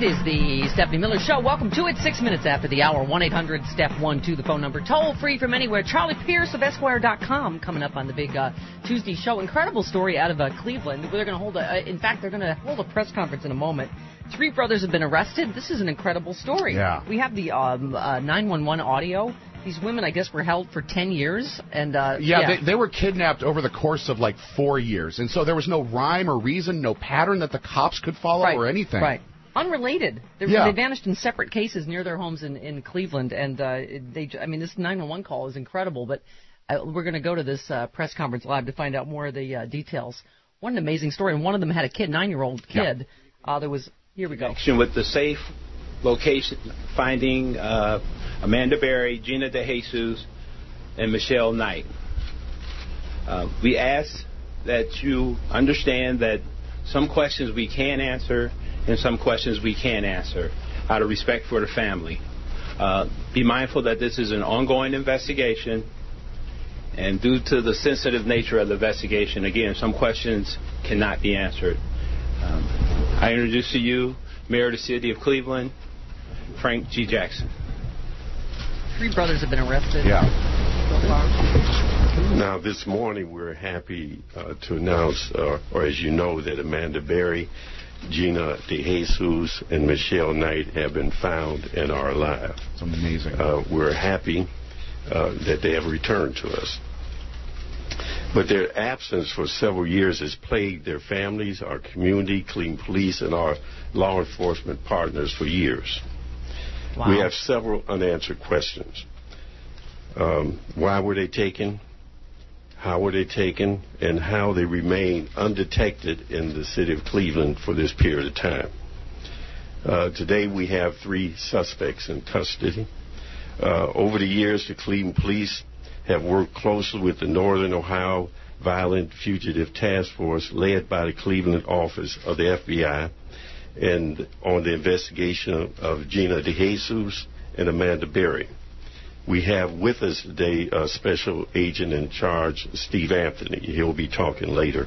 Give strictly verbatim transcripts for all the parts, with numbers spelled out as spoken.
It is the Stephanie Miller Show. Welcome to it. Six minutes after the hour. one eight hundred steph one two, the phone number. Toll free from anywhere. Charlie Pierce of Esquire dot com coming up on the big uh, Tuesday show. Incredible story out of uh, Cleveland. They're going to hold a, uh, in fact, they're going to hold a press conference in a moment. Three brothers have been arrested. This is an incredible story. Yeah. We have the um, uh, nine one one audio. These women, I guess, were held for ten years. and uh, Yeah, yeah. They, they were kidnapped over the course of like four years. And so there was no rhyme or reason, no pattern that the cops could follow right. or anything. Right. Unrelated. They, yeah. they vanished in separate cases near their homes in, in Cleveland. And uh, they, I mean, this nine one one call is incredible. But uh, we're going to go to this uh, press conference live to find out more of the uh, details. What an amazing story. And one of them had a kid, nine-year-old kid. Yeah. Uh, there was, here we go. With the safe location, finding uh, Amanda Berry, Gina DeJesus, and Michelle Knight. Uh, we ask that you understand that some questions we can answer and some questions we can't answer out of respect for the family. Uh, be mindful that this is an ongoing investigation, and due to the sensitive nature of the investigation, again, some questions cannot be answered. Um, I introduce to you Mayor of the City of Cleveland, Frank G. Jackson. Three brothers have been arrested. Yeah. So far. Now, this morning we're happy uh, to announce, uh, or as you know, that Amanda Berry, Gina DeJesus, and Michelle Knight have been found and are alive. It's amazing. Uh, we're happy uh, that they have returned to us. But their absence for several years has plagued their families, our community, Cleveland Police, and our law enforcement partners for years. Wow. We have several unanswered questions. Um, why were they taken? How were they taken? And how they remain undetected in the city of Cleveland for this period of time. Uh, today we have three suspects in custody. Uh, over the years, the Cleveland Police have worked closely with the Northern Ohio Violent Fugitive Task Force led by the Cleveland office of the F B I and on the investigation of Gina DeJesus and Amanda Berry. We have with us today a special agent in charge, Steve Anthony. He'll be talking later.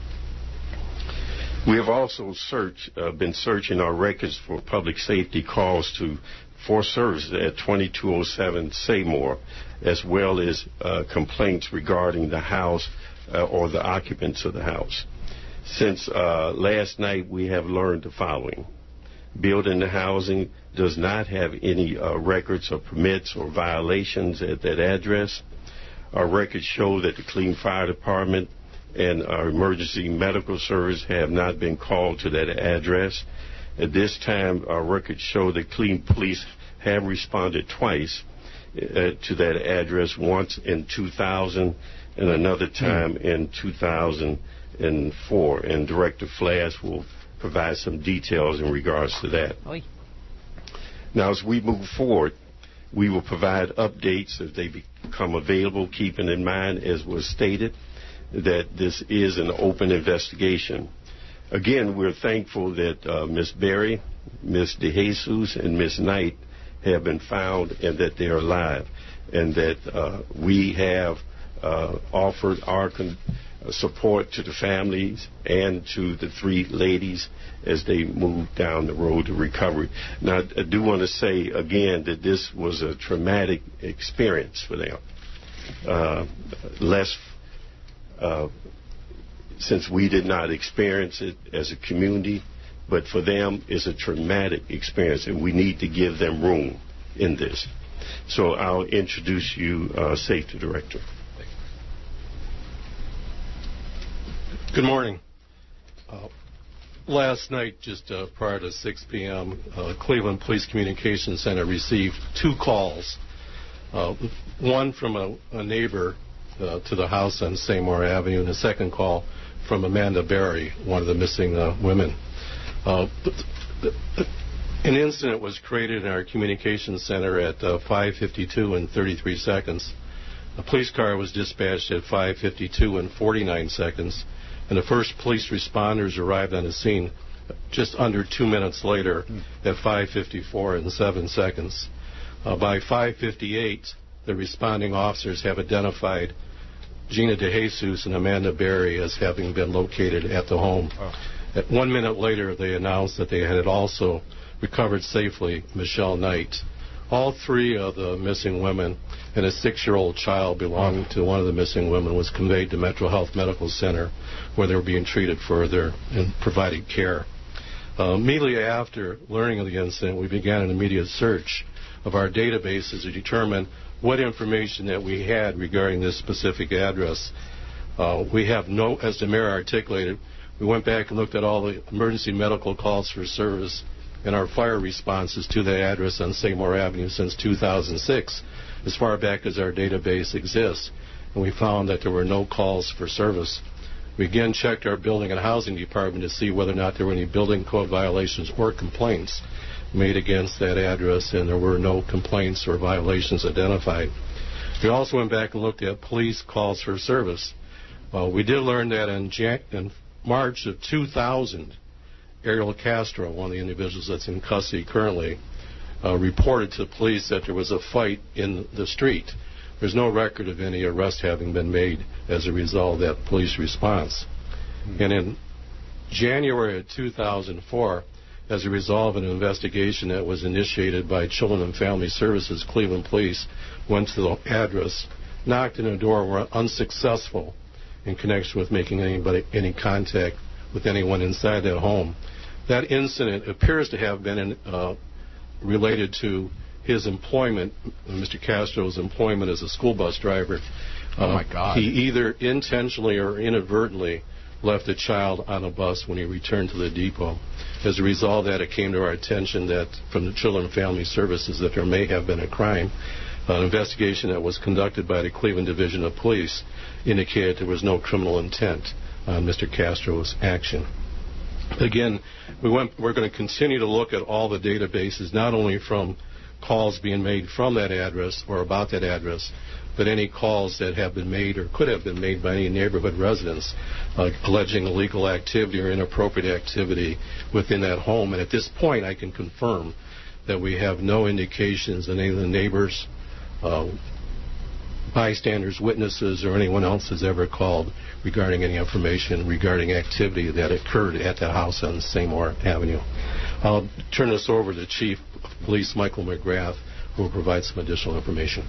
We have also searched, uh, been searching our records for public safety calls to for services at twenty-two oh seven Seymour, as well as uh, complaints regarding the house uh, or the occupants of the house. Since uh, last night, we have learned the following. Building the housing does not have any uh, records or permits or violations at that address. Our records show that the Cleveland Fire Department and our emergency medical service have not been called to that address. At this time, our records show that Cleveland Police have responded twice uh, to that address, once in two thousand and another time mm. in two thousand four. And Director Flass will provide some details in regards to that. Oy. Now, as we move forward, we will provide updates as they become available, keeping in mind, as was stated, that this is an open investigation. Again, we're thankful that uh, Miss Berry, Miss DeJesus, and Miss Knight have been found and that they're alive, and that uh, we have uh, offered our con- support to the families and to the three ladies as they move down the road to recovery. Now, I do want to say again that this was a traumatic experience for them. Uh, less uh, since we did not experience it as a community, but for them it's a traumatic experience, and we need to give them room in this. So I'll introduce you, uh, Safety Director. Good morning. Uh, last night, just uh, prior to six p.m., uh, Cleveland Police Communications Center received two calls. Uh, one from a, a neighbor uh, to the house on Seymour Avenue, and a second call from Amanda Berry, one of the missing uh, women. Uh, an incident was created in our communications center at uh, five fifty-two and thirty-three seconds. A police car was dispatched at five fifty-two and forty-nine seconds, and the first police responders arrived on the scene just under two minutes later mm. at five fifty-four and seven seconds. Uh, by five fifty-eight, the responding officers have identified Gina DeJesus and Amanda Berry as having been located at the home. Oh. At one minute later, they announced that they had also recovered safely Michelle Knight. All three of the missing women and a six-year-old child belonging to one of the missing women was conveyed to Metro Health Medical Center, where they were being treated further and provided care. Uh, immediately after learning of the incident, we began an immediate search of our databases to determine what information that we had regarding this specific address. Uh, we have no, as the mayor articulated, we went back and looked at all the emergency medical calls for service and our fire responses to that address on Seymour Avenue since two thousand six, as far back as our database exists, and we found that there were no calls for service. We again checked our building and housing department to see whether or not there were any building code violations or complaints made against that address, and there were no complaints or violations identified. We also went back and looked at police calls for service. Uh, we did learn that in, Jan- in March of two thousand, Ariel Castro, one of the individuals that's in custody currently, uh, reported to the police that there was a fight in the street. There's no record of any arrest having been made as a result of that police response. Mm-hmm. And in January of two thousand four, as a result of an investigation that was initiated by Children and Family Services, Cleveland Police went to the address, knocked on the door, were unsuccessful in connection with making anybody any contact with anyone inside that home. That incident appears to have been in, uh, related to his employment, Mister Castro's employment as a school bus driver. Uh, oh, my God. He either intentionally or inadvertently left a child on a bus when he returned to the depot. As a result of that, it came to our attention that from the Children and Family Services that there may have been a crime. An investigation that was conducted by the Cleveland Division of Police indicated there was no criminal intent on Mister Castro's action. Again, we went, we're going to continue to look at all the databases, not only from calls being made from that address or about that address, but any calls that have been made or could have been made by any neighborhood residents uh, alleging illegal activity or inappropriate activity within that home. And at this point, I can confirm that we have no indications that any of the neighbors, uh, bystanders, witnesses, or anyone else has ever called regarding any information regarding activity that occurred at that house on Seymour Avenue. I'll turn this over to Chief of Police Michael McGrath, who will provide some additional information.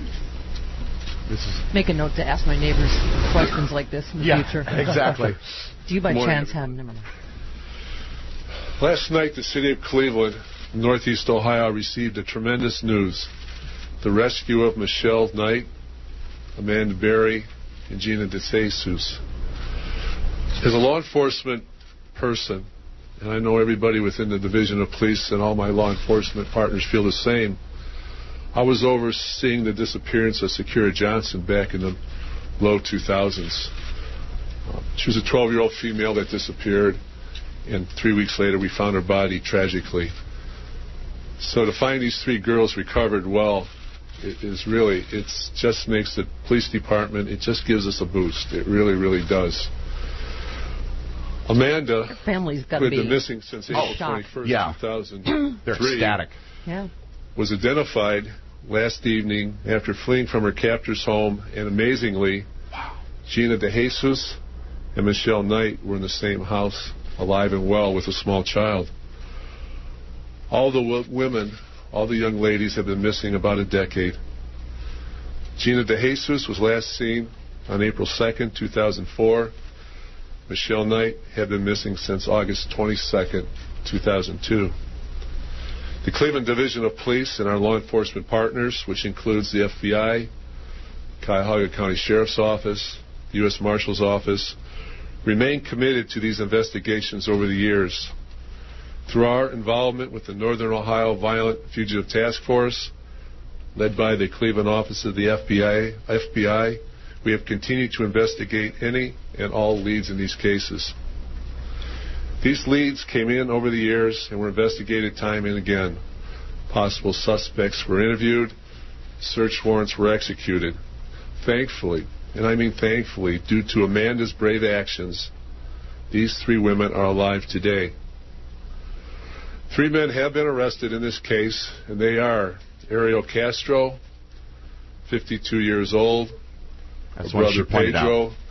Make a note to ask my neighbors questions like this in the yeah, future. Exactly. Do you by Morning. chance have never mind. Last night, the city of Cleveland, Northeast Ohio, received a tremendous news: the rescue of Michelle Knight, Amanda Berry, and Gina DeJesus. As a law enforcement person, and I know everybody within the Division of Police and all my law enforcement partners feel the same, I was overseeing the disappearance of Sakira Johnson back in the low two thousands. Uh, she was a twelve-year-old female that disappeared, and three weeks later we found her body tragically. So to find these three girls recovered well, it is really, it just makes the police department, it just gives us a boost. It really, really does. Amanda, Her family's got who to had be been missing since April shocked. twenty-first, Yeah. two thousand three, They're ecstatic. Yeah. was identified last evening after fleeing from her captor's home, and amazingly, Gina DeJesus and Michelle Knight were in the same house, alive and well, with a small child. All the w- women, all the young ladies have been missing about a decade. Gina DeJesus was last seen on April second, two thousand four. Michelle Knight had been missing since August twenty-second, two thousand two. The Cleveland Division of Police and our law enforcement partners, which includes the F B I, Cuyahoga County Sheriff's Office, the U S Marshal's Office, remain committed to these investigations over the years. Through our involvement with the Northern Ohio Violent Fugitive Task Force, led by the Cleveland office of the F B I, F B I, we have continued to investigate any and all leads in these cases. These leads came in over the years and were investigated time and again. Possible suspects were interviewed, search warrants were executed. Thankfully, and I mean thankfully, due to Amanda's brave actions, these three women are alive today. Three men have been arrested in this case, and they are Ariel Castro, fifty-two years old, That's her what brother she pointed Pedro, out.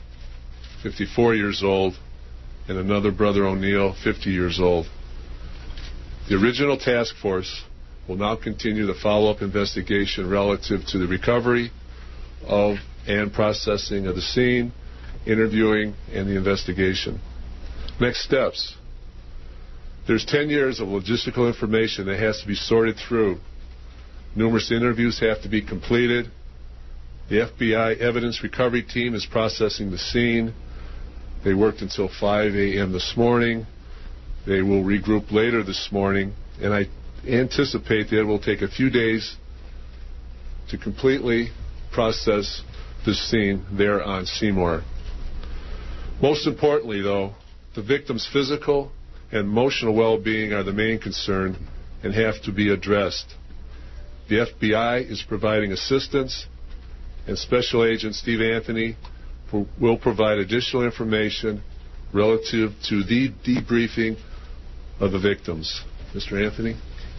fifty-four years old, and another brother O'Neill, fifty years old. The original task force will now continue the follow-up investigation relative to the recovery of and processing of the scene, interviewing, and the investigation. Next steps. There's ten years of logistical information that has to be sorted through. Numerous interviews have to be completed. The F B I evidence recovery team is processing the scene. They worked until five a.m. this morning. They will regroup later this morning, and I anticipate that it will take a few days to completely process this scene there on Seymour. Most importantly, though, the victim's physical and emotional well-being are the main concern and have to be addressed. The F B I is providing assistance, and Special Agent Steve Anthony will provide additional information relative to the debriefing of the victims. Mister Anthony?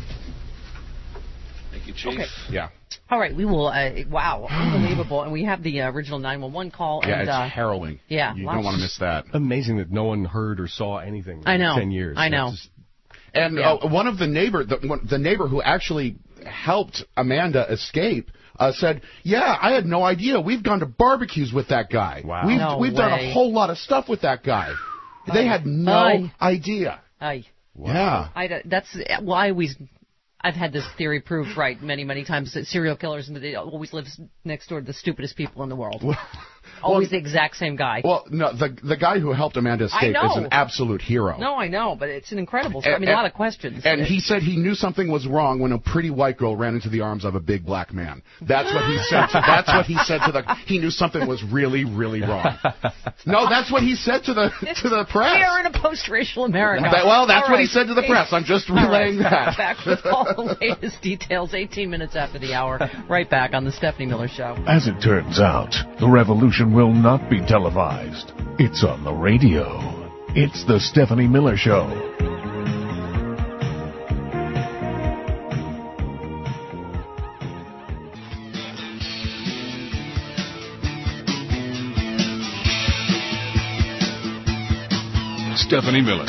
Thank you, Chief. Okay. Yeah. All right, we will. Uh, wow, unbelievable! And we have the uh, original nine one one call. Yeah, and, it's uh, harrowing. Yeah, you lots don't want to miss that. Amazing that no one heard or saw anything. I know. In ten years. I know. Just, and yeah. uh, one of the neighbor, the, one, the neighbor who actually helped Amanda escape, uh, said, "Yeah, I had no idea. We've gone to barbecues with that guy. Wow. We've No we've done way. a whole lot of stuff with that guy. They had no Aye. idea. I, Yeah. I, that's well, I always. I've had this theory proved right many, many times that serial killers and they always live next door to the stupidest people in the world. Always well, the exact same guy. Well, no, the the guy who helped Amanda escape I know. is an absolute hero. No, I know, but it's an incredible story. I And- mean, a lot and- of questions. And he said he knew something was wrong when a pretty white girl ran into the arms of a big black man. That's what he said. To, that's what he said to the. He knew something was really, really wrong. No, that's what he said to the to the press. We are in a post-racial America. That- well, that's All what right. he said to the press. I'm just All right. relaying that. Back with all the latest details. eighteen minutes after the hour. Right back on the Stephanie Miller Show. As it turns out, the revolution will not be televised. It's on the radio. It's the Stephanie Miller Show. Stephanie Miller.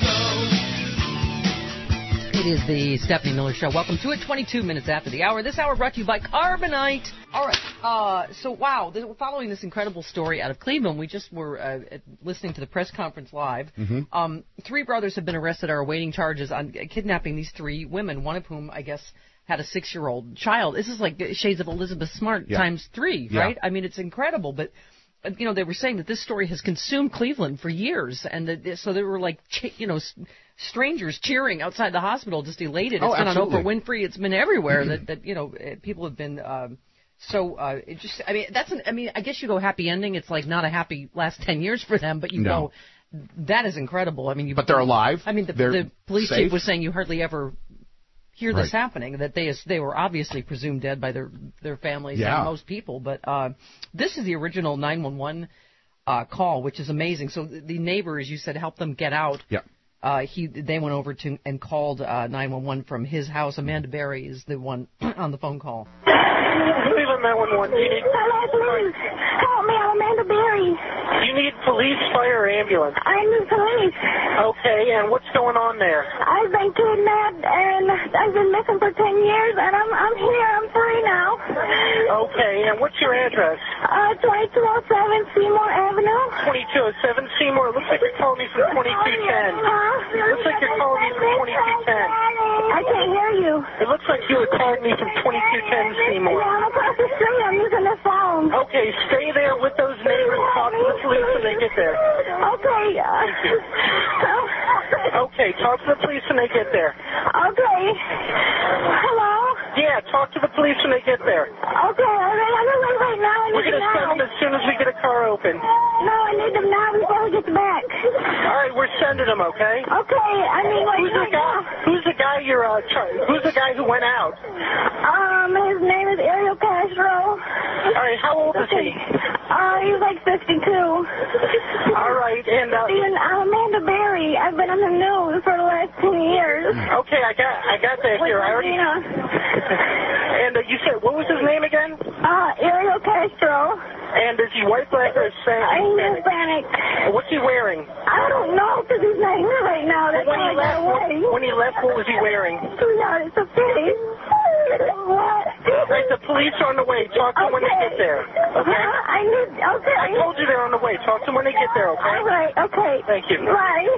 It is the Stephanie Miller Show. Welcome to it. twenty-two minutes after the hour. This hour brought to you by Carbonite. All right. Uh, so, wow, this, we're following this incredible story out of Cleveland. We just were uh, listening to the press conference live. Mm-hmm. Um, three brothers have been arrested, are awaiting charges on kidnapping these three women, one of whom, I guess, had a six-year-old child. This is like shades of Elizabeth Smart Yeah. times three, Yeah. right? I mean, it's incredible, but... You know, they were saying that this story has consumed Cleveland for years, and that, so there were like, you know, strangers cheering outside the hospital, just elated. It's Oh, been absolutely. on Oprah Winfrey. It's been everywhere. that, that you know, people have been um, so. Uh, it just, I mean, that's an. I mean, I guess you go happy ending. It's like not a happy last ten years for them, but you No. go, that is incredible. I mean, you, But they're alive. I mean, the, They're the police safe. chief was saying you hardly ever hear this Right. happening, that they they were obviously presumed dead by their their families Yeah. and most people. But uh, this is the original nine one one uh, call, which is amazing. So the neighbor, as you said, helped them get out. Yeah. Uh, he they went over to and called uh, nine one one from his house. Amanda Berry is the one on the phone call. Cleveland nine one one. You need, Hello, please. Help me, I'm Amanda Berry. you need police, fire, or ambulance. I'm the police. Okay, and what's going on there? I've been kidnapped and I've been missing for ten years, and I'm I'm here. I'm free now. Okay, and what's your address? Uh, twenty-two oh seven Seymour Avenue. twenty-two oh seven Seymour. Looks like you're calling me from twenty-two ten. Huh? Looks like you're calling me from twenty-two ten. I can't hear you. It looks like you were calling me from twenty-two ten Seymour. Yeah, I'm across the street. I'm using the phone. Okay, stay there with those neighbors. Talk to the police when they get there. Okay. Uh, Thank you. Okay, talk to the police when they get there. Okay. Hello? Yeah, talk to the police when they get there. Okay, all right. I'm away right now. I We're need going them to send now. them as soon as we get a car open. No, I need them now before we get back. All right, we're sending them, okay? Okay, I mean, like, Who's the right guy? now. Who's the guy you're? Uh, try- who's the guy who went out? Um, his name is Ariel Castro. All right, how old is he? Uh, he's like fifty-two. All right, and uh, Even I'm Amanda Berry. I've been on the news for the last ten years. okay, I got, I got that here. I already. Yeah. And uh, you said what was his name again? Uh, Ariel Castro. And is he white, black, or Hispanic? I'm Hispanic. What's he wearing? I don't know because he's not here right now. That's when why he I left, got away. when he left, what was he wearing? Sweetheart, it's a pity. What? Right, the police are on the way. Talk to them when they get there. Okay? Uh, I need, okay. I told you they're on the way. Talk to them when they get there, okay? All right, okay. Thank you. Bye.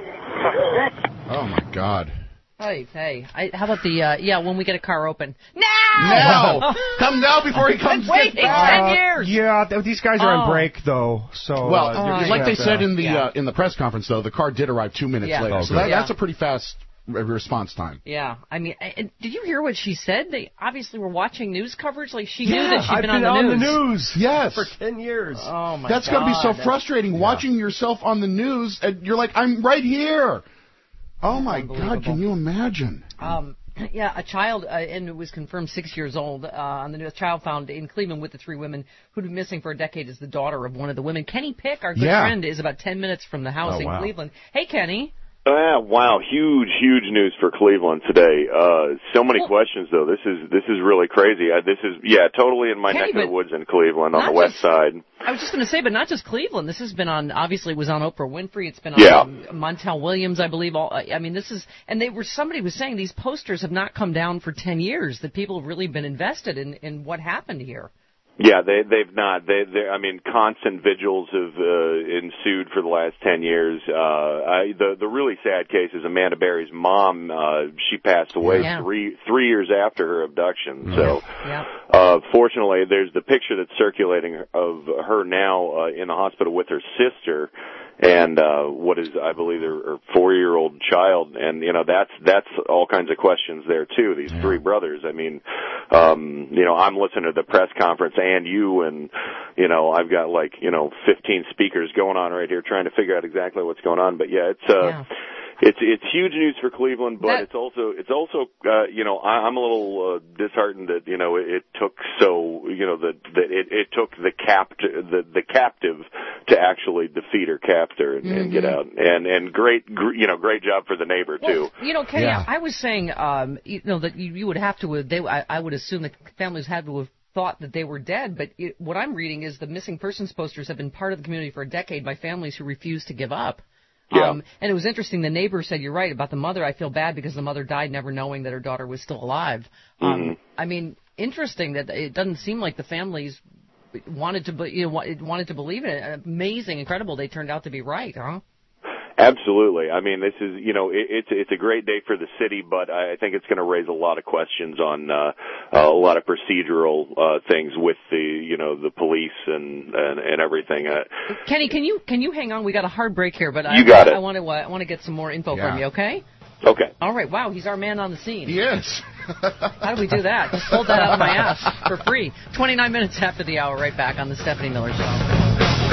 Oh, my God. Hey, hey. I, how about the, uh, yeah, when we get a car open? Now! Now! Come now before he comes waiting gets back. ten Uh, years! yeah, th- these guys are Oh. on break, though, so... Well, uh, you're uh, just like gonna they have to- said in the yeah. uh, in the press conference, though, the car did arrive two minutes Yeah. later. Okay. So that, Yeah. that's a pretty fast r- response time. Yeah, I mean, and did you hear what she said? They obviously were watching news coverage. Like she knew Yeah, that she'd I've been, been on, the, on news. the news Yes. for ten years. Oh my That's God, got to be so that's- frustrating, watching yourself on the news, and you're like, I'm right here. Oh, my God, can you imagine? Um, yeah, a child, uh, and it was confirmed six years old, uh, on the news, a child found in Cleveland with the three women who'd been missing for a decade is the daughter of one of the women. Kenny Pick, our good Yeah. friend, is about ten minutes from the house Oh, in wow. Cleveland. Hey, Kenny. Ah, wow, huge, huge news for Cleveland today. Uh, so many Well- questions, though. This is this is really crazy. Uh, this is yeah, totally in my Kenny, neck of the but woods in Cleveland on not the west just- side. I was just going to say, but not just Cleveland. This has been on, obviously it was on Oprah Winfrey. It's been on Yeah. um, Montel Williams, I believe. All, I mean, this is, and they were, somebody was saying these posters have not come down for ten years, that people have really been invested in, in what happened here. Yeah, they they've not. They they I mean, constant vigils have uh, ensued for the last ten years. Uh, I, the the really sad case is Amanda Berry's mom. Uh, she passed away Yeah. three three years after her abduction. So. Yeah. Uh, fortunately, there's the picture that's circulating of her now uh, in the hospital with her sister and uh, what is, I believe, her, her four-year-old child. And, you know, that's that's all kinds of questions there, too, these yeah. three brothers. I mean, um, you know, I'm listening to the press conference and you, and, you know, I've got, like, you know, fifteen speakers going on right here trying to figure out exactly what's going on. But, yeah, it's... Uh, yeah. It's it's huge news for Cleveland, but that, it's also it's also uh, you know I, I'm a little uh, disheartened that you know it, it took so you know that that it, it took the capt the the captive to actually defeat her captor and, mm-hmm. and get out and and great gr- you know great job for the neighbor well, too. You know, Kenny, yeah. I was saying um, you know that you, you would have to they I, I would assume that families had to have thought that they were dead, but it, what I'm reading is the missing persons posters have been part of the community for a decade by families who refuse to give up. Yeah. Um, and it was interesting. The neighbor said, "You're right about the mother. I feel bad because the mother died never knowing that her daughter was still alive." Um, mm-hmm. I mean, interesting that it doesn't seem like the families wanted to, you know, wanted to believe it. Amazing, incredible. They turned out to be right, huh? Absolutely. I mean, this is, you know, it, it's it's a great day for the city, but I think it's going to raise a lot of questions on uh, uh, a lot of procedural uh, things with the, you know, the police and and, and everything. Uh, Kenny, can you can you hang on? We got a hard break here, but you I, got I, it. I want to uh, I want to get some more info Yeah. from you. Okay. Okay. All right. Wow, he's our man on the scene. He is. How do we do that? Just pulled that out of my ass for free. twenty-nine minutes after the hour, right back on the Stephanie Miller Show.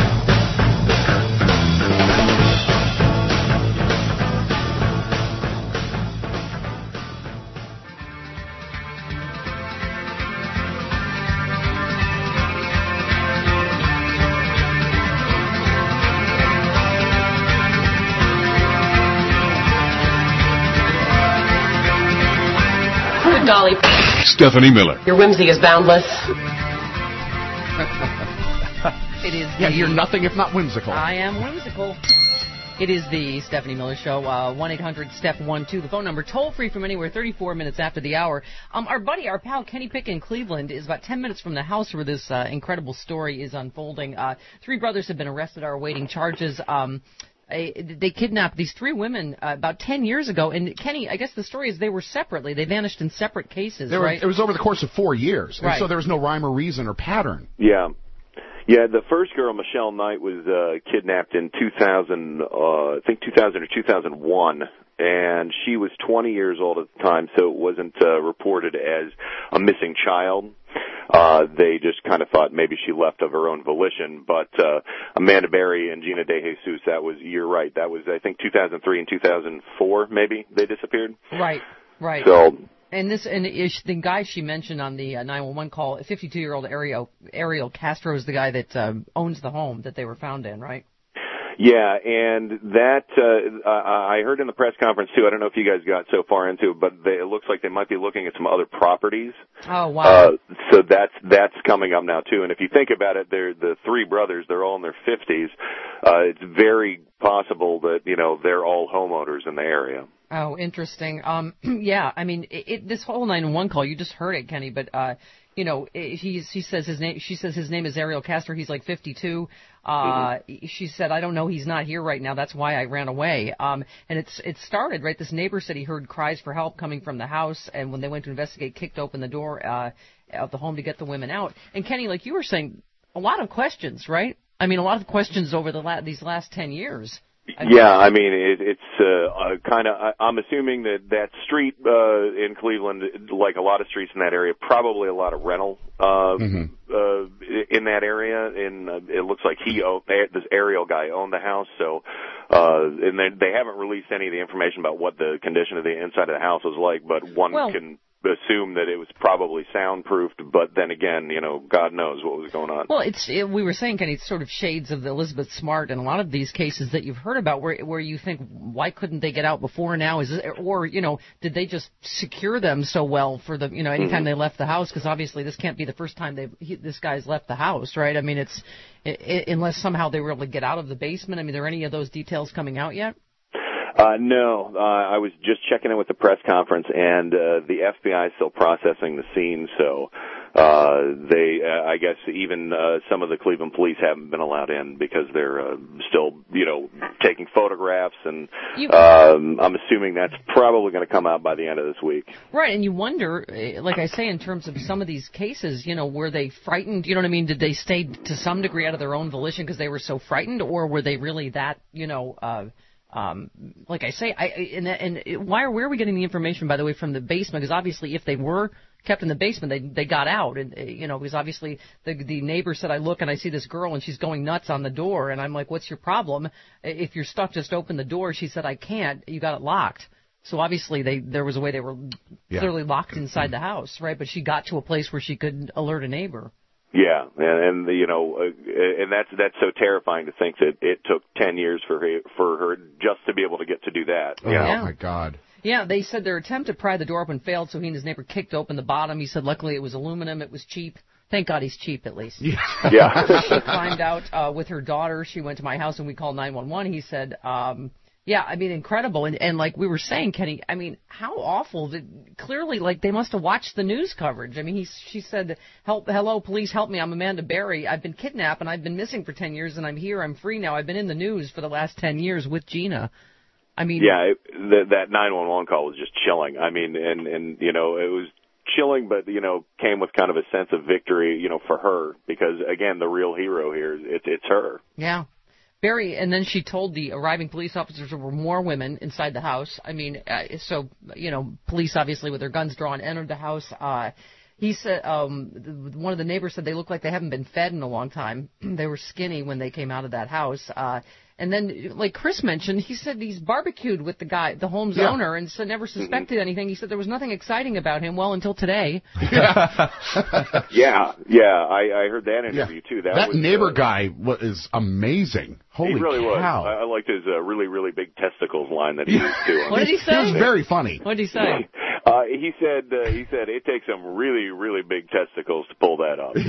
Golly. Stephanie Miller. Your whimsy is boundless. It is. Yeah, the, you're nothing if not whimsical. I am whimsical. It is the Stephanie Miller Show. Uh, one eight hundred step one two. The phone number, toll free from anywhere. thirty-four minutes after the hour. Um, our buddy, our pal Kenny Pick in Cleveland is about ten minutes from the house where this uh, incredible story is unfolding. Uh, three brothers have been arrested, are awaiting charges. Um, They kidnapped these three women uh, about ten years ago. And, Kenny, I guess the story is they were separately. They vanished in separate cases, were, right? It was over the course of four years. Right. And so there was no rhyme or reason or pattern. Yeah. Yeah, the first girl, Michelle Knight, was uh, kidnapped in two thousand, uh, I think two thousand or two thousand one. And she was twenty years old at the time, so it wasn't uh, reported as a missing child. Uh, they just kind of thought maybe she left of her own volition. But uh, Amanda Berry and Gina De Jesus, that was, you're right, that was, I think, two thousand three and two thousand four, maybe, they disappeared. Right, right. So... And this, and ish, the guy she mentioned on the uh, nine one one call, fifty-two-year-old Ariel, Ariel Castro is the guy that um, owns the home that they were found in, right? Yeah, and that uh, I heard in the press conference too. I don't know if you guys got so far into it, but they, it looks like they might be looking at some other properties. Oh wow! Uh, so that's that's coming up now too. And if you think about it, they're the three brothers. They're all in their fifties. Uh, it's very possible that you know they're all homeowners in the area. Oh, interesting. Um, yeah, I mean, it, it, this whole nine one one call, you just heard it, Kenny, but, uh, you know, he, he says his name, she says his name is Ariel Castor. He's like fifty-two. Uh, mm-hmm. She said, I don't know, he's not here right now. That's why I ran away. Um, and it's, it started, right? This neighbor said he heard cries for help coming from the house. And when they went to investigate, kicked open the door, uh, of the home to get the women out. And Kenny, like you were saying, a lot of questions, right? I mean, a lot of questions over the la- these last ten years. I mean, yeah, I mean, it, it's uh, uh, kind of, I'm assuming that that street uh, in Cleveland, like a lot of streets in that area, probably a lot of rental uh, mm-hmm. uh, in that area. And uh, it looks like he owned, this Ariel guy owned the house. So, uh, and they, they haven't released any of the information about what the condition of the inside of the house was like, but one well, can assume that it was probably soundproofed, but then again, you know, God knows what was going on. Well, it's it, we were saying, Kenny, it's sort of shades of the Elizabeth Smart and a lot of these cases that you've heard about where where you think, why couldn't they get out before now? Is it, or, you know, did they just secure them so well for the, you know, anytime mm-hmm. they left the house? Because obviously this can't be the first time they've, he, this guy's left the house, right? I mean, it's, it, it, unless somehow they were able to get out of the basement. I mean, are there any of those details coming out yet? Uh, no, uh, I was just checking in with the press conference, and uh, the F B I is still processing the scene, so uh, they, uh, I guess even uh, some of the Cleveland police haven't been allowed in because they're uh, still, you know, taking photographs, and you, um, I'm assuming that's probably going to come out by the end of this week. Right, and you wonder, like I say, in terms of some of these cases, you know, were they frightened? You know what I mean? Did they stay to some degree out of their own volition because they were so frightened, or were they really that, you know, uh, Um, like I say, I, and, and why are, where are we getting the information, by the way, from the basement? Because obviously if they were kept in the basement, they, they got out. And, you know, because obviously the, the neighbor said, I look and I see this girl and she's going nuts on the door. And I'm like, what's your problem? If you're stuck, just open the door. She said, I can't. You got it locked. So obviously they, there was a way they were yeah. clearly locked inside the house, right? But she got to a place where she could alert a neighbor. Yeah, and, and you know, uh, and that's that's so terrifying to think that it took ten years for her, for her just to be able to get to do that. Oh, yeah. my God. Yeah, they said their attempt to pry the door open failed, so he and his neighbor kicked open the bottom. He said, luckily it was aluminum, it was cheap. Thank God he's cheap, at least. Yeah. yeah. She climbed out uh, with her daughter. She went to my house and we called nine one one. He said, um, yeah, I mean, incredible. And, and like we were saying, Kenny, I mean, how awful. Did, clearly, like, they must have watched the news coverage. I mean, he, she said, help, hello, police, help me. I'm Amanda Berry. I've been kidnapped and I've been missing for ten years and I'm here. I'm free now. I've been in the news for the last ten years with Gina. I mean. Yeah, it, that, that nine one one call was just chilling. I mean, and, and, you know, it was chilling, but, you know, came with kind of a sense of victory, you know, for her because, again, the real hero here, it, it's her. Yeah. Barry, and then she told the arriving police officers there were more women inside the house. I mean, uh, so, you know, police obviously with their guns drawn entered the house. Uh, he said, um, one of the neighbors said they look like they haven't been fed in a long time. They were skinny when they came out of that house. Uh, and then, like Chris mentioned, he said he's barbecued with the guy, the home's yeah. owner, and so never suspected mm-hmm. anything. He said there was nothing exciting about him, well, until today. Yeah, yeah, yeah. I, I heard that interview, yeah. too. That, that was, neighbor uh, guy is amazing. Holy he really cow. was. I, I liked his uh, really, really big testicles line that he used to. What did he say? It was very funny. What did he say? Uh, he said uh, he said it takes some really, really big testicles to pull that off.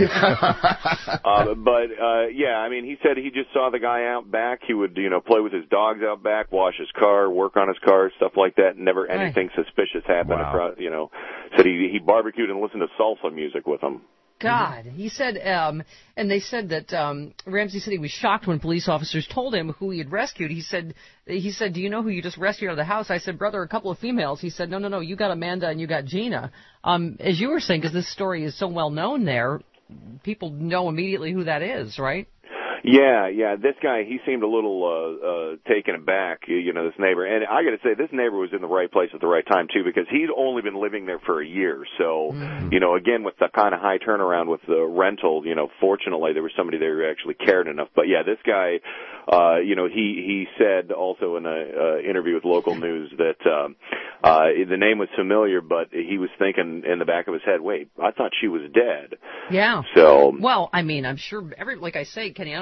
uh, but uh, yeah, I mean, he said he just saw the guy out back. He would, you know, play with his dogs out back, wash his car, work on his car, stuff like that. Never anything right. suspicious happened. Wow. Across, you know, said he he barbecued and listened to salsa music with him. God, he said, um, and they said that um, Ramsey said he was shocked when police officers told him who he had rescued. He said, he said, do you know who you just rescued out of the house? I said, brother, a couple of females. He said, no, no, no, you got Amanda and you got Gina. Um, as you were saying, because this story is so well known there, people know immediately who that is, right? Yeah, yeah. This guy, he seemed a little uh, uh, taken aback, you know, this neighbor. And I got to say, this neighbor was in the right place at the right time, too, because he'd only been living there for a year. So, mm-hmm. you know, again, with the kind of high turnaround with the rental, you know, fortunately there was somebody there who actually cared enough. But, yeah, this guy, uh, you know, he, he said also in an uh, interview with local news that um, uh, the name was familiar, but he was thinking in the back of his head, wait, I thought she was dead. Yeah. So. Well, I mean, I'm sure, every like I say, Kenny, I don't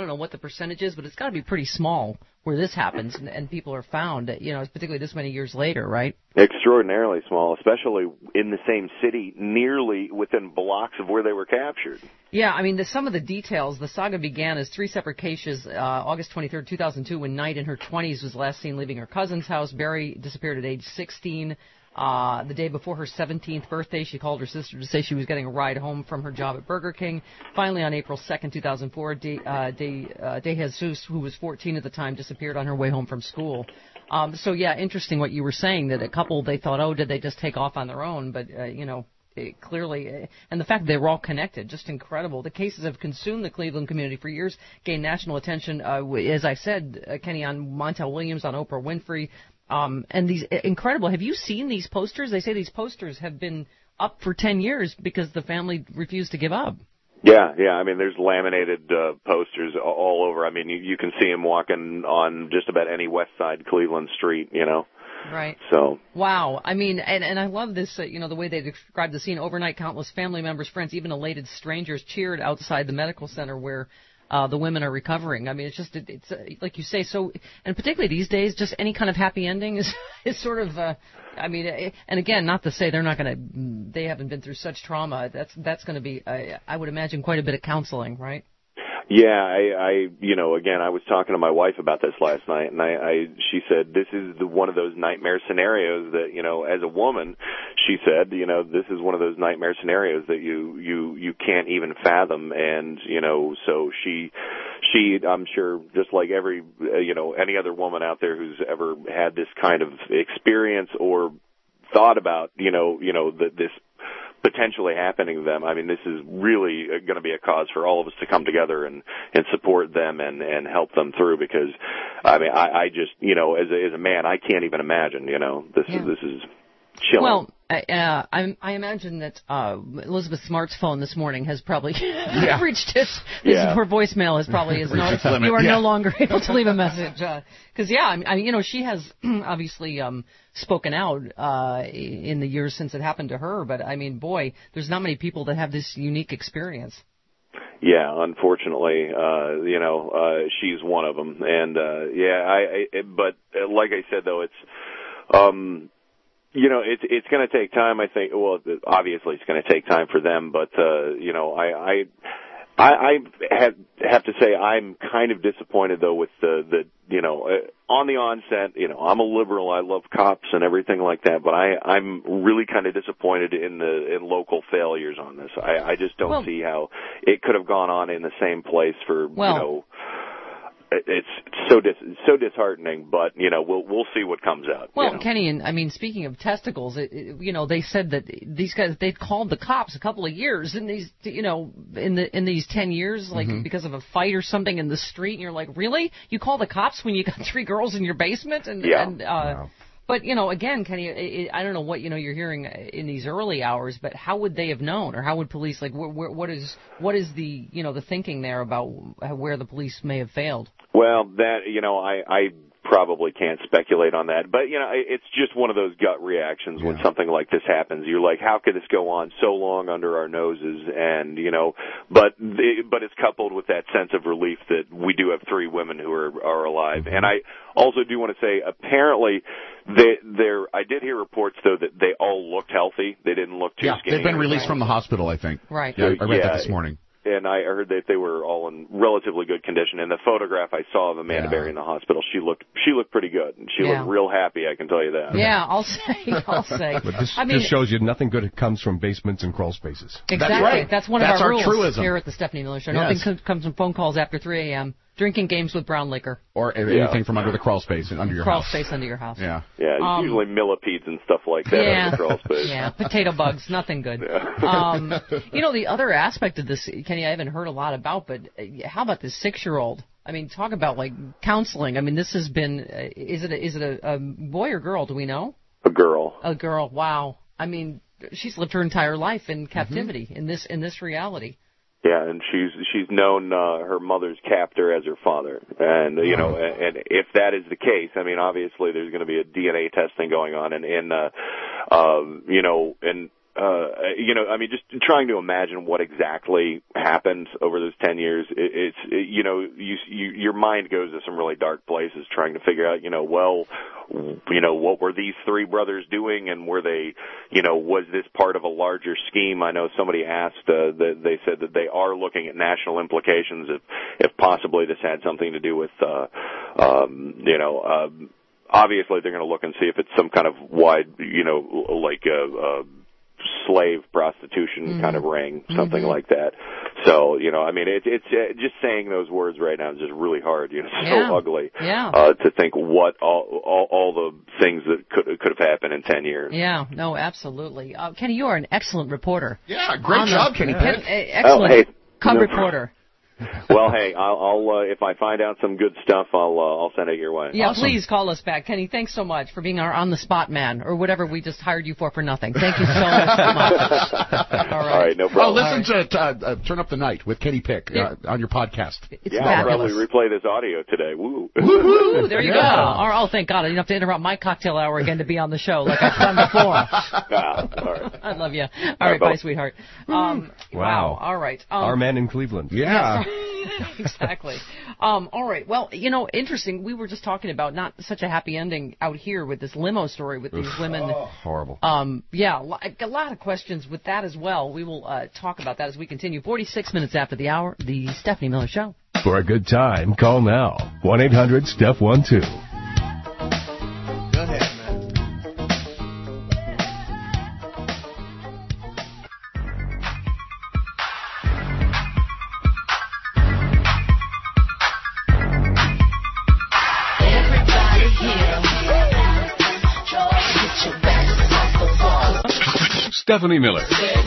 don't know what the percentage is, but it's got to be pretty small where this happens and, and people are found, you know, particularly this many years later, right? Extraordinarily small, especially in the same city, nearly within blocks of where they were captured. Yeah, I mean, the, some of the details, the saga began as three separate cases, uh, August twenty-third, two thousand two, when Knight in her twenties was last seen leaving her cousin's house. Barry disappeared at age sixteen. Uh, the day before her seventeenth birthday, she called her sister to say she was getting a ride home from her job at Burger King. Finally, on April second, two thousand four, De, uh, De, uh, De Jesus, who was fourteen at the time, disappeared on her way home from school. Um, so, yeah, interesting what you were saying, that a couple, they thought, oh, did they just take off on their own? But, uh, you know, it clearly, uh, and the fact that they were all connected, just incredible. The cases have consumed the Cleveland community for years, gained national attention, uh, as I said, uh, Kenny, on Montel Williams, on Oprah Winfrey. Um, and these incredible. Have you seen these posters? They say these posters have been up for ten years because the family refused to give up. Yeah, yeah. I mean, there's laminated uh, posters all over. I mean, you, you can see him walking on just about any West Side Cleveland street, you know. Right. So. Wow. I mean, and, and I love this, uh, you know, the way they described the scene. Overnight, countless family members, friends, even elated strangers cheered outside the medical center where Uh, the women are recovering. I mean, it's just, it, it's uh, like you say, so, and particularly these days, just any kind of happy ending is, is sort of, uh, I mean, uh, and again, not to say they're not going to, they haven't been through such trauma. That's, that's going to be, uh, I would imagine, quite a bit of counseling, right? Yeah, I, I, you know, again, I was talking to my wife about this last night, and I, I she said this is the, one of those nightmare scenarios that, you know, as a woman, she said, you know, this is one of those nightmare scenarios that you, you, you can't even fathom, and, you know, so she, she, I'm sure, just like every, uh, you know, any other woman out there who's ever had this kind of experience or thought about, you know, you know, that this potentially happening to them. I mean, this is really going to be a cause for all of us to come together and, and support them and, and help them through, because, I mean, I, I just, you know, as a, as a man, I can't even imagine, you know, this yeah. is, this is chilling. Well, uh, I, I imagine that uh, Elizabeth Smart's phone this morning has probably yeah. reached its, yeah. her voicemail is probably is no, you are yeah. no longer able to leave a message. Because, uh, yeah, I mean, I mean, you know, she has obviously um, spoken out uh, in the years since it happened to her. But, I mean, boy, there's not many people that have this unique experience. Yeah, unfortunately, uh, you know, uh, she's one of them. And, uh, yeah, I, I, but uh, like I said, though, it's, um, you know, it's it's going to take time, I think. Well, obviously it's going to take time for them, but, uh, you know, I, I, I, I have, have to say I'm kind of disappointed, though, with the, the, you know, uh, on the onset, you know, I'm a liberal. I love cops and everything like that, but I, I'm really kind of disappointed in the, in local failures on this. I, I just don't well, see how it could have gone on in the same place for, well, you know, it's so dis- so disheartening, but you know we'll we'll see what comes out. Well, you know? Kenny, and I mean, speaking of testicles, it, it, you know, they said that these guys they'd called the cops a couple of years in these, you know, in the in these ten years, like mm-hmm. because of a fight or something in the street, and you're like, really? You call the cops when you got three girls in your basement? And yeah. And, uh, wow. But, you know, again, Kenny, it, I don't know what, you know, you're hearing in these early hours, but how would they have known, or how would police, like, wh- wh- what is what is the, you know, the thinking there about where the police may have failed? Well, that, you know, I, I probably can't speculate on that, but, you know, it's just one of those gut reactions when yeah. something like this happens. You're like, how could this go on so long under our noses? And, you know, but the, but it's coupled with that sense of relief that we do have three women who are, are alive. And I also do want to say, apparently, they, they're, I did hear reports, though, that they all looked healthy. They didn't look too yeah, skinny. They've been released from the hospital, I think. Right. Yeah, I read yeah. that this morning. And I heard that they were all in relatively good condition. And the photograph I saw of Amanda yeah. Berry in the hospital, she looked she looked pretty good. And she yeah. looked real happy, I can tell you that. Yeah, I'll say, I'll say. But this I mean, just shows you nothing good comes from basements and crawl spaces. Exactly. That's right. That's one That's of our, our rules truism. here at the Stephanie Miller Show. Yes. Nothing comes from phone calls after three a.m., drinking games with brown liquor. Or anything yeah. from under the crawl space and under your crawl house. Crawl space under your house. Yeah. Yeah, it's um, usually millipedes and stuff like that yeah, under the crawl space. Yeah, potato bugs, nothing good. Yeah. um, you know, the other aspect of this, Kenny, I haven't heard a lot about, but how about this six-year-old? I mean, talk about, like, counseling. I mean, this has been, uh, is it a, is it a, a boy or girl, do we know? A girl. A girl, wow. I mean, she's lived her entire life in captivity, mm-hmm. in this in this reality. Yeah, and she's she's known uh, her mother's captor as her father, and you know, and, and if that is the case, I mean, obviously there's going to be a D N A testing going on, and and uh, uh, you know, and uh, you know, I mean, just trying to imagine what exactly happened over those ten years. It, it's, it, you know, you, you, your mind goes to some really dark places trying to figure out, you know, well, you know, what were these three brothers doing, and were they, you know, was this part of a larger scheme? I know somebody asked, uh, that they said that they are looking at national implications if, if possibly this had something to do with, uh, um, you know, um, obviously they're going to look and see if it's some kind of wide, you know, like a, a slave prostitution mm-hmm. kind of ring, something mm-hmm. like that. So, you know, I mean, it, it's uh, just saying those words right now is just really hard. You know, it's yeah. so ugly yeah. uh, to think what all, all all the things that could could have happened in ten years. Yeah, no, absolutely. Uh, Kenny, you are an excellent reporter. Yeah, great On job, the, Kenny. Ken, excellent oh, hey, cub no, reporter. Well, hey, I'll, I'll uh, if I find out some good stuff, I'll uh, I'll send it your way. Yeah, awesome. Please call us back, Kenny. Thanks so much for being our on the spot man, or whatever we just hired you for for nothing. Thank you so much. All right. All right, no problem. Oh, listen right. to uh, uh, Turn Up the Night with Kenny Pick uh, yeah. on your podcast. It's yeah, fabulous. I'll probably replay this audio today. Woo! Woo! There you yeah. go. Oh, oh, thank God! I didn't have to interrupt my cocktail hour again to be on the show like I've done before. ah, all right. I love you. All, all right, bye, sweetheart. Um, wow. wow. All right. Um, Our man in Cleveland. Yeah. Exactly. Um, all right. Well, you know, interesting. We were just talking about not such a happy ending out here with this limo story with these women. Oh, horrible. Um, yeah, a lot of questions with that as well. We will uh, talk about that as we continue. forty-six minutes after the hour, the Stephanie Miller Show. For a good time, call now. one eight hundred Steph one two. Go ahead, man. Stephanie Miller.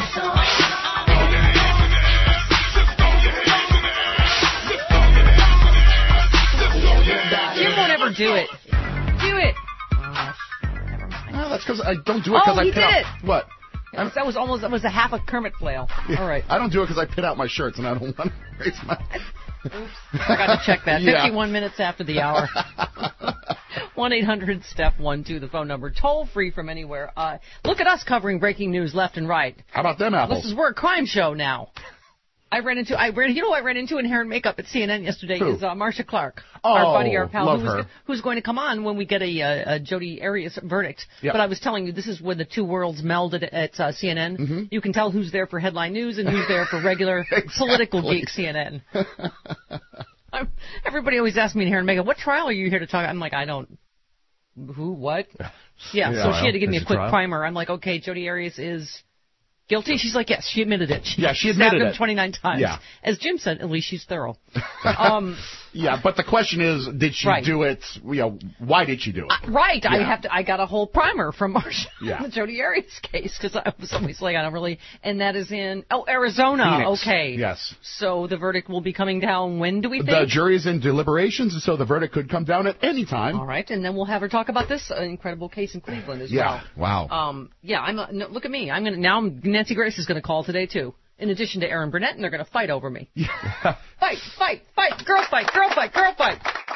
You won't ever do it. Do it. Oh, never mind. Oh, that's because I don't do it because oh, I he pit did out. It. What? Was, that was almost that was a half a Kermit flail. All right. I don't do it because I pit out my shirts and I don't want to raise my. Oops. Forgot to check that. Yeah. fifty-one minutes after the hour. one eight hundred Steph one two, the phone number. Toll free from anywhere. Uh, look at us covering breaking news left and right. How about them apples? This is we're a crime show now. I ran into I ran you know I ran into in hair and makeup at C N N yesterday Who? is uh, Marcia Clark, oh, our buddy, our pal, love who's, her. who's going to come on when we get a, a, a Jodi Arias verdict. Yep. But I was telling you, this is when the two worlds melded at uh, C N N. Mm-hmm. You can tell who's there for headline news and who's there for regular exactly. political geek C N N. I'm, everybody always asks me in hair and makeup, what trial are you here to talk? I'm like, I don't. Who? What? Yeah. Yeah, so she had to give me a quick trial. primer. I'm like, okay, Jodi Arias is guilty. She's like, yes, she admitted it. She yeah, she admitted stabbed him it twenty-nine times. Yeah. As Jim said, at least she's thorough. Um, yeah, but the question is, did she right. do it? You know, why did she do it? Uh, right. Yeah. I have to. I got a whole primer from Marcia yeah. on the Jodi Arias case because I was always like, I don't really. And that is in oh Arizona. Phoenix. Okay. Yes. So the verdict will be coming down. When do we think? The jury is in deliberations, so the verdict could come down at any time. All right, and then we'll have her talk about this uh, incredible case in Cleveland as yeah. well. Wow. Um. Yeah. I'm. A, no, look at me. I'm gonna now. Nancy Grace is gonna call today too. In addition to Aaron Burnett, and they're going to fight over me. Yeah. Fight, fight, fight, girl fight, girl fight, girl fight.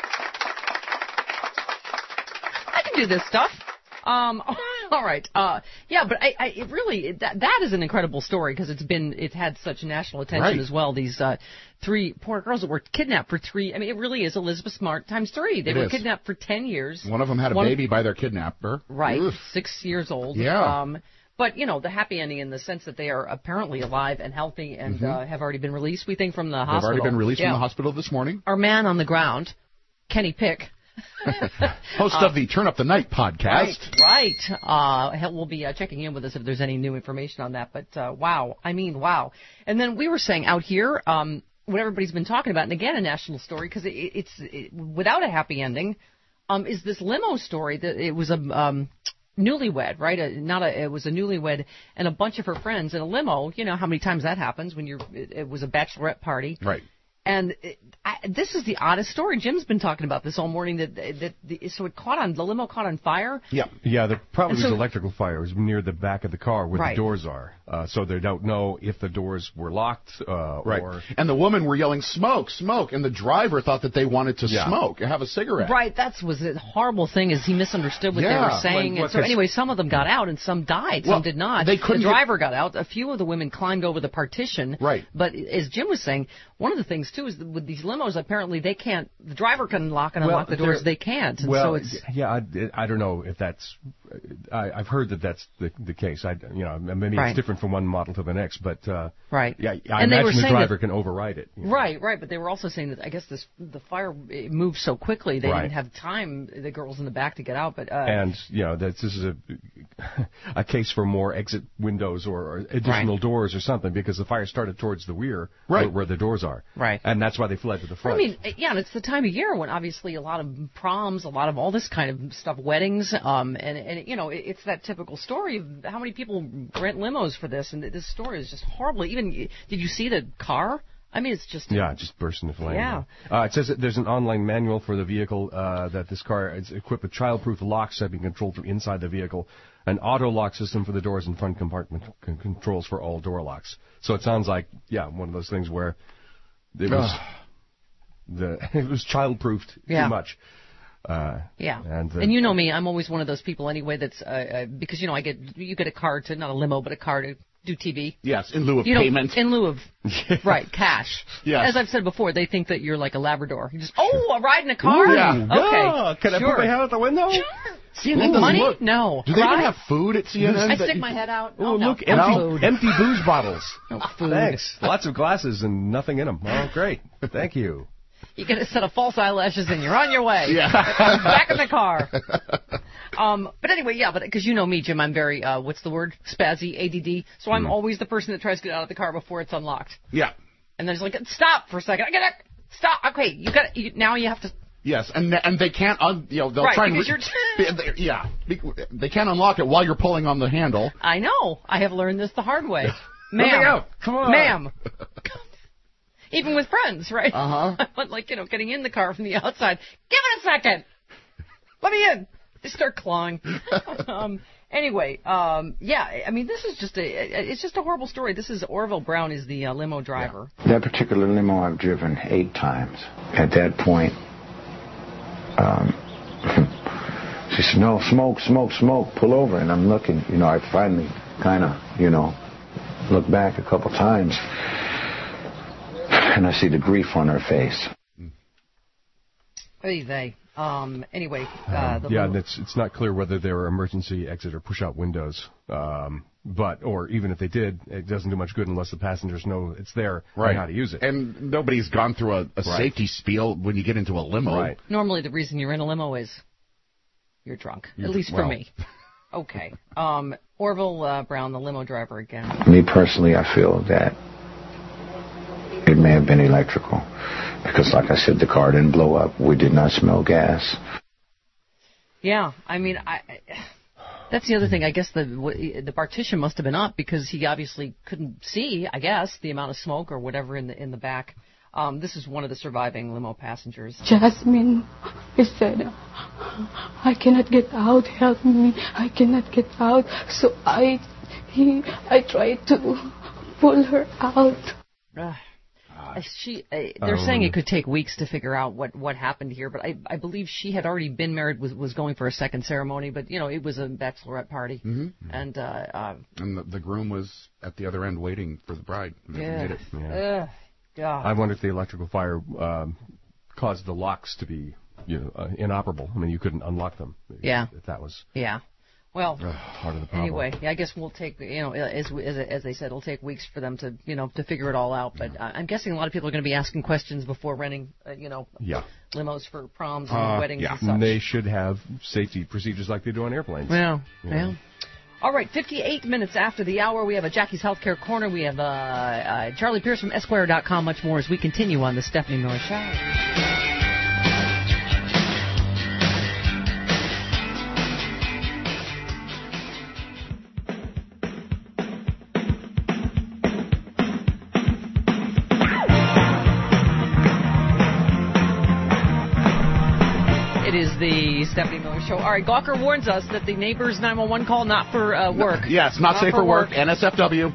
I can do this stuff. Um, all right. Uh, yeah, but I, I it really that that is an incredible story because it's been it had such national attention right. as well. These uh, three poor girls that were kidnapped for three. I mean, it really is Elizabeth Smart times three. They it were is. kidnapped for ten years. One of them had a One, baby by their kidnapper. Right, Oof. six years old. Yeah. Um, But, you know, the happy ending in the sense that they are apparently alive and healthy and mm-hmm. uh, have already been released, we think, from the They've hospital. already been released yeah. from the hospital this morning. Our man on the ground, Kenny Pick. Host uh, of the Turn Up the Night podcast. Right, right. Uh, we'll be uh, checking in with us if there's any new information on that. But, uh, wow. I mean, wow. And then we were saying out here, um, what everybody's been talking about, and again, a national story, because it, it's it, without a happy ending, um, is this limo story. That it was a... Um, newlywed, right? A, not a. It was a newlywed and a bunch of her friends in a limo. You know how many times that happens when you're. It, it was a bachelorette party, right? And it, I, this is the oddest story. Jim's been talking about this all morning. That that the, so it caught on the limo caught on fire. Yeah, yeah. There probably so, was electrical fire. It was near the back of the car where right. the doors are. Uh, so they don't know if the doors were locked. Uh, right. Or and the women were yelling smoke, smoke, and the driver thought that they wanted to yeah. smoke, have a cigarette. Right. That was a horrible thing. Is he misunderstood what yeah. they were saying? Well, and so anyway, some of them got out and some died. Some well, did not. They couldn't the driver got out. A few of the women climbed over the partition. Right. But as Jim was saying, one of the things too is that with these limos, apparently they can't. The driver can lock and unlock well, the doors. They can't. And well, so it's yeah. I, I don't know if that's. I, I've heard that that's the the case. I you know maybe right. it's different from one model to the next, but uh, right. Yeah, I and imagine the driver that, can override it. You know? Right, right. But they were also saying that I guess this the fire it moved so quickly they right. didn't have time. The girls in the back to get out. But uh, and you know that this is a a case for more exit windows or, or additional right. doors or something because the fire started towards the rear right. where, where the doors are. Right. And that's why they fled to the front. I mean, yeah, and it's the time of year when obviously a lot of proms, a lot of all this kind of stuff, weddings, um, and, and you know, it, it's that typical story of how many people rent limos for this, and this story is just horrible. Even, did you see the car? I mean, it's just... Yeah, it just burst into flame. Yeah. Uh, it says that there's an online manual for the vehicle, uh, that this car is equipped with child-proof locks that can be controlled from inside the vehicle, an auto-lock system for the doors and front compartment con- controls for all door locks. So it sounds like, yeah, one of those things where it was, the, it was child-proofed yeah. too much. Uh, yeah, and, uh, and you know me, I'm always one of those people anyway that's, uh, uh, because, you know, I get, you get a car to, not a limo, but a car to do T V. Yes, in lieu of you payment. Know, in lieu of, right, cash. Yes. As I've said before, they think that you're like a Labrador. You just, oh, a ride in a car? Ooh, yeah. Okay. Yeah. Can sure. I put my head out the window? Sure. C N N doesn't Money? look. No. Do they Ride? even have food at C N N? I stick my head out. Oh, oh no. look, empty, no. empty booze bottles. No food. Thanks. Lots of glasses and nothing in them. Oh, great. Thank you. You get a set of false eyelashes and you're on your way. Yeah. Back in the car. Um, but anyway, yeah, but because you know me, Jim, I'm very, uh, what's the word? Spazzy, A D D. So I'm mm. always the person that tries to get out of the car before it's unlocked. Yeah. And then it's like, stop for a second. I gotta, stop. Okay, you got you, now you have to. Yes, and and they can't, un, you know, they'll right, try and. Because re- you're yeah. They can't unlock it while you're pulling on the handle. I know. I have learned this the hard way. Let Ma'am. me out. Come on. Ma'am. Even with friends, right? Uh-huh. I want, like, you know, getting in the car from the outside. Give it a second. Let me in. They start clawing. um, anyway, um, yeah, I mean, this is just a, it's just a horrible story. This is Orville Brown is the uh, limo driver. That particular limo I've driven eight times. At that point, um, she said, no, smoke, smoke, smoke, pull over. And I'm looking, you know, I finally kind of, you know, look back a couple times. And I see the grief on her face. Hey, they. Um, anyway, uh, the um, yeah, little... it's it's not clear whether they were emergency exit or push-out windows. Um, but or even if they did, it doesn't do much good unless the passengers know it's there right. and how to use it. And nobody's gone through a, a right. safety spiel when you get into a limo. Right. Normally, the reason you're in a limo is you're drunk. You're, at least well. for me. Okay. Um, Orville uh, Brown, the limo driver again. Me personally, I feel that it may have been electrical. Because, like I said, the car didn't blow up. We did not smell gas. Yeah, I mean, I, I, that's the other thing. I guess the the partition must have been up because he obviously couldn't see, I guess, the amount of smoke or whatever in the in the back. Um, this is one of the surviving limo passengers. Jasmine, he said, I cannot get out. Help me. I cannot get out. So I, he, I tried to pull her out. Uh, she, uh, they're um, saying it could take weeks to figure out what, what happened here, but I, I believe she had already been married, was was going for a second ceremony, but, you know, it was a bachelorette party. Mm-hmm. And, uh, uh, and the, the groom was at the other end waiting for the bride. Yeah. Did it. yeah. Uh, God. I wonder if the electrical fire um, caused the locks to be, you know, uh, inoperable. I mean, you couldn't unlock them. Yeah. If that was. Yeah. Well, uh, part of the problem. Anyway, yeah, I guess we'll take, you know, as, as as they said, it'll take weeks for them to, you know, to figure it all out. But uh, I'm guessing a lot of people are going to be asking questions before renting, uh, you know, yeah. limos for proms and uh, weddings yeah. and such. And they should have safety procedures like they do on airplanes. Yeah, yeah. yeah. All right, fifty-eight minutes after the hour, we have a Jackie's Healthcare Corner. We have uh, uh, Charlie Pierce from Esquire dot com, much more as we continue on the Stephanie Miller Show. It is the Stephanie Miller Show. All right, Gawker warns us that the neighbor's nine one one call, not for uh, work. No, yes, not, not safe for work. work. N S F W.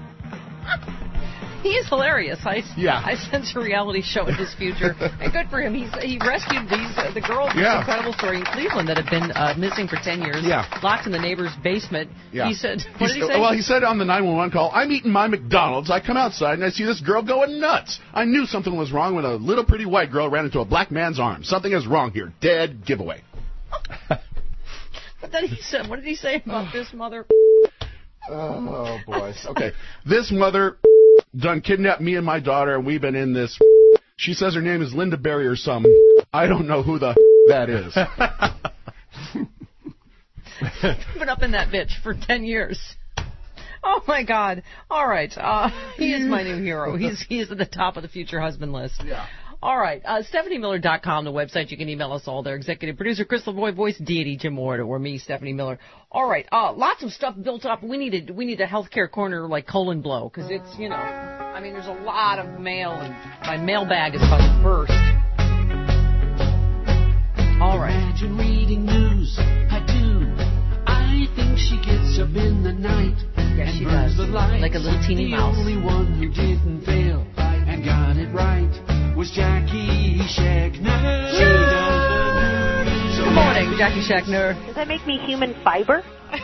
He is hilarious. I, yeah. I sense a reality show in his future. And good for him. He's He rescued these uh, the girl, this yeah. incredible story in Cleveland that had been uh, missing for ten years, yeah. locked in the neighbor's basement. Yeah. He said, what He's, did he say? Well, he said on the nine one one call, I'm eating my McDonald's. I come outside and I see this girl going nuts. I knew something was wrong when a little pretty white girl ran into a black man's arms. Something is wrong here. Dead giveaway. But then he said, what did he say about this mother? Oh, boy. Okay. This mother done kidnapped me and my daughter, and we've been in this. She says her name is Linda Berry or something. I don't know who the that is. Been up in that bitch for ten years. Oh, my God. All right. Uh, he is my new hero. He's he's at the top of the future husband list. Yeah. All right. Uh, Stephanie Miller dot com, the website. You can email us all there. Executive producer, Chris LaVoy, voice deity, Jim Ward, or me, Stephanie Miller. All right. Uh, lots of stuff built up. We need a, we need a healthcare corner like colon blow, because it's, you know, I mean, there's a lot of mail, and my mailbag is about to burst. All right. Imagine reading news. I do. I think she gets up in the night. Yeah, she does. Like a little teeny the mouse. The only one who didn't fail and got it right was Jackie Schachner. Good morning, Jackie Schachner. Does that make me human fiber?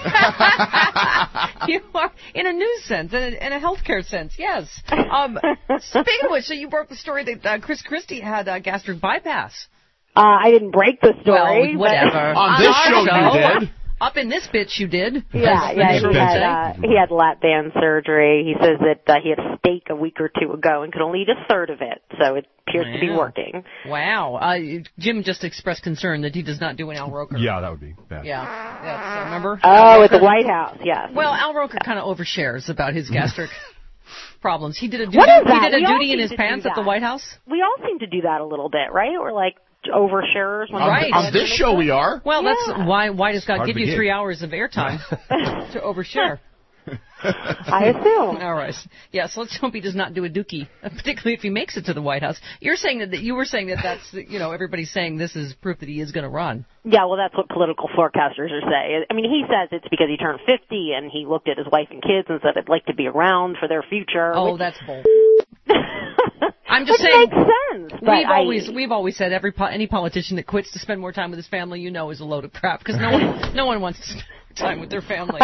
You are, in a news sense, in a, in a healthcare sense, yes. Um, speaking of which, so you broke the story that uh, Chris Christie had uh, gastric bypass. Uh, I didn't break the story. Well, whatever. On, On this show, show, you did. Up in this bitch, you did. Yeah, yeah. He had, uh, he had lap band surgery. He says that uh, he had a steak a week or two ago and could only eat a third of it, so it appears wow. to be working. Wow. Uh, Jim just expressed concern that he does not do an Al Roker. Yeah, that would be bad. Yeah. yeah so remember? Oh, at the White House, yes. Well, Al Roker kind of overshares about his gastric problems. He did a duty, what is that? He did a we duty in his pants at the White House. We all seem to do that a little bit, right? We're like oversharers. On, right. on this show we are. Well, yeah. that's why why does God Hard give you three hours of airtime to overshare? I assume. All right. Yeah, so let's hope he does not do a dookie, particularly if he makes it to the White House. You're saying that, that you were saying that that's, you know, everybody's saying this is proof that he is going to run. Yeah, well, that's what political forecasters are saying. I mean, he says it's because he turned fifty and he looked at his wife and kids and said, I'd like to be around for their future. Oh, which... that's bull. I'm just which saying. Makes sense. We've I... always we've always said every po- any politician that quits to spend more time with his family, you know, is a load of crap because no one no one wants to spend time with their family.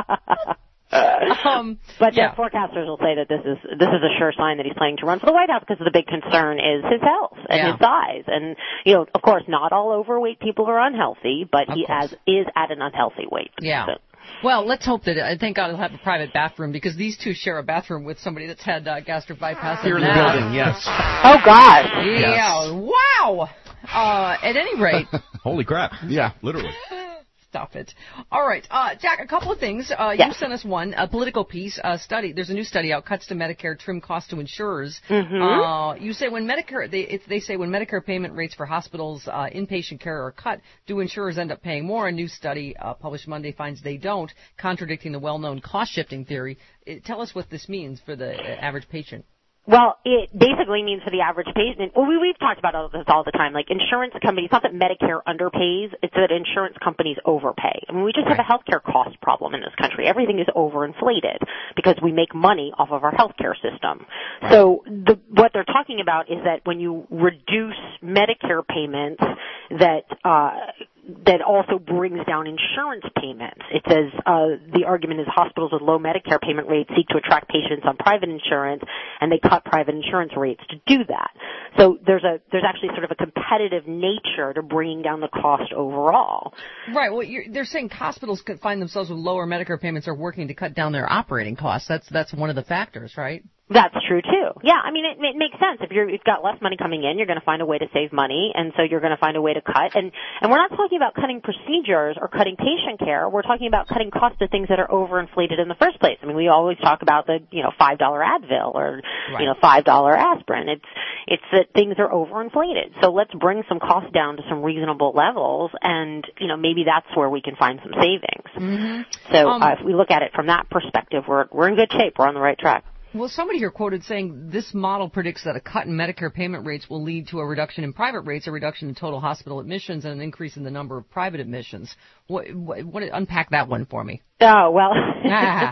um, but yeah. the forecasters will say that this is this is a sure sign that he's planning to run for the White House because the big concern is his health and yeah. his size. And, you know, of course, not all overweight people are unhealthy, but of he course. as, is at an unhealthy weight. Yeah. So. Well, let's hope that, uh, thank God he'll have a private bathroom because these two share a bathroom with somebody that's had uh, gastric bypass. Here in the building, yes. Oh, gosh. Yeah. Yes. Wow. Uh, at any rate. Holy crap. Yeah. Literally. Stop it. All right. Uh, Jack, a couple of things. Uh, yes. You sent us one, a political piece, a study. There's a new study out, Cuts to Medicare, Trim Costs to Insurers. Mm-hmm. Uh, you say when Medicare, they, it's, they say when Medicare payment rates for hospitals, uh, inpatient care are cut, do insurers end up paying more? A new study uh, published Monday finds they don't, contradicting the well-known cost-shifting theory. It, tell us what this means for the uh, average patient. Well, it basically means for the average patient, well, we, we've talked about all this all the time, like insurance companies, it's not that Medicare underpays, it's that insurance companies overpay. I mean, we just right. have a healthcare cost problem in this country. Everything is overinflated because we make money off of our healthcare system. Right. So the, what they're talking about is that when you reduce Medicare payments, that, uh, that also brings down insurance payments. It says uh, the argument is hospitals with low Medicare payment rates seek to attract patients on private insurance, and they cut private insurance rates to do that. So there's a there's actually sort of a competitive nature to bringing down the cost overall. Right. Well, you're, they're saying hospitals could find themselves with lower Medicare payments are working to cut down their operating costs. That's that's one of the factors, right? That's true too. Yeah, I mean it, it makes sense. If you're, you've got less money coming in, you're going to find a way to save money, and so you're going to find a way to cut. And and we're not talking about cutting procedures or cutting patient care. We're talking about cutting costs of things that are overinflated in the first place. I mean, we always talk about the you know five dollar Advil or right. you know five dollar aspirin. It's it's that things are overinflated. So let's bring some costs down to some reasonable levels, and you know maybe that's where we can find some savings. Mm-hmm. So um, uh, if we look at it from that perspective, we're we're in good shape. We're on the right track. Well, somebody here quoted saying this model predicts that a cut in Medicare payment rates will lead to a reduction in private rates, a reduction in total hospital admissions, and an increase in the number of private admissions. What, what, what unpack that one for me? Oh, well. Ah.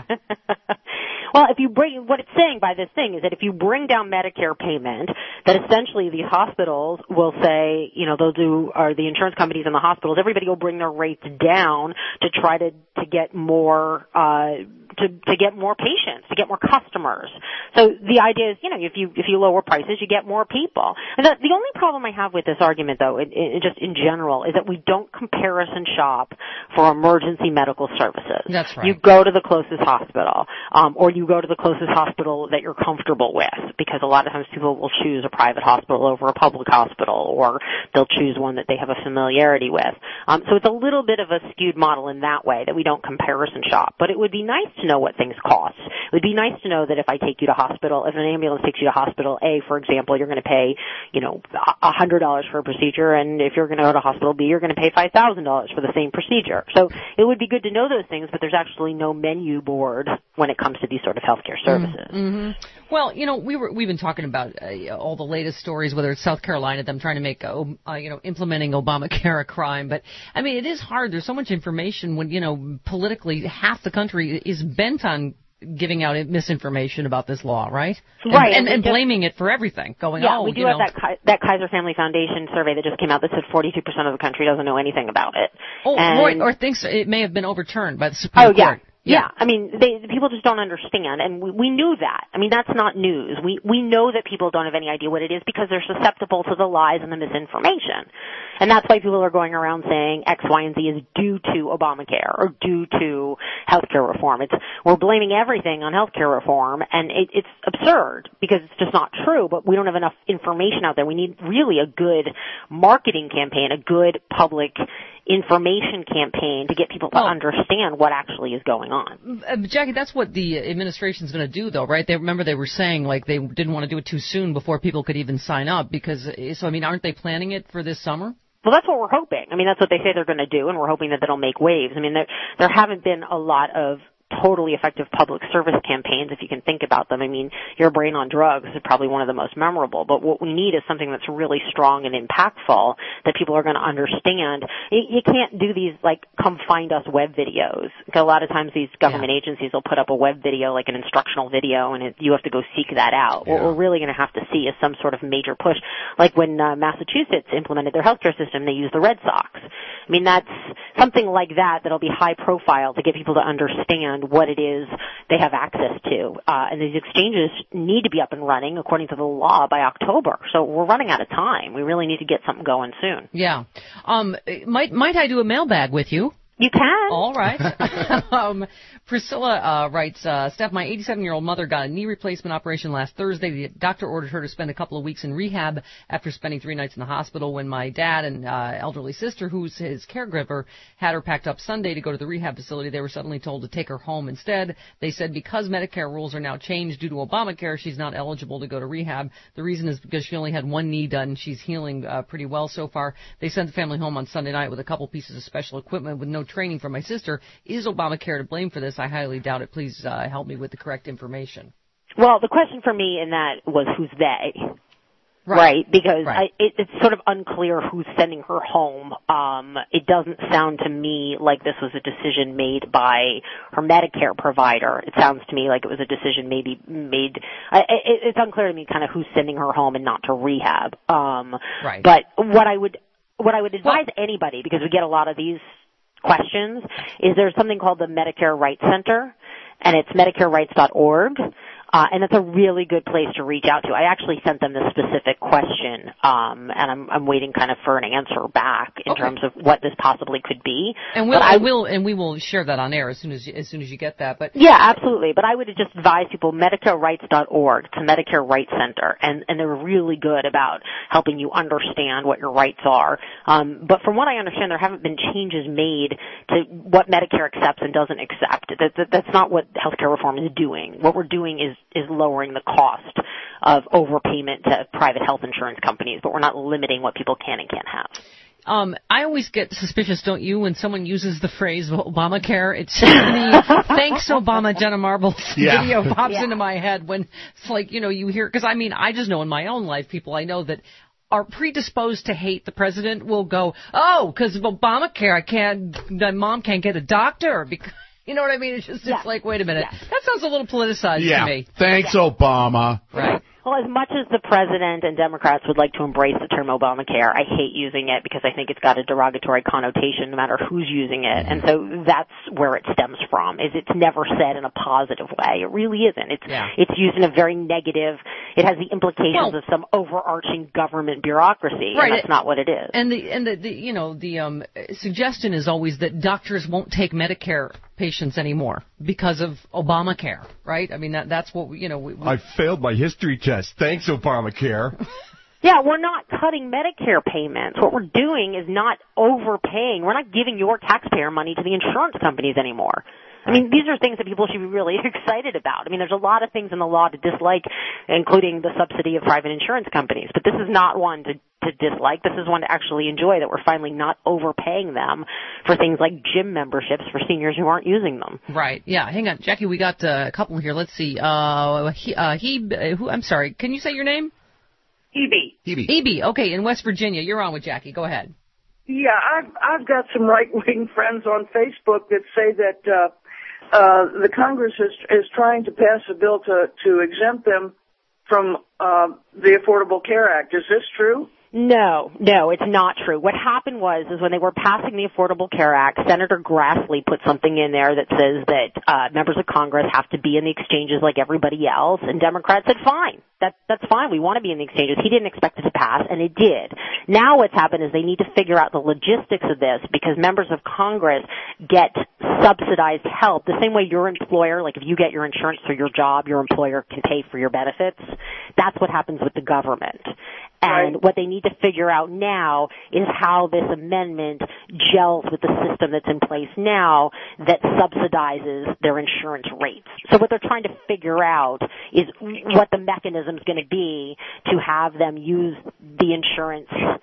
Well, if you bring, what it's saying by this thing is that if you bring down Medicare payment, that essentially these hospitals will say, you know, they'll do, or the insurance companies and the hospitals, everybody will bring their rates down to try to, to get more, uh, to, to get more patients, to get more customers. So the idea is, you know, if you, if you lower prices, you get more people. And the, the only problem I have with this argument, though, it, it, just in general, is that we don't comparison shop for emergency medical services. That's right. You go to the closest hospital, um, or you go to the closest hospital that you're comfortable with, because a lot of times people will choose a private hospital over a public hospital, or they'll choose one that they have a familiarity with. Um, so it's a little bit of a skewed model in that way, that we don't comparison shop. But it would be nice to know what things cost. It would be nice to know that if I take you to hospital, if an ambulance takes you to hospital A, for example, you're going to pay, you know, a hundred dollars for a procedure, and if you're going to go to hospital B, you're going to pay five thousand dollars for the same procedure. So it would be good to know those things, but there's actually no menu board when it comes to these sort of healthcare services. Mm-hmm. Well, you know, we were we've been talking about uh, all the latest stories, whether it's South Carolina, them trying to make, uh, uh, you know, implementing Obamacare a crime. But I mean, it is hard. There's so much information when, you know, politically half the country is bent on giving out misinformation about this law, right? Right, and, and, and and just, blaming it for everything. Going, yeah, oh, we do you have know. that Ki- that Kaiser Family Foundation survey that just came out that said forty-two percent of the country doesn't know anything about it. Oh, and, or, or thinks it may have been overturned by the Supreme oh, yeah. Court. Yeah. yeah, I mean, they, people just don't understand, and we, we knew that. I mean, that's not news. We we know that people don't have any idea what it is because they're susceptible to the lies and the misinformation, and that's why people are going around saying X, Y, and Z is due to Obamacare or due to healthcare reform. It's we're blaming everything on healthcare reform, and it, it's absurd because it's just not true. But we don't have enough information out there. We need really a good marketing campaign, a good public information campaign to get people to well, understand what actually is going on. Uh, Jackie, that's what the administration's going to do, though, right? They remember they were saying like they didn't want to do it too soon before people could even sign up because, so I mean, aren't they planning it for this summer? Well, that's what we're hoping. I mean, that's what they say they're going to do, and we're hoping that that'll make waves. I mean, there there haven't been a lot of totally effective public service campaigns, if you can think about them. I mean, Your Brain on Drugs is probably one of the most memorable, but what we need is something that's really strong and impactful that people are going to understand. You, you can't do these, like, come find us web videos. A lot of times these government yeah. agencies will put up a web video, like an instructional video, and it, you have to go seek that out. Yeah. What we're really going to have to see is some sort of major push. Like when uh, Massachusetts implemented their healthcare system, they used the Red Sox. I mean, that's something like that that'll be high profile to get people to understand what it is they have access to. Uh, and these exchanges need to be up and running according to the law by October. So we're running out of time. We really need to get something going soon. Yeah. Um, might, might I do a mailbag with you? You can. All right. um, Priscilla uh, writes, uh, Steph, my eighty-seven-year-old mother got a knee replacement operation last Thursday. The doctor ordered her to spend a couple of weeks in rehab after spending three nights in the hospital. When my dad and uh, elderly sister, who's his caregiver, had her packed up Sunday to go to the rehab facility, they were suddenly told to take her home instead. They said because Medicare rules are now changed due to Obamacare, she's not eligible to go to rehab. The reason is because she only had one knee done. She's healing uh, pretty well so far. They sent the family home on Sunday night with a couple pieces of special equipment with no training from my sister. Is Obamacare to blame for this? I highly doubt it. Please uh, help me with the correct information. Well, the question for me in that was who's they? Right. right because right. I, it, it's sort of unclear who's sending her home. Um, it doesn't sound to me like this was a decision made by her Medicare provider. It sounds to me like it was a decision maybe made. Uh, it, it's unclear to me kind of who's sending her home and not to rehab. Um, right. But what I would what I would advise well, anybody, because we get a lot of these questions, is there's something called the Medicare Rights Center, and it's medicare rights dot org. Uh, and it's a really good place to reach out to. I actually sent them this specific question, um, and I'm, I'm waiting kind of for an answer back in okay. terms of what this possibly could be. And we'll, I will, and we will share that on air as soon as you, as soon as you get that. But yeah, absolutely. But I would just advise people medicare rights dot org. It's a Medicare Rights Center, and and they're really good about helping you understand what your rights are. Um, but from what I understand, there haven't been changes made to what Medicare accepts and doesn't accept. That, that that's not what healthcare reform is doing. What we're doing is is lowering the cost of overpayment to private health insurance companies, but we're not limiting what people can and can't have. Um, I always get suspicious, don't you, when someone uses the phrase Obamacare? It's the thanks Obama Jenna Marbles Yeah. video pops Yeah. into my head when it's like, you know, you hear, because I mean, I just know in my own life, people I know that are predisposed to hate the president will go, oh, because of Obamacare, I can't, my mom can't get a doctor. Because, you know what I mean? It's just, Yeah. it's like, wait a minute. Yeah. That sounds a little politicized Yeah. to me. Thanks, Yeah. Obama. Right. Well, as much as the president and Democrats would like to embrace the term Obamacare, I hate using it because I think it's got a derogatory connotation no matter who's using it. And so that's where it stems from, is it's never said in a positive way. It really isn't. It's Yeah. it's used in a very negative, it has the implications Well- of some overarching government bureaucracy, Right. and that's not what it is. And the and the, the you know the um, suggestion is always that doctors won't take Medicare patients anymore because of Obamacare, right? I mean that that's what we, you know. We, we, I failed my history test. Thanks, Obamacare. Yeah, we're not cutting Medicare payments. What we're doing is not overpaying. We're not giving your taxpayer money to the insurance companies anymore. I mean, these are things that people should be really excited about. I mean, there's a lot of things in the law to dislike, including the subsidy of private insurance companies. But this is not one to, to dislike. This is one to actually enjoy, that we're finally not overpaying them for things like gym memberships for seniors who aren't using them. Right. Yeah. Hang on, Jackie. We got uh, a couple here. Let's see. Uh, he, uh, he uh, who? I'm sorry. Can you say your name? Hebe. Hebe. Hebe. Okay. In West Virginia. You're on with Jackie. Go ahead. Yeah, I've I've got some right wing friends on Facebook that say that uh, uh, the Congress is is trying to pass a bill to to exempt them from uh, the Affordable Care Act. Is this true? No, no, it's not true. What happened was, is when they were passing the Affordable Care Act, Senator Grassley put something in there that says that uh, members of Congress have to be in the exchanges like everybody else, and Democrats said, fine, that, that's fine, we want to be in the exchanges. He didn't expect it to pass, and it did. Now what's happened is they need to figure out the logistics of this, because members of Congress get subsidized help the same way your employer, like if you get your insurance through your job, your employer can pay for your benefits. That's what happens with the government. And Right. what they need to figure out now is how this amendment gels with the system that's in place now that subsidizes their insurance rates. So what they're trying to figure out is what the mechanism is going to be to have them use the insurance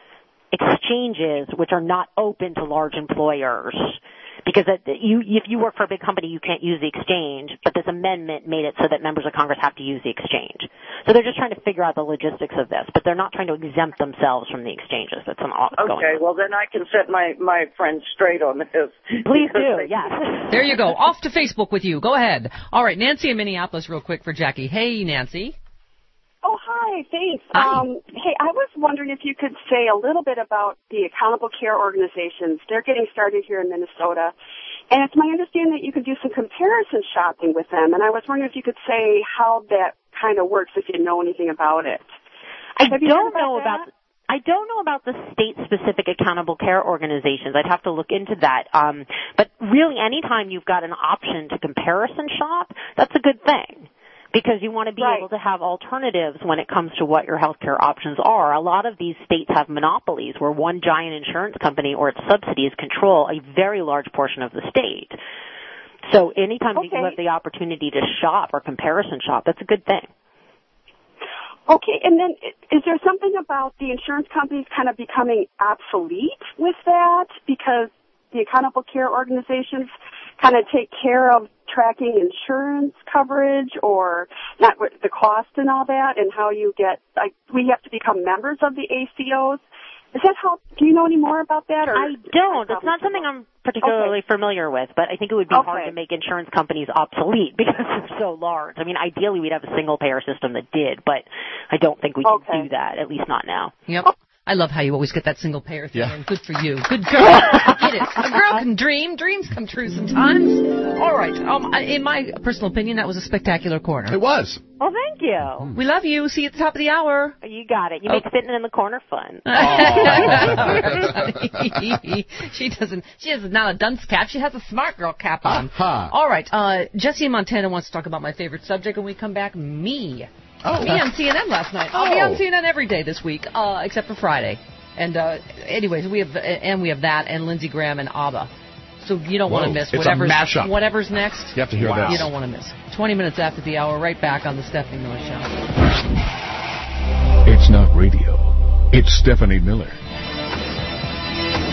exchanges, which are not open to large employers. Because you, if you work for a big company, you can't use the exchange, but this amendment made it so that members of Congress have to use the exchange. So they're just trying to figure out the logistics of this, but they're not trying to exempt themselves from the exchanges. That's an all going Okay, on. well then I can set my my friends straight on this. Please Because do, they- yes. There you go. Off to Facebook with you. Go ahead. All right, Nancy in Minneapolis, real quick for Jackie. Hey, Nancy. Oh, hi, thanks. Hi. Um, hey, I was wondering if you could say a little bit about the accountable care organizations. They're getting started here in Minnesota. And it's my understanding that you can do some comparison shopping with them. And I was wondering if you could say how that kind of works if you know anything about it. I Have you don't heard know about about I don't know about the state-specific accountable care organizations. I'd have to look into that. Um, but really, anytime you've got an option to comparison shop, that's a good thing. Because you want to be Right. able to have alternatives when it comes to what your healthcare options are. A lot of these states have monopolies where one giant insurance company or its subsidies control a very large portion of the state. So anytime Okay. you have the opportunity to shop or comparison shop, that's a good thing. Okay, and then i- is there something about the insurance companies kind of becoming obsolete with that because the accountable care organizations kind of take care of tracking insurance coverage or not with the cost and all that and how you get, like, we have to become members of the A C Os? Is that how, do you know any more about that? Or I don't. It's not something I'm particularly Okay. familiar with, but I think it would be Okay. hard to make insurance companies obsolete because they're so large. I mean, ideally we'd have a single payer system that did, but I don't think we can Okay. do that, at least not now. Yep. I love how you always get that single payer thing. And good for you. Good girl. Get it. A girl can dream. Dreams come true sometimes. All right. Um, I- in my personal opinion, that was a spectacular corner. It was. Well, thank you. We love you. See you at the top of the hour. You got it. You make sitting in the corner fun. she doesn't. She has not a dunce cap. She has a smart girl cap on. Uh-huh. All right. Uh, Jesse in Montana wants to talk about my favorite subject. When we come back, me. Oh. Me on C N N last night. I'll be Oh. on C N N every day this week, uh, except for Friday. And uh, anyways, we have and we have that and Lindsey Graham and ABBA. So you don't want to Whoa. miss It's a whatever's mashup. whatever's next. You have to hear wow. this. You don't want to miss. Twenty minutes after the hour, right back on the Stephanie Miller Show. It's not radio. It's Stephanie Miller.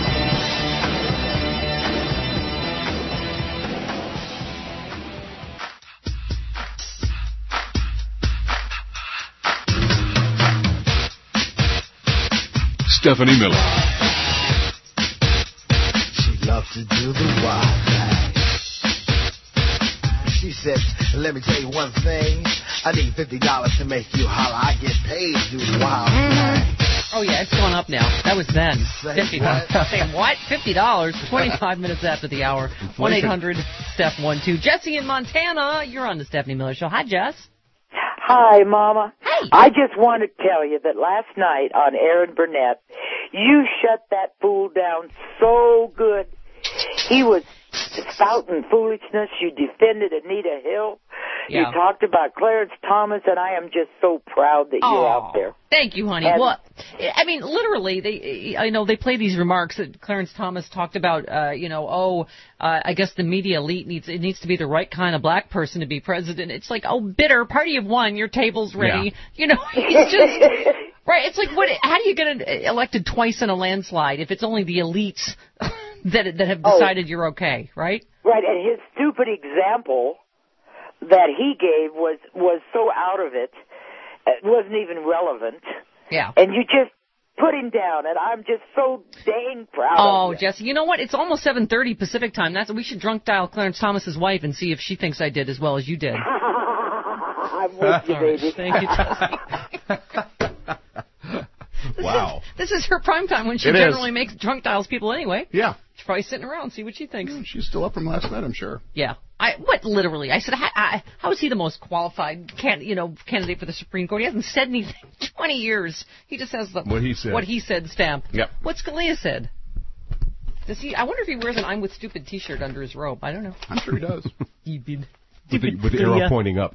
Stephanie Miller. She loved to do the wild thing. She said, let me tell you one thing. I need fifty dollars to make you holler. I get paid to do the wild thing. Oh, yeah, it's gone up now. That was then. Say fifty what? Say what? fifty dollars, twenty-five minutes after the hour. one eight hundred Steph one two. Jesse in Montana, you're on the Stephanie Miller Show. Hi, Jess. Hi, Mama. Hey. I just want to tell you that last night on Aaron Burnett, you shut that fool down so good. He was spouting foolishness. You defended Anita Hill. Yeah. You talked about Clarence Thomas, and I am just so proud that you're Oh, out there. Thank you, honey. And- well, I mean, literally, they, I know they play these remarks that Clarence Thomas talked about, uh, you know, oh, uh, I guess the media elite needs, it needs to be the right kind of black person to be president. It's like, oh, bitter, party of one, your table's ready. Yeah. You know, it's just, right, it's like, what? How do you get elected twice in a landslide if it's only the elites that that have Oh. decided you're okay, right? Right, and his stupid example that he gave was was so out of it, it wasn't even relevant. Yeah. And you just put him down, and I'm just so dang proud Oh, of you. Jesse, you know what? It's almost seven thirty Pacific time. That's we should drunk dial Clarence Thomas's wife and see if she thinks I did as well as you did. I'm with you, All right, baby. Thank you, Jesse. This Wow. Is, this is her prime time when she It is. generally makes drunk dials people anyway. Yeah. She's probably sitting around, see what she thinks. She's still up from last night, I'm sure. Yeah. I what literally? I said, I, I, how is he the most qualified can you know candidate for the Supreme Court? He hasn't said anything in twenty years. He just has the What he said. what he said stamp. Yep. What Scalia said. Does he? I wonder if he wears an "I'm with stupid" T-shirt under his robe. I don't know. I'm sure he does. Stupid. With the, with the Scalia. arrow pointing up.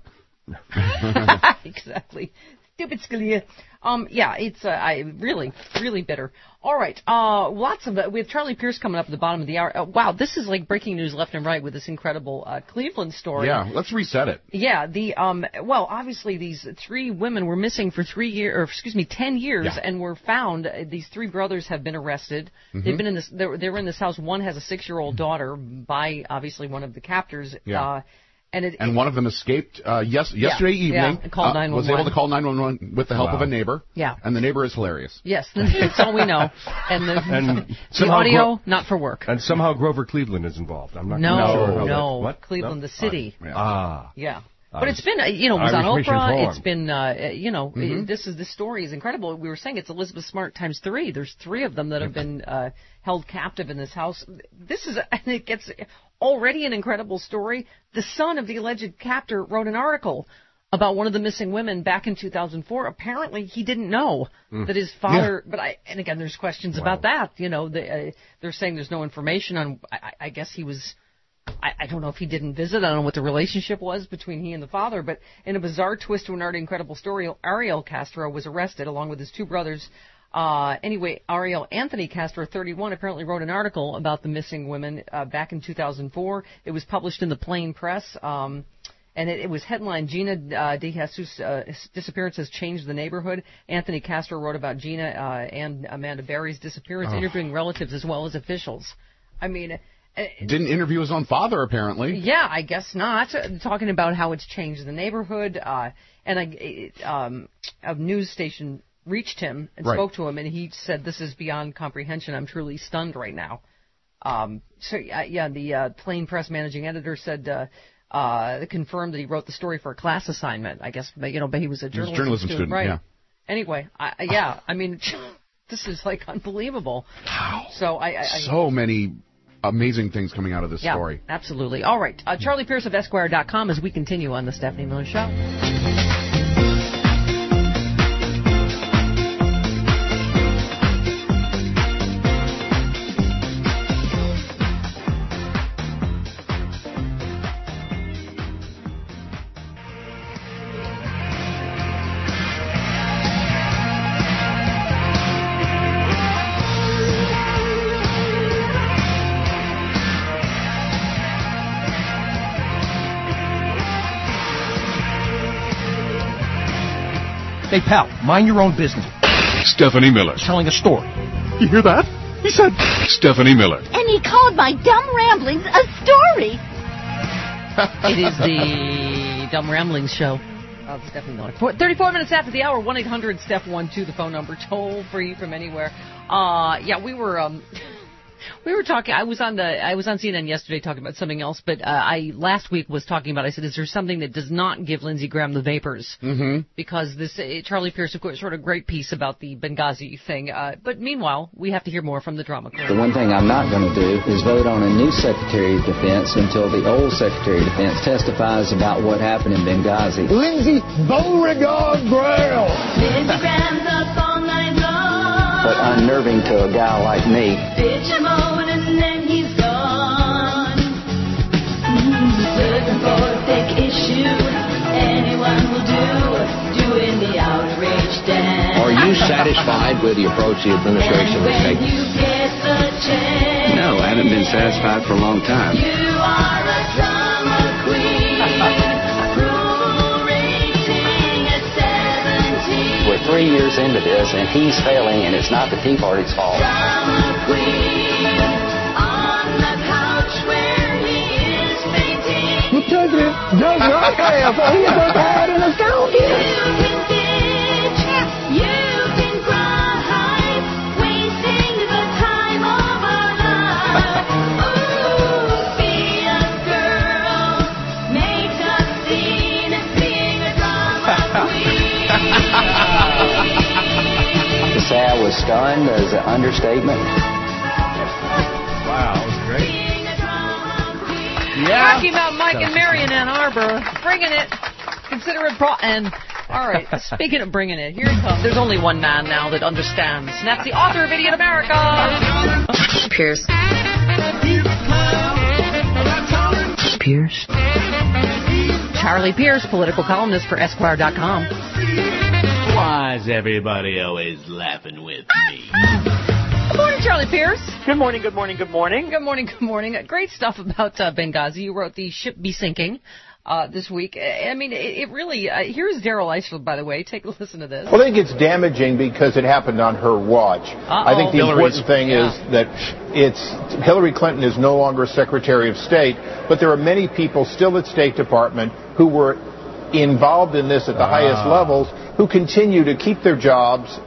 Exactly. Stupid Scalia. Um, yeah, it's uh, I really, really bitter. All right, uh, lots of uh, we have Charlie Pierce coming up at the bottom of the hour. Uh, wow, this is like breaking news left and right with this incredible uh, Cleveland story. Yeah, let's reset it. Yeah, the um, well, obviously these three women were missing for three years, or excuse me, ten years, Yeah. and were found. Uh, These three brothers have been arrested. Mhm. They've been in this. They were, they were in this house. One has a six-year-old daughter by obviously one of the captors. Yeah. Uh, and it, And one of them escaped uh, yes, yesterday Yeah, evening. yeah, and called uh, nine one one. Was able to call nine one one with the help Wow. of a neighbor. Yeah. And the neighbor is hilarious. Yes, that's all we know. And the, And the somehow audio, Gro- not for work. And somehow Grover Cleveland is involved. I'm not No, quite sure how no, that, what? Cleveland, No? the city. Ah, ah. Yeah. Uh, But it's been, uh, you know, it was on Irish Mission Oprah. Forum. It's been, uh, uh, you know, Mhm. uh, this is this story is incredible. We were saying it's Elizabeth Smart times three. There's three of them that have been uh, held captive in this house. This is, and it gets already an incredible story. The son of the alleged captor wrote an article about one of the missing women back in two thousand four. Apparently, he didn't know Mm. that his father. But I, and again, there's questions about that. You know, they, uh, they're saying there's no information on. I, I guess he was. I, I don't know if he didn't visit. I don't know what the relationship was between he and the father. But in a bizarre twist to an already incredible story, Ariel Castro was arrested along with his two brothers. Uh, anyway, Ariel Anthony Castro, thirty-one, apparently wrote an article about the missing women uh, back in two thousand four. It was published in the Plain Press. Um, And it, it was headlined, Gina uh, De Jesus' uh, disappearance has changed the neighborhood. Anthony Castro wrote about Gina uh, and Amanda Berry's disappearance, Oh. interviewing relatives as well as officials. I mean, uh, Didn't interview his own father, apparently. yeah, I guess not. Uh, Talking about how it's changed the neighborhood. Uh, and I, it, um, a news station reached him and Right. spoke to him, and he said, "This is beyond comprehension. I'm truly stunned right now." Um, so, uh, yeah, the uh, Plain Press managing editor said... Uh, Uh, confirmed that he wrote the story for a class assignment. I guess, you know, but he was a He was a journalism, journalism student, right? yeah. Anyway, I, I- yeah, I mean, this is like unbelievable. Wow. So I, I, I So many amazing things coming out of this yeah, story. absolutely. All right, uh, Charlie Pierce of Esquire dot com as we continue on the Stephanie Miller Show. Hey, pal, mind your own business. Stephanie Miller. Telling a story. You hear that? He said Stephanie Miller. And he called my dumb ramblings a story. It is the Dumb Ramblings Show. of Stephanie Miller. thirty-four minutes after the hour, one eight hundred Steph one two, the phone number, toll free from anywhere. Uh, yeah, we were, um, we were talking, I was on the, I was on C N N yesterday talking about something else, but, uh, I, last week was talking about, I said, is there something that does not give Lindsey Graham the vapors? Mm-hmm. Because this, uh, Charlie Pierce, of course, wrote a great piece about the Benghazi thing, uh, but meanwhile, we have to hear more from the drama queen. The one thing I'm not going to do is vote on a new Secretary of Defense until the old Secretary of Defense testifies about what happened in Benghazi. Lindsey Beauregard Graham. Lindsey Graham's up all night long. But unnerving to a guy like me. Bitch a moment and then he's gone. Looking for a fake issue. Anyone will do. Doing the outrage dance. Are you satisfied with the approach the administration is taking? You get the chance. No, I haven't been satisfied for a long time. You are a drama queen. Rule rating at seventeen. We're three years into this, and he's failing, and it's not the Tea Party's fault. Drama queen. On the couch where he is fainting. The president does not have what he ever had in his county. You can bitch. You can cry. Wasting the time of our lives. Ooh, be a girl. Make a scene. Being a drama queen. To say I was stunned is an understatement. Wow, that was great. Yeah. Rocky Mountain Mike and Mary in Ann Arbor, bringing it. Consider it brought. And all right, speaking of bringing it, here it comes. There's only one man now that understands, and that's the author of Idiot America, Pierce. Pierce. Charlie Pierce, political columnist for Esquire dot com. Why's everybody always laughing with me? Good morning, Charlie Pierce. Good morning, good morning, good morning. Good morning, good morning. Uh, great stuff about uh, Benghazi. You wrote The Ship Be Sinking uh, this week. I mean, it, it really, uh, here's Daryl Eichfeld, by the way. Take a listen to this. Well, I think it's damaging because it happened on her watch. Uh-oh. I think the Hillary's, important thing yeah. is that it's Hillary Clinton is no longer Secretary of State, but there are many people still at State Department who were involved in this at the uh. highest levels who continue to keep their jobs.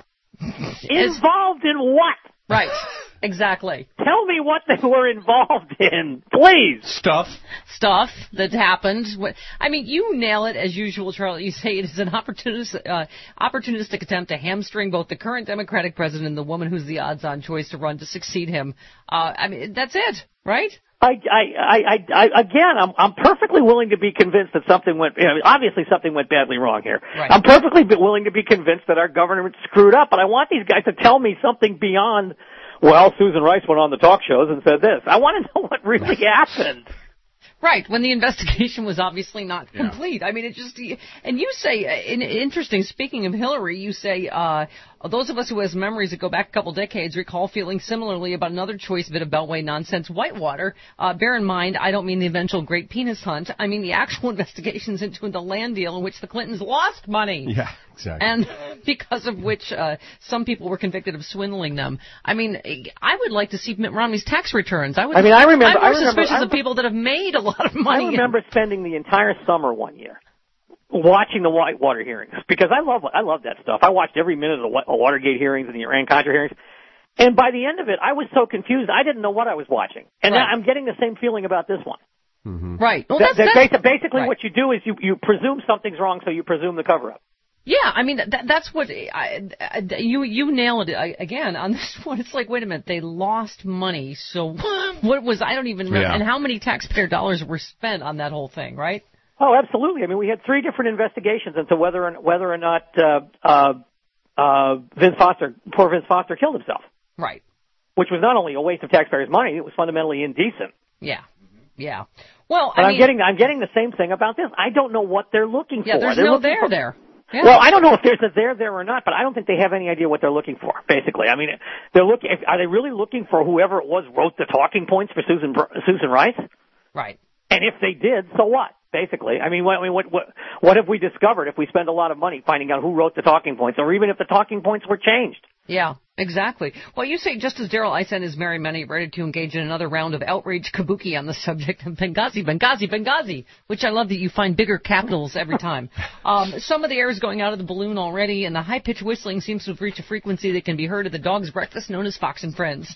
Involved in what? Right. Exactly. Tell me what they were involved in, please. Stuff. Stuff that happened. I mean, you nail it as usual, Charlie. You say it is an opportunistic, uh, opportunistic attempt to hamstring both the current Democratic president and the woman who's the odds-on choice to run to succeed him. Uh, I mean, that's it, right? I, I, I, I, again, I'm, I'm perfectly willing to be convinced that something went, you know, obviously something went badly wrong here. Right. I'm perfectly willing to be convinced that our government screwed up, but I want these guys to tell me something beyond, well, Susan Rice went on the talk shows and said this. I want to know what really happened. Right, when the investigation was obviously not Yeah. complete. I mean, it just, and you say, uh, in, interesting, speaking of Hillary, you say, uh, those of us who has memories that go back a couple decades recall feeling similarly about another choice bit of Beltway nonsense, Whitewater. Uh, bear in mind, I don't mean the eventual great penis hunt. I mean the actual investigations into the land deal in which the Clintons lost money. Yeah, exactly. And because of which uh, some people were convicted of swindling them. I mean, I would like to see Mitt Romney's tax returns. I would. I mean, I remember- I'm more I remember- suspicious I of remember- people that have made a lot of money. I remember spending the entire summer one year watching the Whitewater hearings because I love I love that stuff. I watched every minute of the Wa- Watergate hearings and the Iran-Contra hearings. And by the end of it, I was so confused, I didn't know what I was watching. And Right. I'm getting the same feeling about this one. Mm-hmm. Right. Well, That- that's, that that's, basi- basically right. what you do is you, you presume something's wrong, so you presume the cover-up. Yeah, I mean, that, that's what, I, I, you you nailed it I, again on this one. It's like, wait a minute, they lost money, so what was, I don't even know, Yeah. and how many taxpayer dollars were spent on that whole thing, right? Oh, absolutely. I mean, we had three different investigations into whether or, whether or not uh, uh, uh, Vince Foster, poor Vince Foster, killed himself. Right. Which was not only a waste of taxpayers' money, it was fundamentally indecent. Yeah, yeah. Well, But I I'm mean, getting I'm getting the same thing about this. I don't know what they're looking yeah, for. there's They're no looking there for- there. Yeah. Well, I don't know if there's a there there or not, but I don't think they have any idea what they're looking for. Basically, I mean, they're looking. Are they really looking for whoever it was wrote the talking points for Susan Susan Rice? Right. And if they did, so what? Basically, I mean, what I mean, what what what have we discovered if we spend a lot of money finding out who wrote the talking points, or even if the talking points were changed? Yeah, exactly. Well, you say just as Daryl Issa and his merry men are ready to engage in another round of outrage kabuki on the subject of Benghazi, Benghazi, Benghazi, which I love that you find bigger capitals every time. Um, some of the air is going out of the balloon already, and the high-pitched whistling seems to have reached a frequency that can be heard at the dog's breakfast known as Fox and Friends.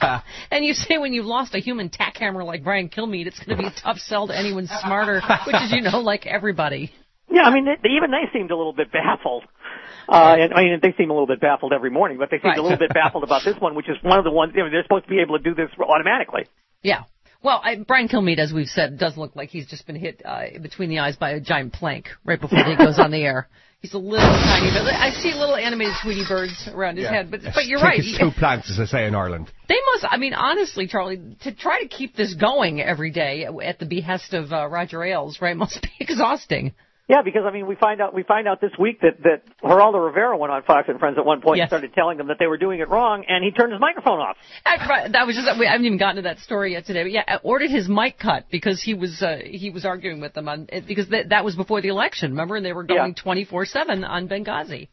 And you say when you've lost a human tack hammer like Brian Kilmeade, it's going to be a tough sell to anyone smarter, which is, you know, like everybody. Yeah, I mean, they, even they seemed a little bit baffled. Uh, and, I mean, they seem a little bit baffled every morning, but they seemed Right. a little bit baffled about this one, which is one of the ones, you know, they're supposed to be able to do this automatically. Yeah. Well, I, Brian Kilmeade, as we've said, does look like he's just been hit uh, between the eyes by a giant plank right before he goes on the air. He's a little tiny bit. I see little animated Tweety birds around his Yeah. head, but but you're Take right. his two planks, as they say in Ireland. They must. I mean, honestly, Charlie, to try to keep this going every day at the behest of uh, Roger Ailes, right, must be exhausting. Yeah, because I mean, we find out we find out this week that that Geraldo Rivera went on Fox and Friends at one point Yes. and started telling them that they were doing it wrong, and he turned his microphone off. I, that was just. We haven't even gotten to that story yet today, but yeah, I ordered his mic cut because he was uh, he was arguing with them on because that that was before the election, remember, and they were going twenty-four seven on Benghazi.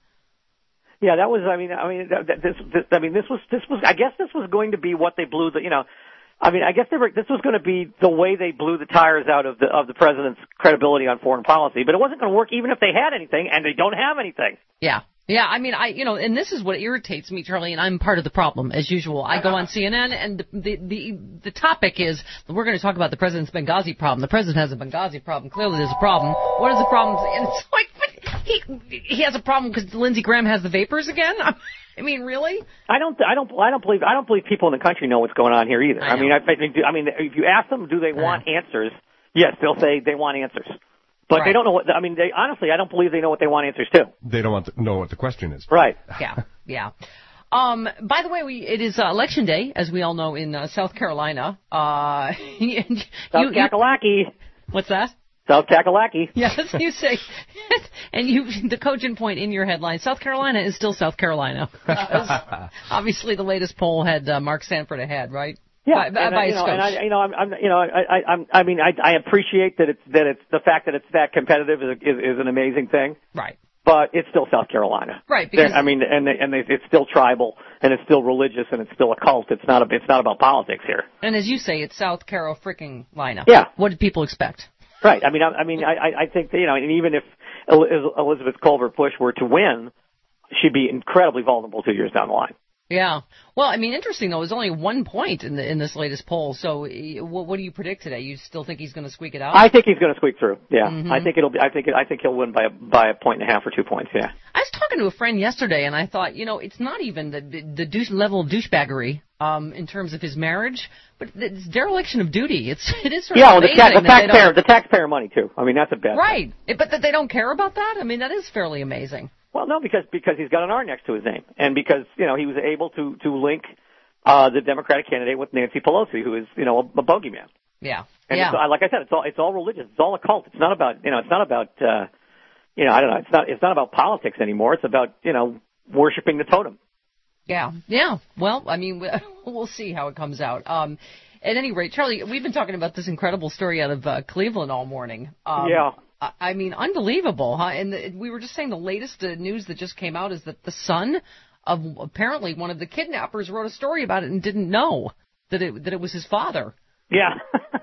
Yeah, that was. I mean, I mean, that- that- this, this. I mean, this was. This was. I guess this was going to be what they blew the. You know, I mean, I guess they were. This was going to be the way they blew the tires out of the of the president's credibility on foreign policy. But it wasn't going to work even if they had anything, and they don't have anything. Yeah. Yeah, I mean, I, you know, and this is what irritates me, Charlie, and I'm part of the problem, as usual. I go on C N N, and the, the, the, the topic is, we're going to talk about the president's Benghazi problem. The president has a Benghazi problem. Clearly there's a problem. What is the problem? And it's like, but he, he has a problem because Lindsey Graham has the vapors again? I mean, really? I don't. I don't. I don't believe. I don't believe people in the country know what's going on here either. I I, mean, I, I mean, if you ask them, do they want answers? Yes, they'll say they want answers. But Right. they don't know what. I mean, they honestly, I don't believe they know what they want answers to. They don't want to know what the question is. Right. Yeah, yeah. Um, by the way, we, it is uh, election day, as we all know, in uh, South Carolina. Uh, you, South Kakalaki. What's that? South Kakalaki. Yes, you say. And you, the cogent point in your headline, South Carolina is still South Carolina. Obviously, the latest poll had uh, Mark Sanford ahead, right? Yeah, by, by, and, by I, a you know, and skosh. I, you know, I'm, I'm, you know, I, I, I'm, I mean, I, I appreciate that it's that it's the fact that it's that competitive is, is, is an amazing thing. Right. But it's still South Carolina. Right. Because They're- I mean, and they, and they, it's still tribal, and it's still religious, and it's still a cult. It's not a, it's not about politics here. And as you say, it's South Carol freaking Lina. Yeah. What did people expect? Right. I mean, I, I mean, I, I think that, you know, and even if El- Elizabeth Colbert Bush were to win, she'd be incredibly vulnerable two years down the line. Yeah. Well, I mean, interesting though. It was only one point in the in this latest poll. So, eh, what, what do you predict today? You still think he's going to squeak it out? I think he's going to squeak through. Yeah, Mhm. I think it'll be. I think. It, I think he'll win by a, by a point and a half or two points. Yeah. I was talking to a friend yesterday, and I thought, you know, it's not even the the, the douche, level of douchebaggery um, in terms of his marriage, but it's dereliction of duty. It's it is sort Yeah. of Well, the, amazing ta- the that they taxpayer, don't- the taxpayer money too. I mean, that's a bad. right. It- but that they don't care about that. I mean, that is fairly amazing. Well, no, because because he's got an R next to his name, and because you know he was able to to link uh, the Democratic candidate with Nancy Pelosi, who is you know a, a bogeyman. Yeah. And yeah. it's, like I said, it's all it's all religious. It's all a cult. It's not about you know it's not about uh, you know I don't know. It's not it's not about politics anymore. It's about you know worshiping the totem. Yeah, yeah. Well, I mean, we- we'll see how it comes out. Um, at any rate, Charlie, we've been talking about this incredible story out of uh, Cleveland all morning. Um, Yeah. I, I mean, unbelievable, huh? And the, we were just saying the latest uh, news that just came out is that the son of apparently one of the kidnappers wrote a story about it and didn't know that it that it was his father. Yeah.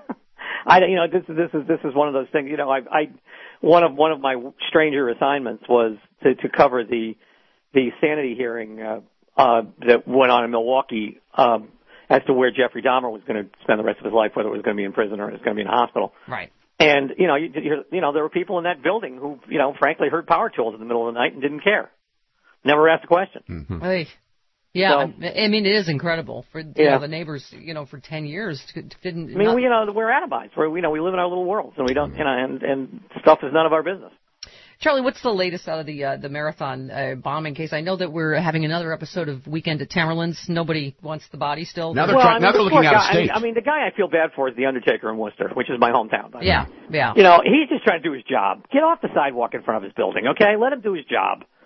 I you know this is this is this is one of those things. You know, I I one of one of my stranger assignments was to to cover the the sanity hearing uh, uh, that went on in Milwaukee um, as to where Jeffrey Dahmer was going to spend the rest of his life, whether it was going to be in prison or it was going to be in a hospital. Right. And you know, you, you you know, there were people in that building who you know, frankly, heard power tools in the middle of the night and didn't care, never asked a question. Mm-hmm. Hey. Yeah, So- I I mean, it is incredible for you Yeah. know, the neighbors. You know, for ten years t- didn't. I mean, not- we, you know, we're Anabites. We're, you know, we live in our little worlds, and we don't, you know, and and stuff is none of our business. Charlie, what's the latest out of the uh, the marathon uh, bombing case? I know that we're having another episode of Weekend at Tamerlan's. Nobody wants the body still. Now they're Well, trying, I mean, now they're this looking poor out of guy- I state. mean, I mean, the guy I feel bad for is the Undertaker in Worcester, which is my hometown. by the Yeah, way. yeah. You know, he's just trying to do his job. Get off the sidewalk in front of his building, okay? Let him do his job.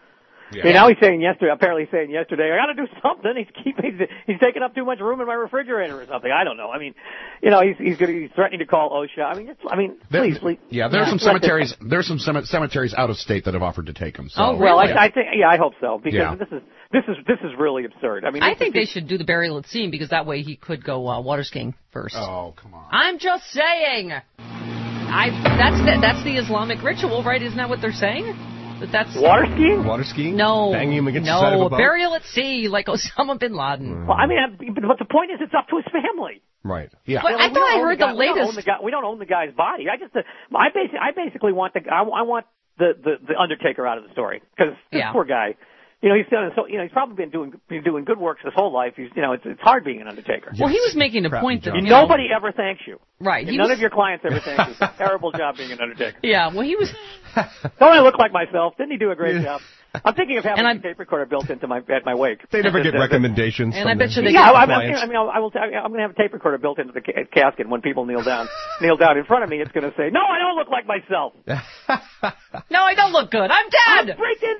Yeah. I mean, now he's saying yesterday, apparently he's saying yesterday, I got to do something. He's keeping, he's taking up too much room in my refrigerator or something. I don't know. I mean, you know, he's he's, gonna, he's threatening to call OSHA. I mean, it's, I mean, There- please, please. Yeah, there are Yeah. some cemeteries. There are some cem- cemeteries out of state that have offered to take him. So. Oh, well, I, I think, yeah, I hope so because Yeah. this is this is this is really absurd. I mean, I this think is, they should do the burial at sea because that way he could go uh, water skiing first. Oh, come on. I'm just saying. I that's the, that's the Islamic ritual, right? Isn't that what they're saying? That that's water skiing. Water skiing? No, Banging him against the side of no, a boat? burial at sea like Osama bin Laden. Well, I mean, I- but but the point is, it's up to his family. Right. Yeah. But You know, I we thought don't I own heard the, the guy, we don't own latest. the guy. We don't own the guy's body. I just, uh, I basically, I basically want the, I, I want the, the the Undertaker out of the story because this Yeah. poor guy. You know, he's done so. You know, he's probably been doing been doing good works his whole life. He's, you know, it's it's hard being an Undertaker. Well, he was making a point that You- you know, nobody ever thanks you. right. He None was, of your clients ever thank you. It's a terrible job being an Undertaker. yeah. Well, he was. Don't I look like myself? Didn't he do a great job? I'm thinking of having And a tape recorder built into my at my wake. They never get Uh, recommendations. And from I bet the you they Yeah, get I, I, clients. I mean, I will. I'm going to have a tape recorder built into the ca- casket. When people kneel down, kneel down in front of me, it's going to say, "No, I don't look like myself. No, I don't look good. I'm I'm dead. freaking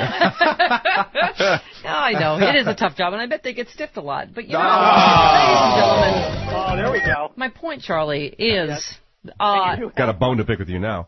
dead." No, I know it is a tough job, and I bet they get stiffed a lot. But you know, Ah. ladies and gentlemen, Oh, there we go. my point, Charlie, is. Uh, Got a bone to pick with you now.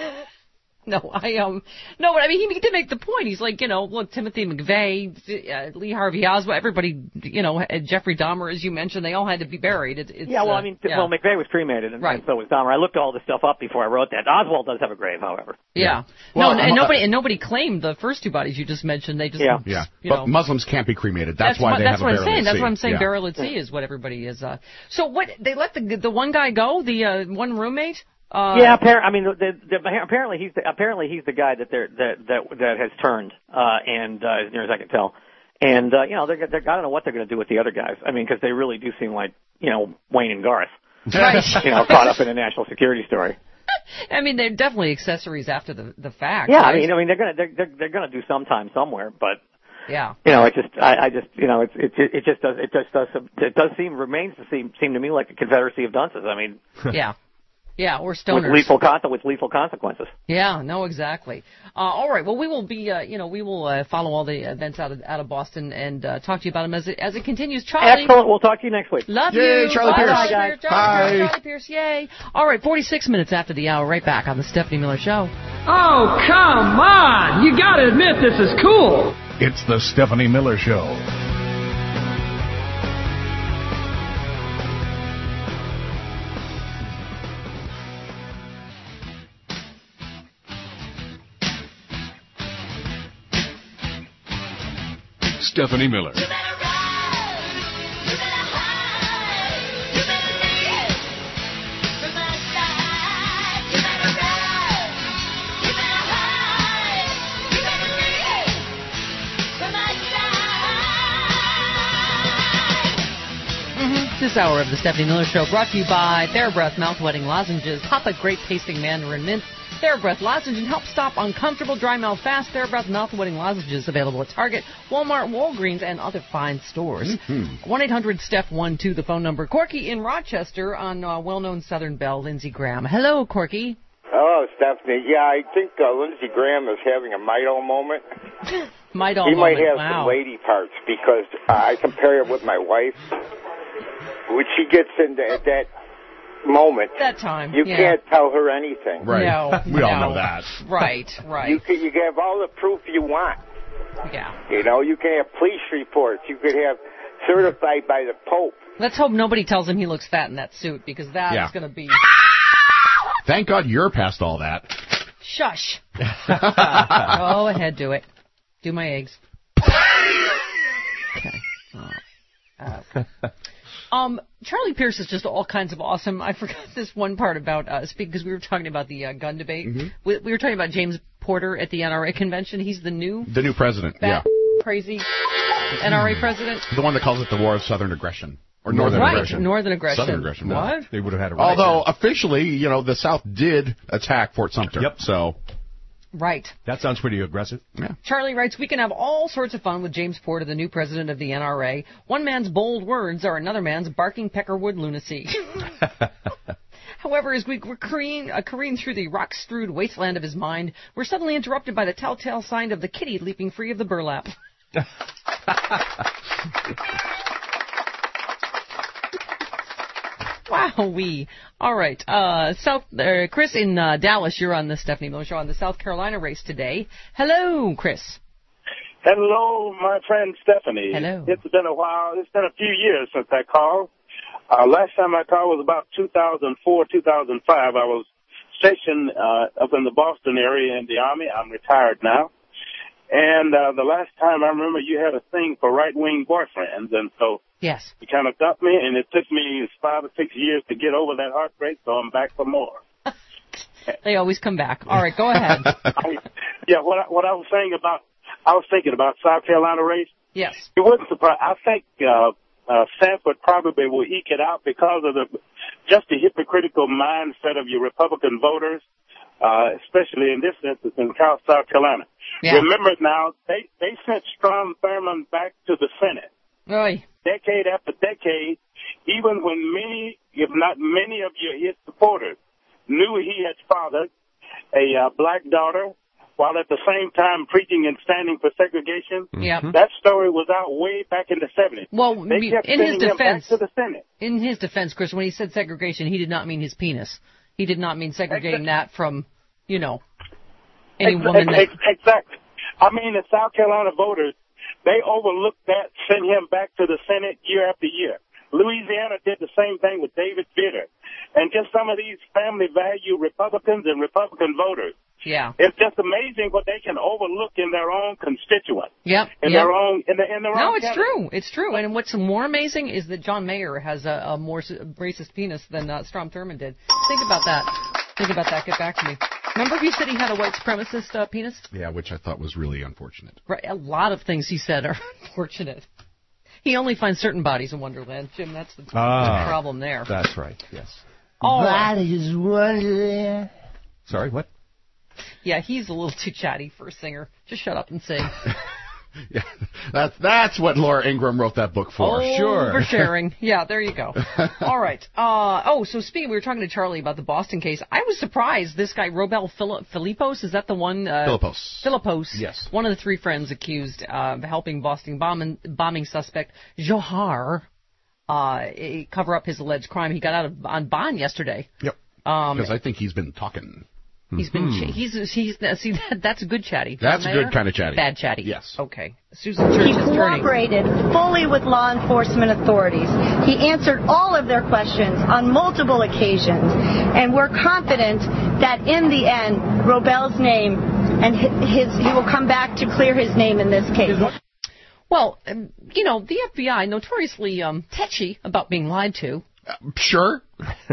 No, I um, no, but I mean, he did make the point. He's like, you know, look, Timothy McVeigh, uh, Lee Harvey Oswald, everybody, you know, uh, Jeffrey Dahmer, as you mentioned, they all had to be buried. It, it's, Yeah, well, uh, I mean, yeah. well, McVeigh was cremated, and, Right. and so was Dahmer. I looked all this stuff up before I wrote that. Oswald does have a grave, however. yeah. Well, no, and, and I'm- nobody and nobody claimed the first two bodies you just mentioned. They just, Yeah. Yeah, you but know. Muslims can't be cremated. That's, That's why what, they that's have what a I'm burial saying. at That's sea. what I'm saying. Yeah. Burial at sea is what everybody is. Uh, so what? They let the the one guy go, the uh, one roommate. Uh, yeah, appar- I mean, the, the, the, apparently he's the, apparently he's the guy that they're, that that that has turned, uh, and uh, as near as I can tell, and uh, you know, they're, they're, I don't know what they're going to do with the other guys. I mean, because they really do seem like, you know, Wayne and Garth, Right. you know, caught up in a national security story. I mean, they're definitely accessories after the the fact. Yeah, I right? mean, I mean, they're gonna they're they're, they're gonna do sometime somewhere, but yeah. you know, it just I, I just you know, it's it it just does it just does it does seem remains to seem seem to me like a confederacy of dunces. I mean, Yeah. Yeah, or with stoners. lethal con- with lethal consequences. Yeah, no, exactly. Uh, all right. Well, we will be, uh, you know, we will uh, follow all the events out of out of Boston and uh, talk to you about them as it as it continues. Charlie, Excellent. We'll talk to you next week. love Yay, you. Charlie Bye, Pierce. Charlie Bye, Pierce. guys. Charlie, Bye. Charlie Pierce. Yay! All right, forty-six minutes after the hour, right back on the Stephanie Miller Show. Oh, come on! You gotta admit this is cool. It's the Stephanie Miller Show. Stephanie Miller. This hour of the Stephanie Miller Show brought to you by TheraBreath Mouth-Wetting Lozenges. Pop a great tasting mandarin mint. TheraBreath Lozenge and help stop uncomfortable dry mouth fast. TheraBreath Mouth-Wetting Lozenges available at Target, Walmart, Walgreens, and other fine stores. one eight hundred Steph one two, the phone number. Corky in Rochester on uh, well-known Southern Belle, Lindsey Graham. Hello, Corky. Hello, Stephanie. Yeah, I think uh, Lindsey Graham is having a Midol moment. Might all he might moment. have Wow. some lady parts because uh, I compare it with my wife. When she gets into at that moment, That time. you yeah. can't tell her anything. Right. No, We all no. know that. Right, right. You can, you can have all the proof you want. Yeah. You know, you can have police reports. You could have certified by the Pope. Let's hope nobody tells him he looks fat in that suit, because that's Yeah. going to be... Thank God you're past all that. Shush. Go ahead, do it. Do my eggs. Okay. Uh, uh, um, Charlie Pierce is just all kinds of awesome. I forgot this one part about uh, speak because we were talking about the uh, gun debate. Mm-hmm. We, we were talking about James Porter at the N R A convention. He's the new The new president. fat, Yeah. crazy N R A president. The one that calls it the War of Southern Aggression. Or Northern Right, Aggression. Northern Aggression. Southern Aggression. no. What? They would have had it right. Although, officially, you know, the South did attack Fort Sumter. Yep. So, Right. That sounds pretty aggressive. yeah. Charlie writes, we can have all sorts of fun with James Porter, the new president of the N R A. One man's bold words are another man's barking peckerwood lunacy. However, as we were careen, uh, careen through the rock-strewed wasteland of his mind, we're suddenly interrupted by the telltale sign of the kitty leaping free of the burlap. Wowee. All right. Uh, South, uh, Chris in uh, Dallas, you're on the Stephanie Miller Show on the South Carolina race today. Hello, Chris. Hello, my friend Stephanie. Hello. It's been a while. It's been a few years since I called. Uh, last time I called was about two thousand four, two thousand five. I was stationed uh, up in the Boston area in the Army. I'm retired now. And uh, the last time I remember you had a thing for right-wing boyfriends, and so yes, you kind of got me, and it took me five or six years to get over that heartbreak, so I'm back for more. They always come back. All right, go ahead. I, yeah, what I, what I was saying about, I was thinking about South Carolina race. Yes. It wouldn't surprise. I think uh, uh, Sanford probably will eke it out because of the just the hypocritical mindset of your Republican voters, uh, especially in this instance in South Carolina. Yeah. Remember now, they, they sent Strom Thurmond back to the Senate. Oy. Decade after decade, even when many, if not many of your, his supporters knew he had fathered a uh, black daughter while at the same time preaching and standing for segregation. Yeah. That story was out way back in the seventies. Well, they kept in his sending him back defense, to the Senate. in his defense, Chris, when he said segregation, he did not mean his penis. He did not mean segregating that from, you know, any Ex- woman that... ex- Exactly. I mean, the South Carolina voters, they overlooked that, sent him back to the Senate year after year. Louisiana did the same thing with David Vitter. And just some of these family value Republicans and Republican voters. Yeah. It's just amazing what they can overlook in their own constituents. Yep. In yep. their own, in, the, in their no, own it's candidate. true. It's true. And what's more amazing is that John Mayer has a, a more racist penis than uh, Strom Thurmond did. Think about that. Think about that. Get back to me. Remember you said he had a white supremacist uh, penis? Yeah, which I thought was really unfortunate. Right. A lot of things he said are unfortunate. He only finds certain bodies in Wonderland, Jim. That's the, Ah, the problem there. That's right, yes. Oh. Bodies Wonderland. Sorry, what? Yeah, he's a little too chatty for a singer. Just shut up and sing. Yeah, that's that's what Laura Ingraham wrote that book for. Oh, Sure. for sharing. Yeah, there you go. All right. Uh, oh, so speaking, we were talking to Charlie about the Boston case. I was surprised. This guy, Robel Phili- Philippos, is that the one? Uh, Philippos. Philippos. Yes. One of the three friends accused of helping Boston bombing, bombing suspect Johar uh, cover up his alleged crime. He got out of on bond yesterday. Yep. Um, Because I think he's been talking. He's been Mm-hmm. ch- he's he's see that, that's a good chatty. That's John a good Mayer? kind of chatty. Bad chatty. Yes. Okay. Susan Church He is turning. cooperated fully with law enforcement authorities. He answered all of their questions on multiple occasions, and we're confident that in the end, Robel's name and his he will come back to clear his name in this case. Well, um, you know, the F B I notoriously um, tetchy about being lied to. Uh, sure.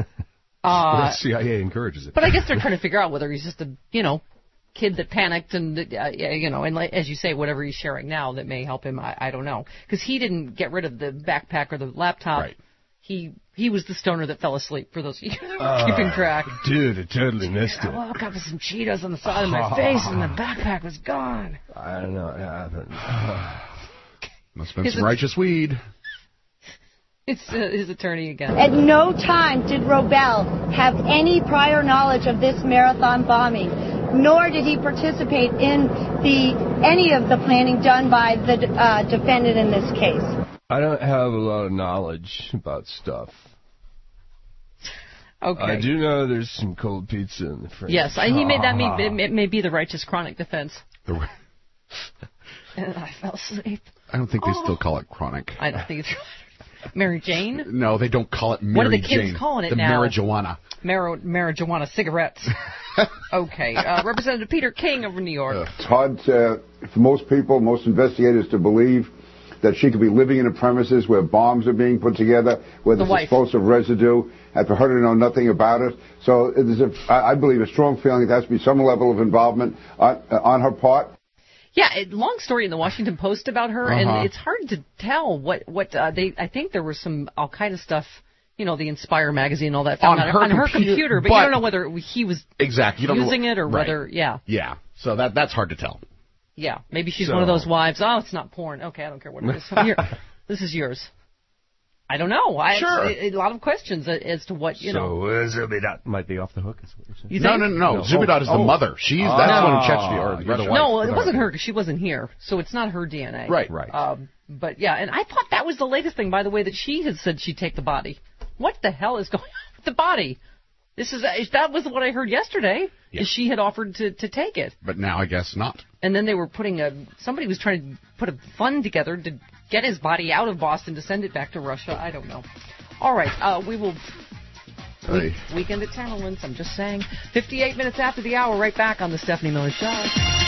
Uh, Well, the C I A encourages it. But I guess they're trying to figure out whether he's just a, you know, kid that panicked and, uh, you know, and like, as you say, whatever he's sharing now that may help him, I, I don't know. Because he didn't get rid of the backpack or the laptop. Right. He he was the stoner that fell asleep, for those of you Uh, keeping track. Dude, I totally missed I it. woke up with some Cheetos on the side of my face and the backpack was gone. I don't know. Yeah, Must have been His some att- righteous weed. It's uh, his attorney again. At no time did Robel have any prior knowledge of this marathon bombing, nor did he participate in the any of the planning done by the uh, defendant in this case. I don't have a lot of knowledge about stuff. Okay. I do know there's some cold pizza in the fridge. Yes, I, he made that may, it may, it may be the righteous chronic defense. The, And I fell asleep. I don't think they Oh. still call it chronic. I don't think it's Mary Jane. No, they don't call it Mary What are the kids Jane. calling it the now? marijuana. Mar- marijuana cigarettes. Okay. Uh, Representative Peter King of New York. It's hard to, for most people, most investigators, to believe that she could be living in a premises where bombs are being put together, where The there's wife. explosive residue, and for her to know nothing about it. So there's a, I I believe a strong feeling there has to be some level of involvement on, on her part. Yeah, it, long story in the Washington Post about her, Uh-huh. and it's hard to tell what what uh, they. I think there was some Al Qaeda stuff. You know, the Inspire magazine, and all that found On out her on her computer, computer, but, but- you don't know whether he was Exactly. You don't know using what- it or right. whether. Yeah, Yeah. So that that's hard to tell. yeah. Maybe she's So- one of those wives. Oh, it's not porn. Okay, I don't care what it is. Here, this is yours. I don't know. I, Sure. A, a lot of questions as to what, you so, know. So, uh, Zubidot might be off the hook, is what you're saying? You No, think? no, no, no. Zubidot Oh, is the oh. mother. She's Oh. that's the one in No. Chechnya or You're the Russia. wife. No, it Okay. wasn't her because she wasn't here, so it's not her D N A. Right. Right. Um, but yeah, and I thought that was the latest thing, by the way, that she had said she'd take the body. What the hell is going on with the body? This is that was what I heard yesterday. Yeah. Is she had offered to, to take it, But now I guess not. and then they were putting a somebody was trying to put a fund together to get his body out of Boston to send it back to Russia. I don't know. All right, uh, we will. Hey. Weekend at Talents, I'm just saying. fifty-eight minutes after the hour, right back on the Stephanie Miller Show.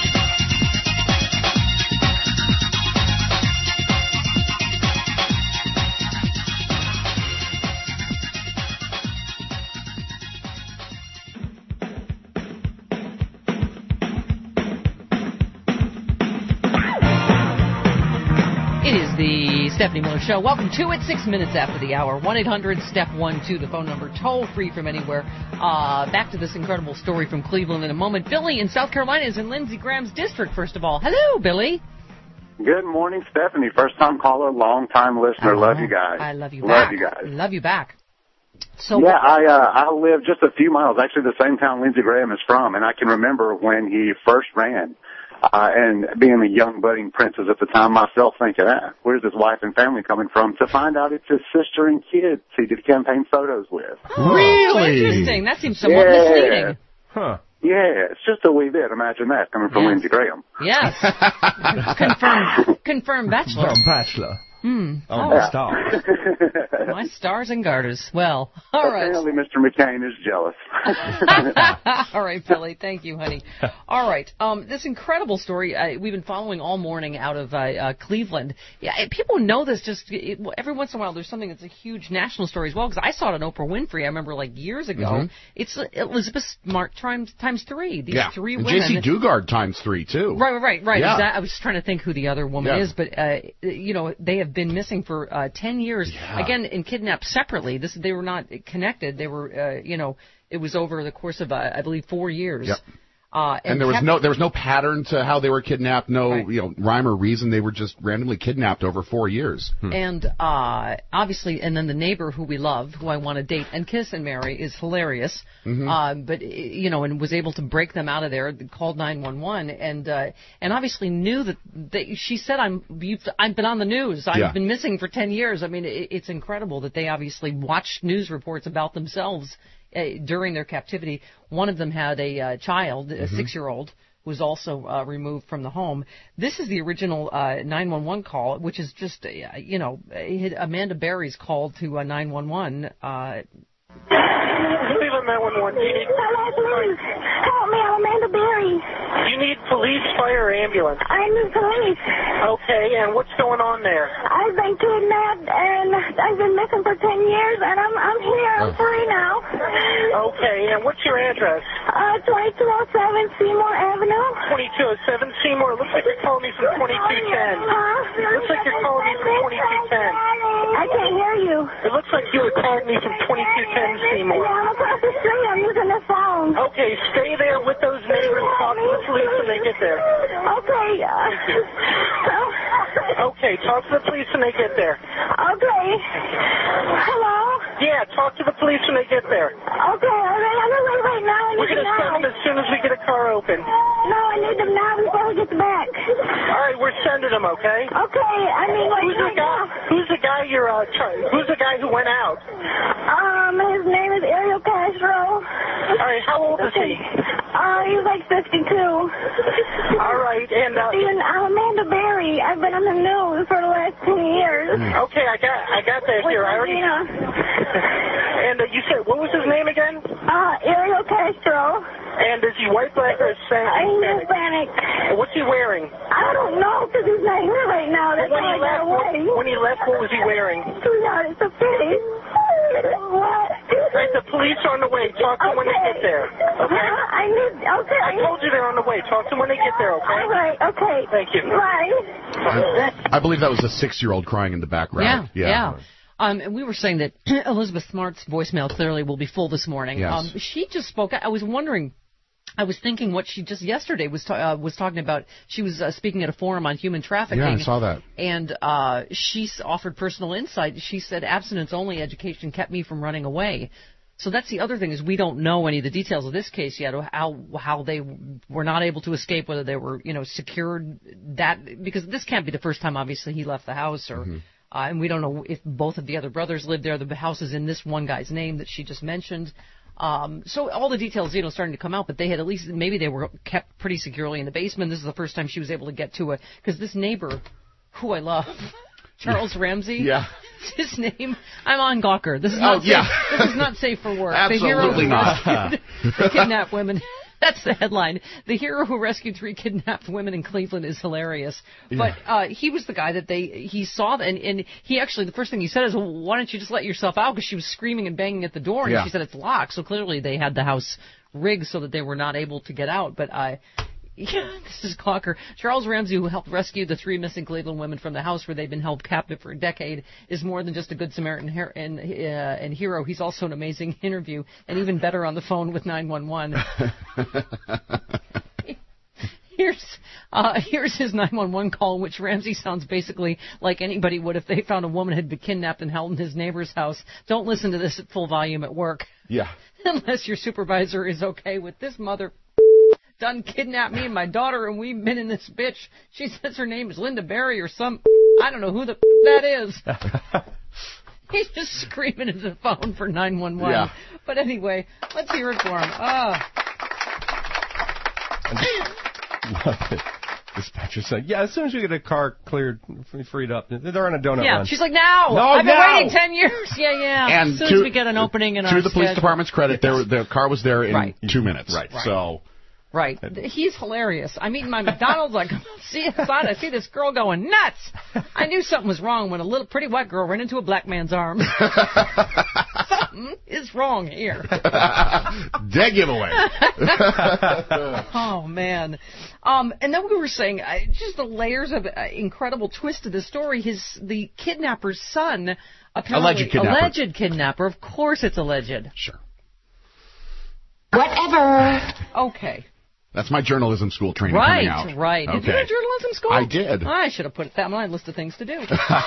It is the Stephanie Miller Show. Welcome to it. Six minutes after the hour. one eight hundred step one two, the phone number. Toll free from anywhere. Uh, back to this incredible story from Cleveland in a moment. Billy in South Carolina is in Lindsey Graham's district, first of all. Hello, Billy. Good morning, Stephanie. First time caller, long time listener. Love you guys. I love you Love back. you guys. Love you back. So yeah, I uh, I live just a few miles, actually the same town Lindsey Graham is from, and I can remember when he first ran. Uh, and being a young budding princess at the time myself thinking, ah, where's his wife and family coming from? To find out it's his sister and kids he did campaign photos with. Oh, Really? interesting. That seems somewhat Yeah. misleading. Huh. Yeah, it's just a wee bit. Imagine that coming from Yes. Lindsey Graham. Yes. confirmed, confirmed bachelor. From Bachelor. Hmm. Oh, Oh, my star. my stars and garters. Well, all right. Apparently Mister McCain is jealous. All right, Billy. Thank you, honey. All right. Um, this incredible story uh, we've been following all morning out of uh, uh, Cleveland. Yeah, eh, people know this. Just it, every once in a while, there's something that's a huge national story as well. Because I saw it on Oprah Winfrey. I remember like years ago. Mhm. It's uh, Elizabeth Smart times times three. These Yeah. three And women. J C Dugard times three, too. Right, right, right, right. Yeah. Exactly. I was trying to think who the other woman Yeah. is, but uh, you know, they have been missing for uh, ten years. Yeah. Again, and kidnapped separately. This they were not connected. They were, uh, you know, it was over the course of uh, I believe four years. Yep. Uh, And there was kept- no there was no pattern to how they were kidnapped, no Right. you know rhyme or reason. They were just randomly kidnapped over four years. And uh, obviously, and then the neighbor who we love, who I want to date and kiss and marry, is hilarious. Mhm. Uh, but you know, and was able to break them out of there. Called nine one one, and uh, and obviously knew that they, she said, "I'm you've, I've been on the news. I've Yeah. been missing for ten years." I mean, it, it's incredible that they obviously watched news reports about themselves uh, during their captivity. One of them had a uh, child, a Mhm. six-year-old. Was also uh, removed from the home. This is the original uh, nine one one call, which is just, uh, you know, uh, Amanda Berry's called to uh, nine one one. Uh, Cleveland nine one one. You need Hello, please. Help me, I'm Amanda Berry. you need police, fire, or ambulance. I need police. Okay, and what's going on there? I've been kidnapped and I've been missing for ten years, and I'm I'm here. I'm free now. Okay, and what's your address? Uh, twenty-two oh seven Seymour Avenue. twenty-two oh seven Seymour. Looks like you're calling me from twenty-two ten. Huh? Looks like you're calling me from twenty-two ten. I can't hear you. It looks like you were calling me from twenty-two ten Seymour. Yeah, I'm across the street. I'm using the phone. Okay, stay there with those neighbors. Talk to the police when they get there. Okay. Thank you. Okay, talk to the police when they get there. Okay. Hello? Yeah, talk to the police when they get there. Okay, all right. I'm gonna wait right now. I We're need going them to send now. them as soon as we get a car open. No, I need them now before he gets back. All right, we're sending them, okay? Okay, I mean, like, Who's the right guy? now. Who's the guy you're uh, trying? Who's the guy who went out? Um, his name is Ariel Castro. All right, how old is he? Uh, he's like fifty-two. All right, and uh, Steven, I'm Amanda Berry. I've been on the news for the last ten years. okay, I got I got that With here. I already. Regina. And uh, you said what was his name again? Uh, Ariel Castro. And is he white, black, or Hispanic? He's Hispanic. And what's he wearing? I don't know because he's not here right now. That's when why he I got left, what, away. when he left, what was he wearing? Sweetheart, it's a pity. What? Right, the police are on the way. Talk to them when they get there. Okay. Huh? I need. Okay. I told you they're on the way. Talk to them when they get there. Okay. All right. Okay. Thank you. Bye. I believe that was a six-year-old crying in the background. Yeah, yeah. Um, and we were saying that Elizabeth Smart's voicemail clearly will be full this morning. Yes. Um, she just spoke. I was wondering. I was thinking what she just yesterday was ta- uh, was talking about. She was uh, speaking at a forum on human trafficking. Yeah, I saw that. And uh, she s- offered personal insight. She said abstinence-only education kept me from running away. So that's the other thing, is we don't know any of the details of this case yet, or how how they were not able to escape, whether they were, you know, secured, that, because this can't be the first time, obviously, he left the house, or mm-hmm. uh, and we don't know if both of the other brothers lived there. The house is in this one guy's name that she just mentioned. Um, so all the details, you know, starting to come out, but they had at least, maybe they were kept pretty securely in the basement. This is the first time she was able to get to a, because this neighbor, who I love, Charles Ramsey. Yeah. His name. I'm on Gawker. This is not. Oh, yeah. safe, this is not safe for work. Absolutely the hero not. They kidnap women. That's the headline. The hero who rescued three kidnapped women in Cleveland is hilarious. Yeah. But uh, he was the guy that they he saw, and, and he actually, the first thing he said is, well, why don't you just let yourself out? Because she was screaming and banging at the door, and Yeah. she said it's locked. So clearly they had the house rigged so that they were not able to get out. But I. Yeah, this is Gawker. Charles Ramsey, who helped rescue the three missing Cleveland women from the house where they've been held captive for a decade, is more than just a good Samaritan her- and, uh, and hero. He's also an amazing interview, and even better on the phone with nine one one. Here's uh, here's his nine one one call, in which Ramsey sounds basically like anybody would if they found a woman had been kidnapped and held in his neighbor's house. Don't listen to this at full volume at work. Yeah. Unless your supervisor is okay with this mother... done kidnapped me and my daughter, and we've been in this bitch. She says her name is Linda Berry or some... I don't know who the that is. He's just screaming into the phone for nine one one. Yeah. But anyway, let's hear it for him. Ah. Dispatcher said, yeah, as soon as you get a car cleared, freed up, they're on a donut Yeah, run. she's like, now! No, I've been now! waiting ten years. Yeah, yeah. And as soon to, as we get an opening in to our the police schedule. department's credit, their the car was there in Right. two minutes. Right. Right. So... Right. He's hilarious. I'm eating my McDonald's, like, see inside, I see this girl going nuts. I knew something was wrong when a little pretty white girl ran into a black man's arms. Something is wrong here. Dead giveaway. Oh, man. Um, and then we were saying, uh, just the layers of uh, incredible twist to the story. His The kidnapper's son, apparently... Alleged kidnapper. Alleged kidnapper. Of course it's alleged. Sure. Whatever. Okay. That's my journalism school training Right, coming out. right. Did Okay. you go to journalism school? I did. I should have put that on my list of things to do.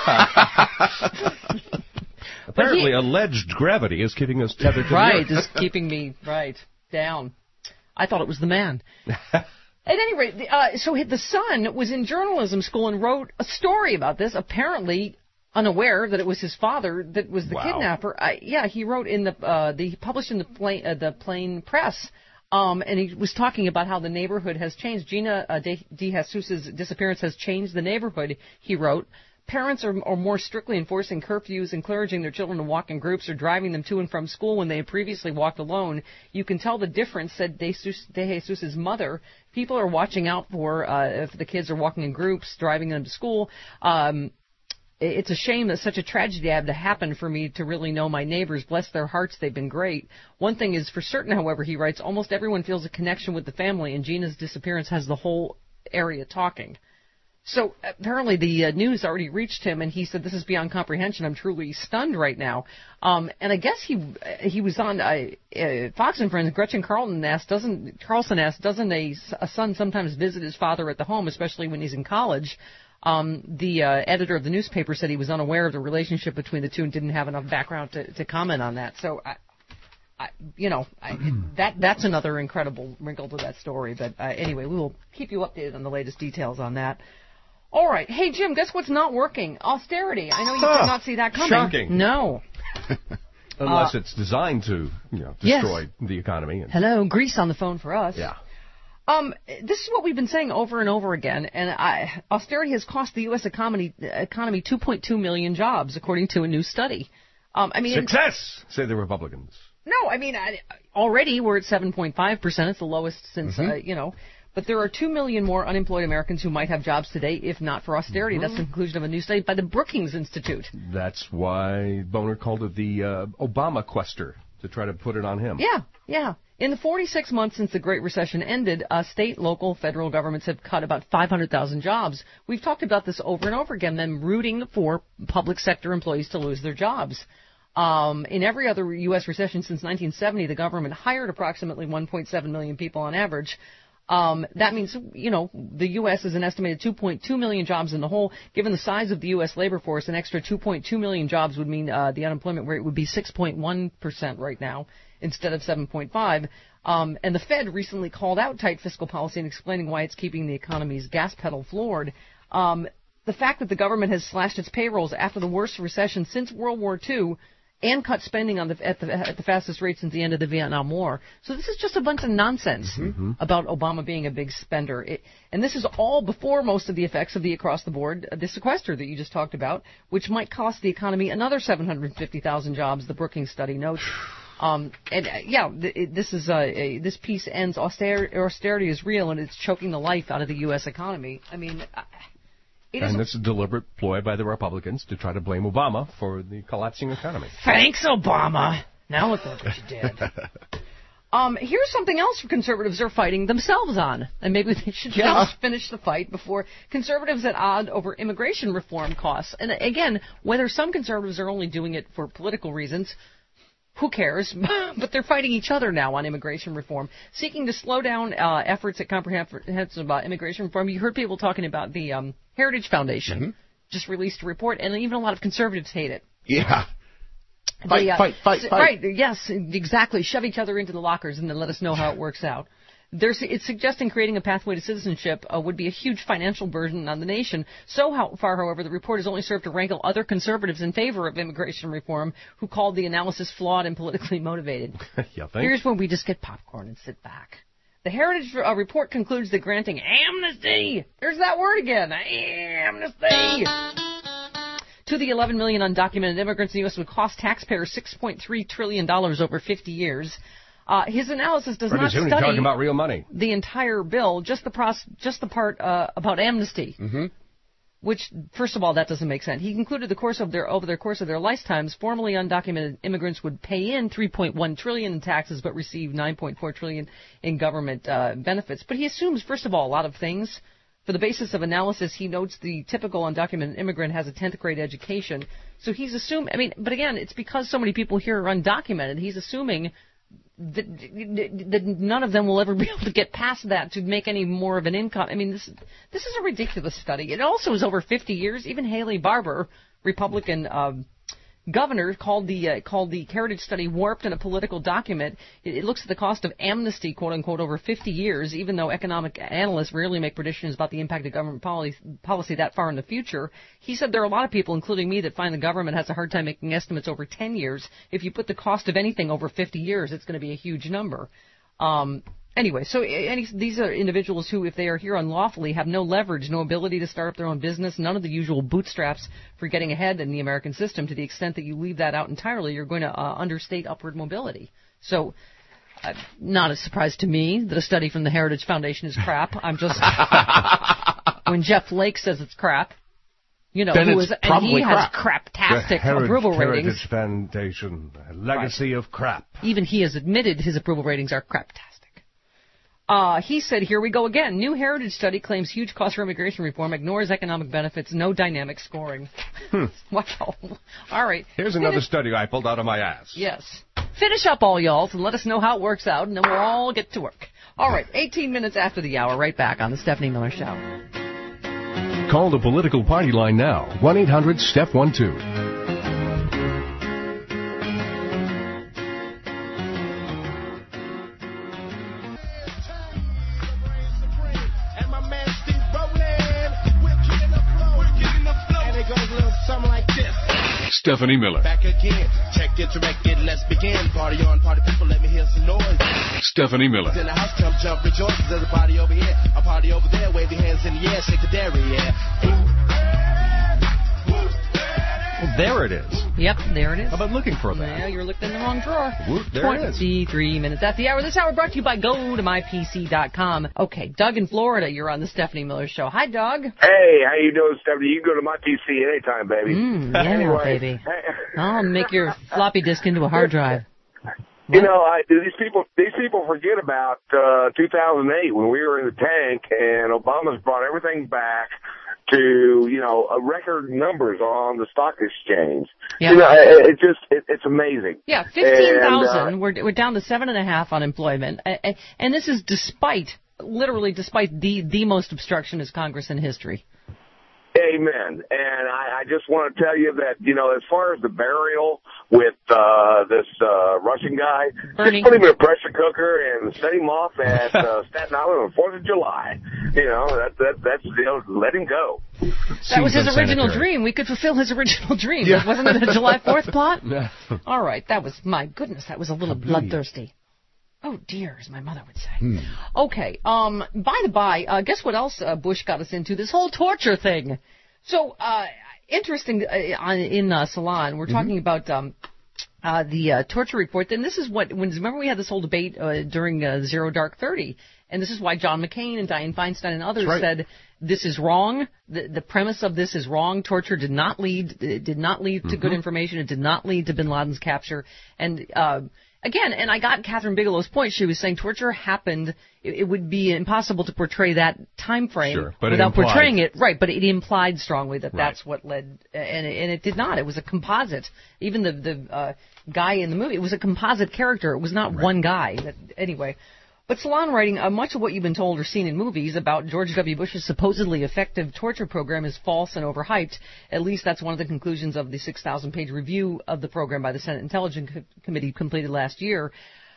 Apparently, he- alleged gravity is keeping us tethered to Right, the earth. is keeping me, right, down. I thought it was the man. At any rate, the, uh, so the son was in journalism school and wrote a story about this, apparently unaware that it was his father that was the Wow. kidnapper. I, yeah, he wrote in the, uh, the he published in the plain, uh, the Plain Press. Um, and he was talking about how the neighborhood has changed. Gina uh, De, De Jesus' disappearance has changed the neighborhood, he wrote. Parents are, are more strictly enforcing curfews, encouraging their children to walk in groups or driving them to and from school when they had previously walked alone. You can tell the difference, said De, Jesus, De Jesus' mother. People are watching out for uh, if the kids are walking in groups, driving them to school. Um, It's a shame that such a tragedy had to happen for me to really know my neighbors. Bless their hearts, they've been great. One thing is for certain, however, he writes, almost everyone feels a connection with the family, and Gina's disappearance has the whole area talking. So apparently the uh, news already reached him, and he said, this is beyond comprehension. I'm truly stunned right now. Um, and I guess he he was on uh, uh, Fox and Friends. Gretchen Carlson asked, doesn't Carlson asked, doesn't a, a son sometimes visit his father at the home, especially when he's in college? Um, the uh, editor of the newspaper said he was unaware of the relationship between the two and didn't have enough background to, to comment on that. So, I, I, you know, I, that that's another incredible wrinkle to that story. But uh, anyway, we will keep you updated on the latest details on that. All right. Hey, Jim, guess what's not working? Austerity. I know you Huh. did not see that coming. Shocking. No. Unless Uh, it's designed to, you know, Yes. destroy the economy. And, Hello, Greece on the phone for us. yeah. Um, this is what we've been saying over and over again, and I, austerity has cost the U S economy economy two point two million jobs, according to a new study. Um, I mean, Success, say the Republicans. No, I mean, I, already we're at seven point five percent. It's the lowest since, Mhm. uh, you know. But there are two million more unemployed Americans who might have jobs today if not for austerity. Mhm. That's the conclusion of a new study by the Brookings Institute. That's why Boner called it the uh, Obama quester, to try to put it on him. Yeah, yeah. In the forty-six months since the Great Recession ended, uh, state, local, federal governments have cut about five hundred thousand jobs. We've talked about this over and over again, them rooting for public sector employees to lose their jobs. Um, in every other U S recession since nineteen seventy, the government hired approximately one point seven million people on average. Um, that means, you know, the U S is an estimated two point two million jobs in the whole. Given the size of the U S labor force, an extra two point two million jobs would mean uh, the unemployment rate would be six point one percent right now instead of seven point five. Um, and the Fed recently called out tight fiscal policy and explaining why it's keeping the economy's gas pedal floored. Um, the fact that the government has slashed its payrolls after the worst recession since World War Two and cut spending on the, at, the, at the fastest rate since the end of the Vietnam War. So this is just a bunch of nonsense mm-hmm. about Obama being a big spender. It, and this is all before most of the effects of the across-the-board, uh, the sequester that you just talked about, which might cost the economy another seven hundred fifty thousand jobs, the Brookings study notes. Um, and, uh, yeah, th- this is uh, a, this piece ends, austerity, austerity is real, and it's choking the life out of the U S economy. I mean... Uh, It and it's a deliberate ploy by the Republicans to try to blame Obama for the collapsing economy. Thanks, Obama. Now look what you did. um, here's something else conservatives are fighting themselves on, and maybe they should yeah. just finish the fight before conservatives at odds over immigration reform costs. And again, whether some conservatives are only doing it for political reasons, who cares? But they're fighting each other now on immigration reform, seeking to slow down uh, efforts at comprehensive uh, immigration reform. You heard people talking about the um, Heritage Foundation mm-hmm. just released a report, and even a lot of conservatives hate it. Yeah. They, fight, uh, fight, fight, fight. Right, yes, exactly. Shove each other into the lockers and then let us know how it works out. There's, it's suggesting creating a pathway to citizenship uh, would be a huge financial burden on the nation. So how far, however, the report has only served to rankle other conservatives in favor of immigration reform who called the analysis flawed and politically motivated. Yeah, here's when we just get popcorn and sit back. The Heritage uh, Report concludes that granting amnesty, there's that word again, amnesty, to the eleven million undocumented immigrants in the U S would cost taxpayers six point three trillion dollars over fifty years. Uh, his analysis does Pretty not soon study talking about real money. the entire bill, just the pros- just the part uh, about amnesty, mm-hmm. which, first of all, that doesn't make sense. He concluded the course of their over the course of their lifetimes, formerly undocumented immigrants would pay in three point one trillion dollars in taxes, but receive nine point four trillion dollars in government uh, benefits. But he assumes, first of all, a lot of things. For the basis of analysis, he notes the typical undocumented immigrant has a tenth grade education. So he's assuming. I mean, but again, it's because so many people here are undocumented. He's assuming that, that none of them will ever be able to get past that to make any more of an income. I mean, this this is a ridiculous study. It also is over fifty years. Even Haley Barbour, Republican um, governor, called the uh, called the Heritage study warped in a political document. It, it looks at the cost of amnesty, quote unquote, over fifty years. Even though economic analysts rarely make predictions about the impact of government policy, policy that far in the future, he said there are a lot of people, including me, that find the government has a hard time making estimates over ten years. If you put the cost of anything over fifty years, it's going to be a huge number. Um, Anyway, so any, these are individuals who, if they are here unlawfully, have no leverage, no ability to start up their own business, none of the usual bootstraps for getting ahead in the American system. To the extent that you leave that out entirely, you're going to uh, understate upward mobility. So, uh, not a surprise to me that a study from the Heritage Foundation is crap. I'm just when Jeff Flake says it's crap, you know, then who it's is and he crap. has craptastic Heritage, approval ratings. Heritage Foundation, a legacy right. of crap. Even he has admitted his approval ratings are craptastic. Uh, he said, here we go again. New Heritage study claims huge cost for immigration reform, ignores economic benefits, no dynamic scoring. Hmm. Wow. All right. Here's another Finish- study I pulled out of my ass. Yes. Finish up, all y'all, and let us know how it works out, and then we'll all get to work. All right. eighteen minutes after the hour, right back on the Stephanie Miller Show. Call the political party line now. one eight hundred step one two. Stephanie Miller. Back again. Check it, direct it, let's begin. Party on, party people, let me hear some noise. Stephanie Miller. In the house, come jump, rejoice. There's a party over here, a party over there. Wave your hands in the air, shake the dairy, yeah. Well, there it is. Yep, there it is. How about looking for that? Yeah, you're looking in the wrong drawer. Whoop, there it is. twenty-three minutes at the hour. This hour brought to you by go to my p c dot com. Okay, Doug in Florida, you're on the Stephanie Miller Show. Hi, Doug. Hey, how you doing, Stephanie? You can go to my P C anytime, baby. Mm, yeah, anyway. baby. I'll make your floppy disk into a hard drive. You know, I, these people these people forget about uh, two thousand eight when we were in the tank and Obama's brought everything back to, you know, uh, record numbers on the stock exchange. Yeah. You know, it, it just, it, it's amazing. Yeah, fifteen thousand. Uh, we're, we're down to seven and a half unemployment. And, and this is despite, literally despite the, the most obstructionist Congress in history. Amen. And I, I just want to tell you that, you know, as far as the burial with uh, this uh, Russian guy, Bernie. just put him in a pressure cooker and set him off at uh, Staten Island on the fourth of July. You know, that, that, that's, you know, let him go. That was his original dream. We could fulfill his original dream. Yeah. Wasn't it a July fourth plot? No. All right. That was, my goodness, that was a little bloodthirsty. Oh, dear, as my mother would say. Hmm. Okay, um, by the by, uh, guess what else uh, Bush got us into? This whole torture thing. So, uh, interesting, uh, on, in uh, Salon, we're mm-hmm. talking about um, uh, the uh, torture report. And this is what, when, remember we had this whole debate uh, during uh, Zero Dark Thirty, and this is why John McCain and Dianne Feinstein and others right. said this is wrong. The, the premise of this is wrong. Torture did not lead, it did not lead to mm-hmm. good information. It did not lead to bin Laden's capture. And, uh, Again, and I got Catherine Bigelow's point. She was saying torture happened. It, it would be impossible to portray that time frame sure, but without it implied, portraying it. Right, but it implied strongly that right. that's what led, and, and it did not. It was a composite. Even the the uh, guy in the movie, it was a composite character. It was not right. one guy. That, anyway. But Salon writing, uh, much of what you've been told or seen in movies about George W. Bush's supposedly effective torture program is false and overhyped. At least that's one of the conclusions of the six thousand page review of the program by the Senate Intelligence Co- Committee completed last year.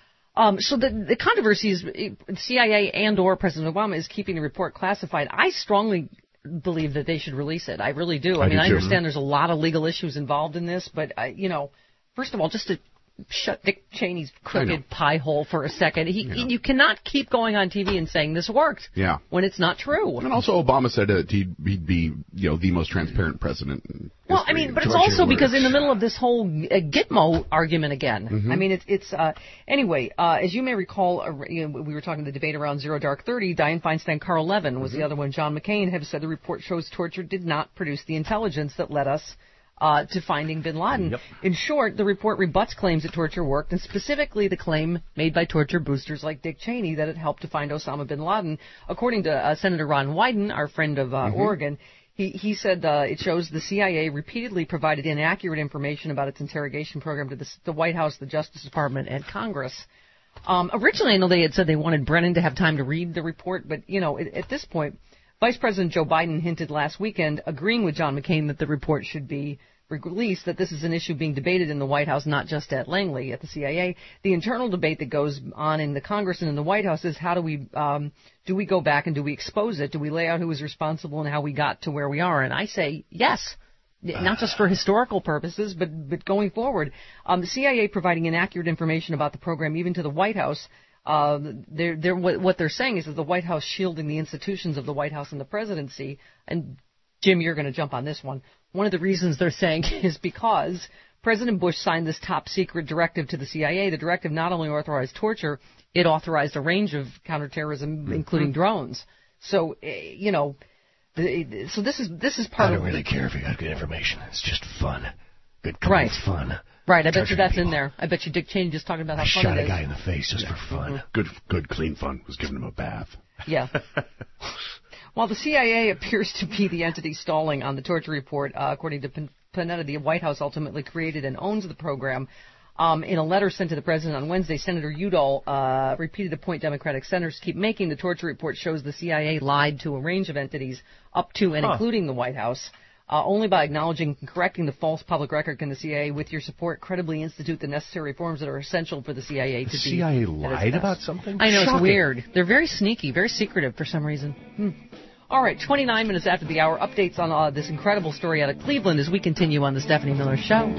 Um, so the, the controversy is the C I A and or President Obama is keeping the report classified. I strongly believe that they should release it. I really do. I, I mean, do I understand too. There's a lot of legal issues involved in this, but, I, you know, first of all, just to shut Dick Cheney's crooked pie hole for a second. He, yeah. You cannot keep going on T V and saying this worked yeah. when it's not true. And also Obama said uh, he'd, he'd be, you know, the most transparent president in Well, I mean, but it's also because in the middle of this whole uh, Gitmo argument again. Mm-hmm. I mean, it's, it's uh, anyway, uh, as you may recall, uh, you know, we were talking the debate around Zero Dark Thirty. Dianne Feinstein, Carl Levin was mm-hmm. the other one. John McCain have said the report shows torture did not produce the intelligence that led us Uh, to finding bin Laden. Yep. In short, the report rebuts claims that torture worked, and specifically the claim made by torture boosters like Dick Cheney that it helped to find Osama bin Laden. According to uh, Senator Ron Wyden, our friend of uh, mm-hmm. Oregon, he, he said uh, it shows the C I A repeatedly provided inaccurate information about its interrogation program to the, the White House, the Justice Department, and Congress. Um, originally, I know they had said they wanted Brennan to have time to read the report, but, you know, at, at this point, Vice President Joe Biden hinted last weekend, agreeing with John McCain that the report should be released, that this is an issue being debated in the White House, not just at Langley, at the C I A. The internal debate that goes on in the Congress and in the White House is how do we, um, do we go back and do we expose it? Do we lay out who was responsible and how we got to where we are? And I say yes. Not just for historical purposes, but, but going forward. Um, the C I A providing inaccurate information about the program, even to the White House. Uh, they're, they're, what, what they're saying is that the White House shielding the institutions of the White House and the presidency. And Jim, you're going to jump on this one. One of the reasons they're saying is because President Bush signed this top secret directive to the C I A. The directive not only authorized torture, it authorized a range of counterterrorism, mm-hmm. including drones. So, uh, you know, the, so this is this is part I of. don't really care if you got good information. It's just fun. Good, cool right. fun. Right, I bet you that's in there. I bet you Dick Cheney just talking about how I fun shot it a is. guy in the face just yeah. for fun. Mm-hmm. Good, good, clean fun. Was giving him a bath. Yeah. While the C I A appears to be the entity stalling on the torture report, uh, according to Panetta, the White House ultimately created and owns the program. Um, in a letter sent to the president on Wednesday, Senator Udall uh, repeated the point Democratic senators keep making. The torture report shows the C I A lied to a range of entities, up to and huh. including the White House. Uh, only by acknowledging and correcting the false public record can the C I A, with your support, credibly institute the necessary reforms that are essential for the C I A to the be. C I A lied about something? I know, Shocking. It's weird. They're very sneaky, very secretive for some reason. Hmm. All right, twenty-nine minutes after the hour, updates on uh, this incredible story out of Cleveland as we continue on the Stephanie Miller Show.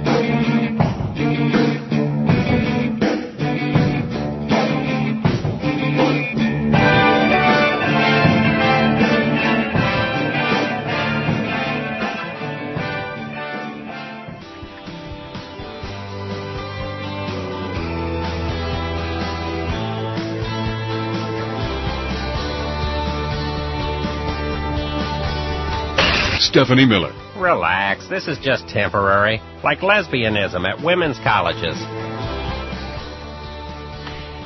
Stephanie Miller. Relax, this is just temporary, like lesbianism at women's colleges.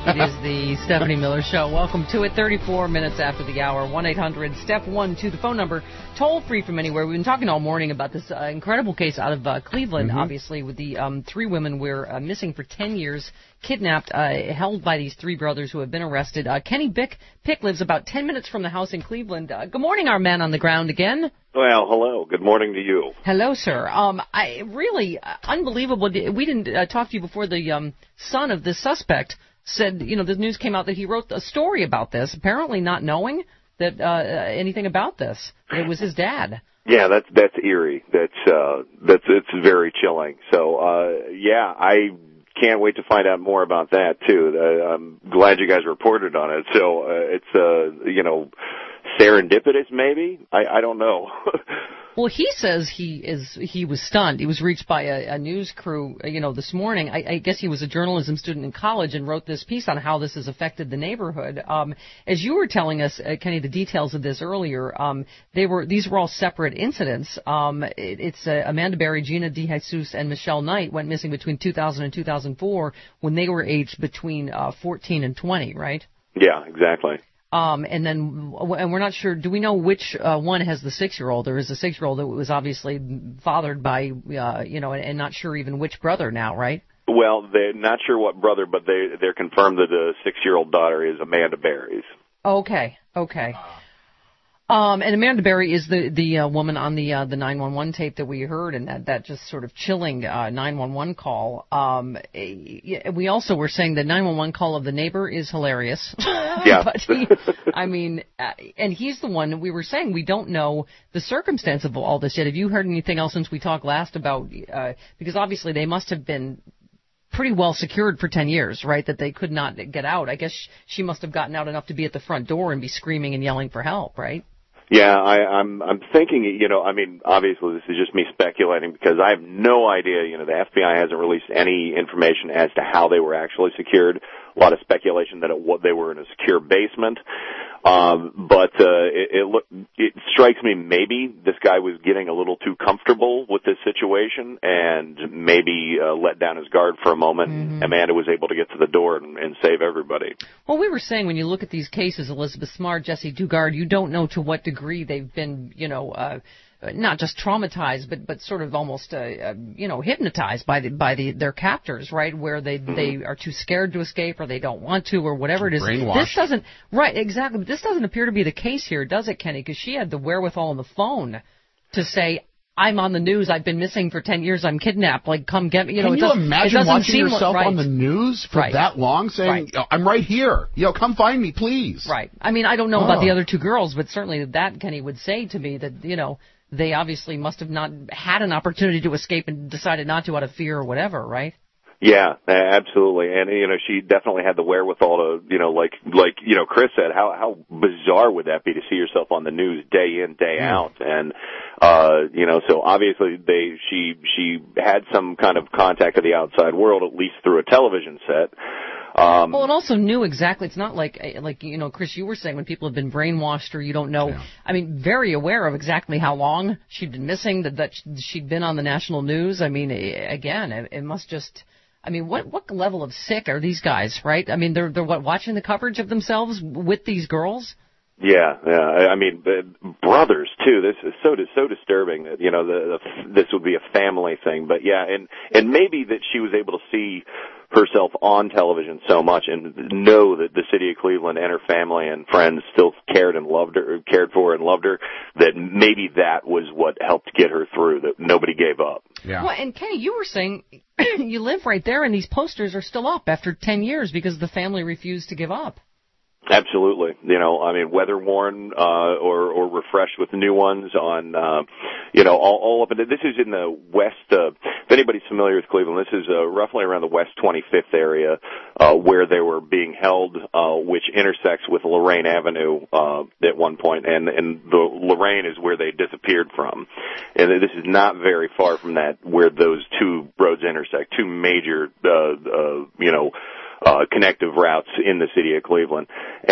It is the Stephanie Miller Show. Welcome to it. thirty-four minutes after the hour. one eight hundred step one two, the phone number. Toll free from anywhere. We've been talking all morning about this uh, incredible case out of uh, Cleveland, mm-hmm. obviously, with the um, three women were uh, missing for ten years, kidnapped, uh, held by these three brothers who have been arrested. Uh, Kenny Bick, Pick lives about ten minutes from the house in Cleveland. Uh, good morning, our man on the ground again. Well, hello. Good morning to you. Hello, sir. Um, I really uh, unbelievable. We didn't uh, talk to you before. The um, son of the suspect said, you know, the news came out that he wrote a story about this, apparently not knowing that uh, anything about this. It was his dad. Yeah, that's that's eerie. That's uh, that's it's very chilling. So, uh, yeah, I can't wait to find out more about that too. Uh, I'm glad you guys reported on it. So uh, it's uh, you know. serendipitous, maybe? I, I don't know. Well, he says he is. He was stunned. He was reached by a, a news crew, you know, this morning. I, I guess he was a journalism student in college and wrote this piece on how this has affected the neighborhood. Um, as you were telling us, uh, Kenny, the details of this earlier, um, they were these were all separate incidents. Um, it, it's uh, Amanda Berry, Gina DeJesus, and Michelle Knight went missing between two thousand and two thousand four when they were aged between uh, fourteen and twenty, right? Yeah, exactly. Um, and then, and we're not sure, do we know which uh, one has the six-year-old? There is a six-year-old that was obviously fathered by, uh, you know, and, and not sure even which brother now, right? Well, they're not sure what brother, but they, they're confirmed that the six-year-old daughter is Amanda Berry's. Okay, okay. Um, and Amanda Berry is the the uh, woman on the uh, the nine one one tape that we heard, and that, that just sort of chilling uh, nine one one call. Um, we also were saying the nine one one call of the neighbor is hilarious. Yeah. But he, I mean, uh, and he's the one we were saying we don't know the circumstance of all this yet. Have you heard anything else since we talked last about? Uh, because obviously they must have been pretty well secured for ten years, right? That they could not get out. I guess she must have gotten out enough to be at the front door and be screaming and yelling for help, right? Yeah, I, I'm I'm thinking, you know, I mean, obviously this is just me speculating because I have no idea, you know, the F B I hasn't released any information as to how they were actually secured. A lot of speculation that it, what they were in a secure basement. Um, but uh, it, it, look, it strikes me maybe this guy was getting a little too comfortable with this situation and maybe uh, let down his guard for a moment. Mm-hmm. Amanda was able to get to the door and, and save everybody. Well, we were saying when you look at these cases, Elizabeth Smart, Jesse Dugard, you don't know to what degree they've been, you know, uh, not just traumatized, but but sort of almost, uh, uh, you know, hypnotized by the by the their captors, right? Where they mm-hmm. they are too scared to escape, or they don't want to, or whatever it is. Brainwashed. This doesn't, right? Exactly. But this doesn't appear to be the case here, does it, Kenny? Because she had the wherewithal on the phone to say, "I'm on the news. I've been missing for ten years. I'm kidnapped. Like, come get me." You know, Can it you doesn't, imagine it doesn't watching seem yourself right. on the news for right. that long, saying, right. oh, "I'm right here. You know, come find me, please." Right. I mean, I don't know oh. about the other two girls, but certainly that Kenny would say to me that, you know, they obviously must have not had an opportunity to escape and decided not to out of fear or whatever, right? Yeah, absolutely. And, you know, she definitely had the wherewithal to, you know, like, like, you know, Chris said, how, how bizarre would that be to see yourself on the news day in, day yeah. out? And, uh, you know, so obviously they, she, she had some kind of contact with the outside world, at least through a television set. Um, well, it also knew exactly. It's not like, like you know, Chris, you were saying when people have been brainwashed or you don't know. Yeah. I mean, very aware of exactly how long she'd been missing, that, that she'd been on the national news. I mean, again, it, it must just. I mean, what what level of sick are these guys, right? I mean, they're they're what watching the coverage of themselves with these girls. Yeah, yeah. I mean, brothers too. This is so so disturbing that, you know, the, the this would be a family thing. But yeah, and and maybe that she was able to see herself on television so much and know that the city of Cleveland and her family and friends still cared and loved her, cared for her and loved her, that maybe that was what helped get her through, that nobody gave up. Yeah. Well, and Kenny, you were saying you live right there and these posters are still up after ten years because the family refused to give up. Absolutely. You know, I mean, weather worn, uh, or, or refreshed with new ones on, uh, you know, all, all up in, this is in the west, uh, if anybody's familiar with Cleveland, this is, uh, roughly around the west twenty-fifth area, uh, where they were being held, uh, which intersects with Lorraine Avenue, uh, at one point, and, and the Lorraine is where they disappeared from. And this is not very far from that, where those two roads intersect, two major, uh, uh, you know, uh, connective routes in the city of Cleveland.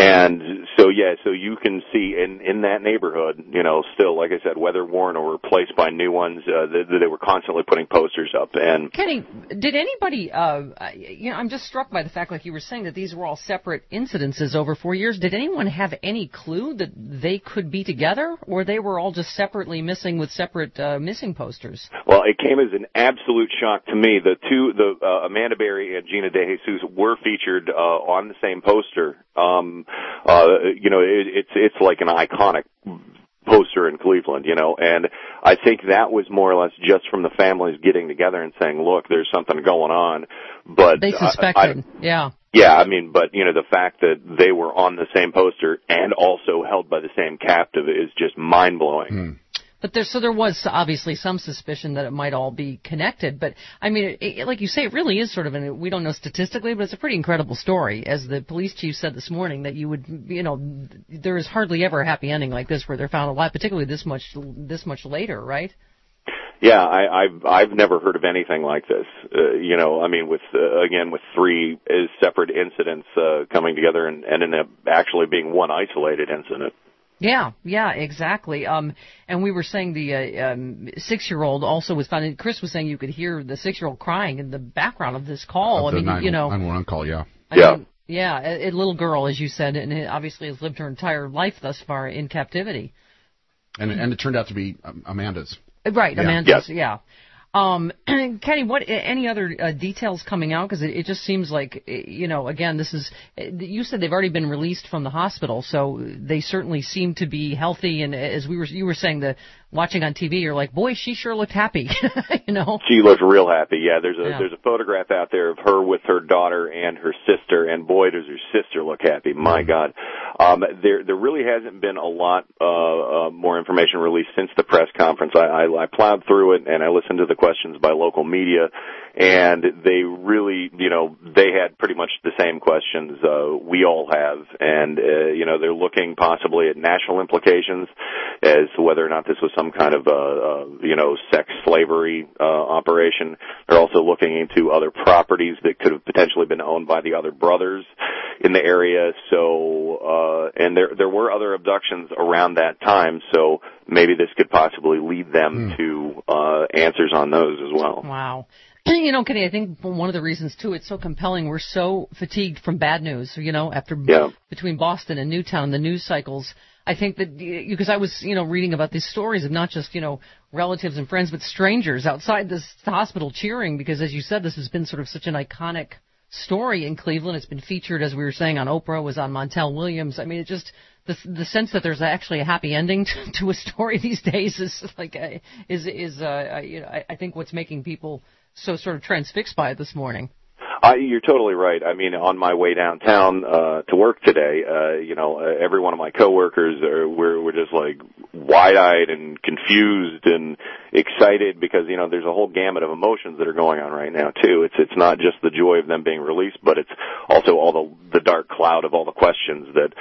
And so, yeah, so you can see in, in that neighborhood, you know, still, like I said, weather worn or replaced by new ones, uh, they, they were constantly putting posters up. And Kenny, did anybody, uh, you know, I'm just struck by the fact, like you were saying, that these were all separate incidences over four years. Did anyone have any clue that they could be together, or they were all just separately missing with separate uh, missing posters? Well, it came as an absolute shock to me. The two, the uh, Amanda Berry and Gina De Jesus, were featured uh, on the same poster. Um, uh, you know, it, it's it's like an iconic poster in Cleveland, you know, and I think that was more or less just from the families getting together and saying, look, there's something going on. But they suspected, uh, I, yeah. Yeah, I mean, but, you know, the fact that they were on the same poster and also held by the same captive is just mind-blowing. Hmm. But there, so there was obviously some suspicion that it might all be connected. But, I mean, it, it, like you say, it really is sort of, an, we don't know statistically, but it's a pretty incredible story. As the police chief said this morning, that you would, you know, there is hardly ever a happy ending like this where they're found alive, particularly this much, this much later, right? Yeah, I, I've I've never heard of anything like this. Uh, you know, I mean, with uh, again with three uh, separate incidents uh, coming together and, and in a, actually being one isolated incident. Yeah, yeah, exactly. Um, and we were saying the uh, um, six-year-old also was found. And Chris was saying you could hear the six-year-old crying in the background of this call. Of I mean, nine, you know, nine one one call, yeah. I yeah. Mean, yeah, a, a little girl, as you said, and it obviously has lived her entire life thus far in captivity. And and it turned out to be um, Amanda's. Right, yeah. Amanda's, yeah. yeah. Um, Kenny, what any other uh, details coming out? Because it, it just seems like, you know, again, this is, you said they've already been released from the hospital, so they certainly seem to be healthy. And as we were, you were saying, the watching on T V, you're like, boy, she sure looked happy, you know. She looked real happy. Yeah, there's a yeah. there's a photograph out there of her with her daughter and her sister, and boy, does her sister look happy. My God, um, there there really hasn't been a lot uh, uh, more information released since the press conference. I, I I plowed through it and I listened to the questions by local media, and they really, you know, they had pretty much the same questions uh, we all have, and uh, you know, they're looking possibly at national implications as to whether or not this was some kind of, uh, uh, you know, sex slavery uh, operation. They're also looking into other properties that could have potentially been owned by the other brothers in the area. So, uh, and there there were other abductions around that time, so maybe this could possibly lead them mm. to uh, answers on those as well. Wow. You know, Kenny, I think one of the reasons, too, it's so compelling, we're so fatigued from bad news, you know, after yeah. between Boston and Newtown, the news cycles. I think that, because I was, you know, reading about these stories of not just, you know, relatives and friends, but strangers outside this hospital cheering, because, as you said, this has been sort of such an iconic story in Cleveland. It's been featured, as we were saying, on Oprah, was on Montel Williams. I mean, it just, the the sense that there's actually a happy ending to, to a story these days is like, a, is, is uh, you know, I, I think what's making people so sort of transfixed by it this morning. Uh, you're totally right. I mean, on my way downtown uh, to work today, uh, you know, uh, every one of my coworkers are we're, we're just like wide-eyed and confused and excited because, you know, there's a whole gamut of emotions that are going on right now too. It's it's not just the joy of them being released, but it's also all the the dark cloud of all the questions that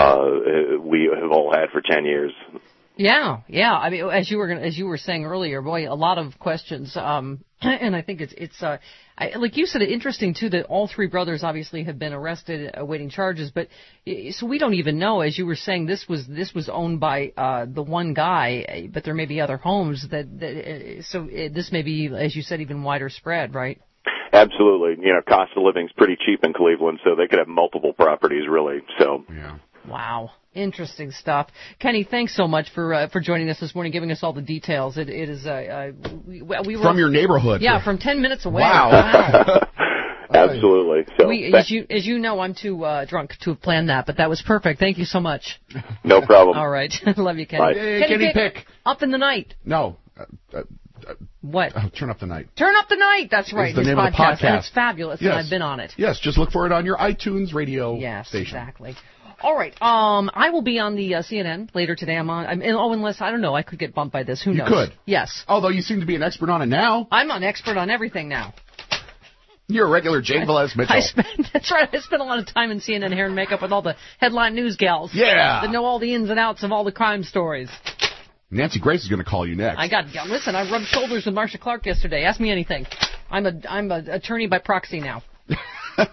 uh, we have all had for ten years. Yeah, yeah. I mean, as you were gonna, as you were saying earlier, boy, a lot of questions. Um, and I think it's it's uh, I, like you said, interesting too that all three brothers obviously have been arrested, awaiting charges. But so we don't even know. As you were saying, this was this was owned by uh, the one guy, but there may be other homes that. that so it, this may be, as you said, even wider spread, right? Absolutely. You know, cost of living's pretty cheap in Cleveland, so they could have multiple properties, really. So. Yeah. Wow. Interesting stuff. Kenny, thanks so much for uh, for joining us this morning, giving us all the details. It, it is uh, uh, we, we were, from your neighborhood. Yeah, from ten minutes away. Wow. wow. Absolutely. So, we, as you as you know, I'm too uh, drunk to have planned that, but that was perfect. Thank you so much. No problem. All right. Love you, Kenny. Bye. Hey, Kenny, Kenny pick, pick. Up in the Night. No. Uh, uh, What? Uh, Turn Up the Night. Turn Up the Night. That's right. It's the his name podcast, of the podcast. And it's fabulous, yes. and I've been on it. Yes, just look for it on your iTunes radio yes, station. Yes, exactly. All right. Um, I will be on the uh, C N N later today. I'm on. I'm, oh, unless I don't know, I could get bumped by this. Who you knows? You could. Yes. Although you seem to be an expert on it now. I'm an expert on everything now. You're a regular Jane Velez Mitchell. I spent, that's right. I spent a lot of time in C N N hair and makeup with all the headline news gals. Yeah. That know all the ins and outs of all the crime stories. Nancy Grace is going to call you next. I got. Listen, I rubbed shoulders with Marcia Clark yesterday. Ask me anything. I'm a I'm an attorney by proxy now.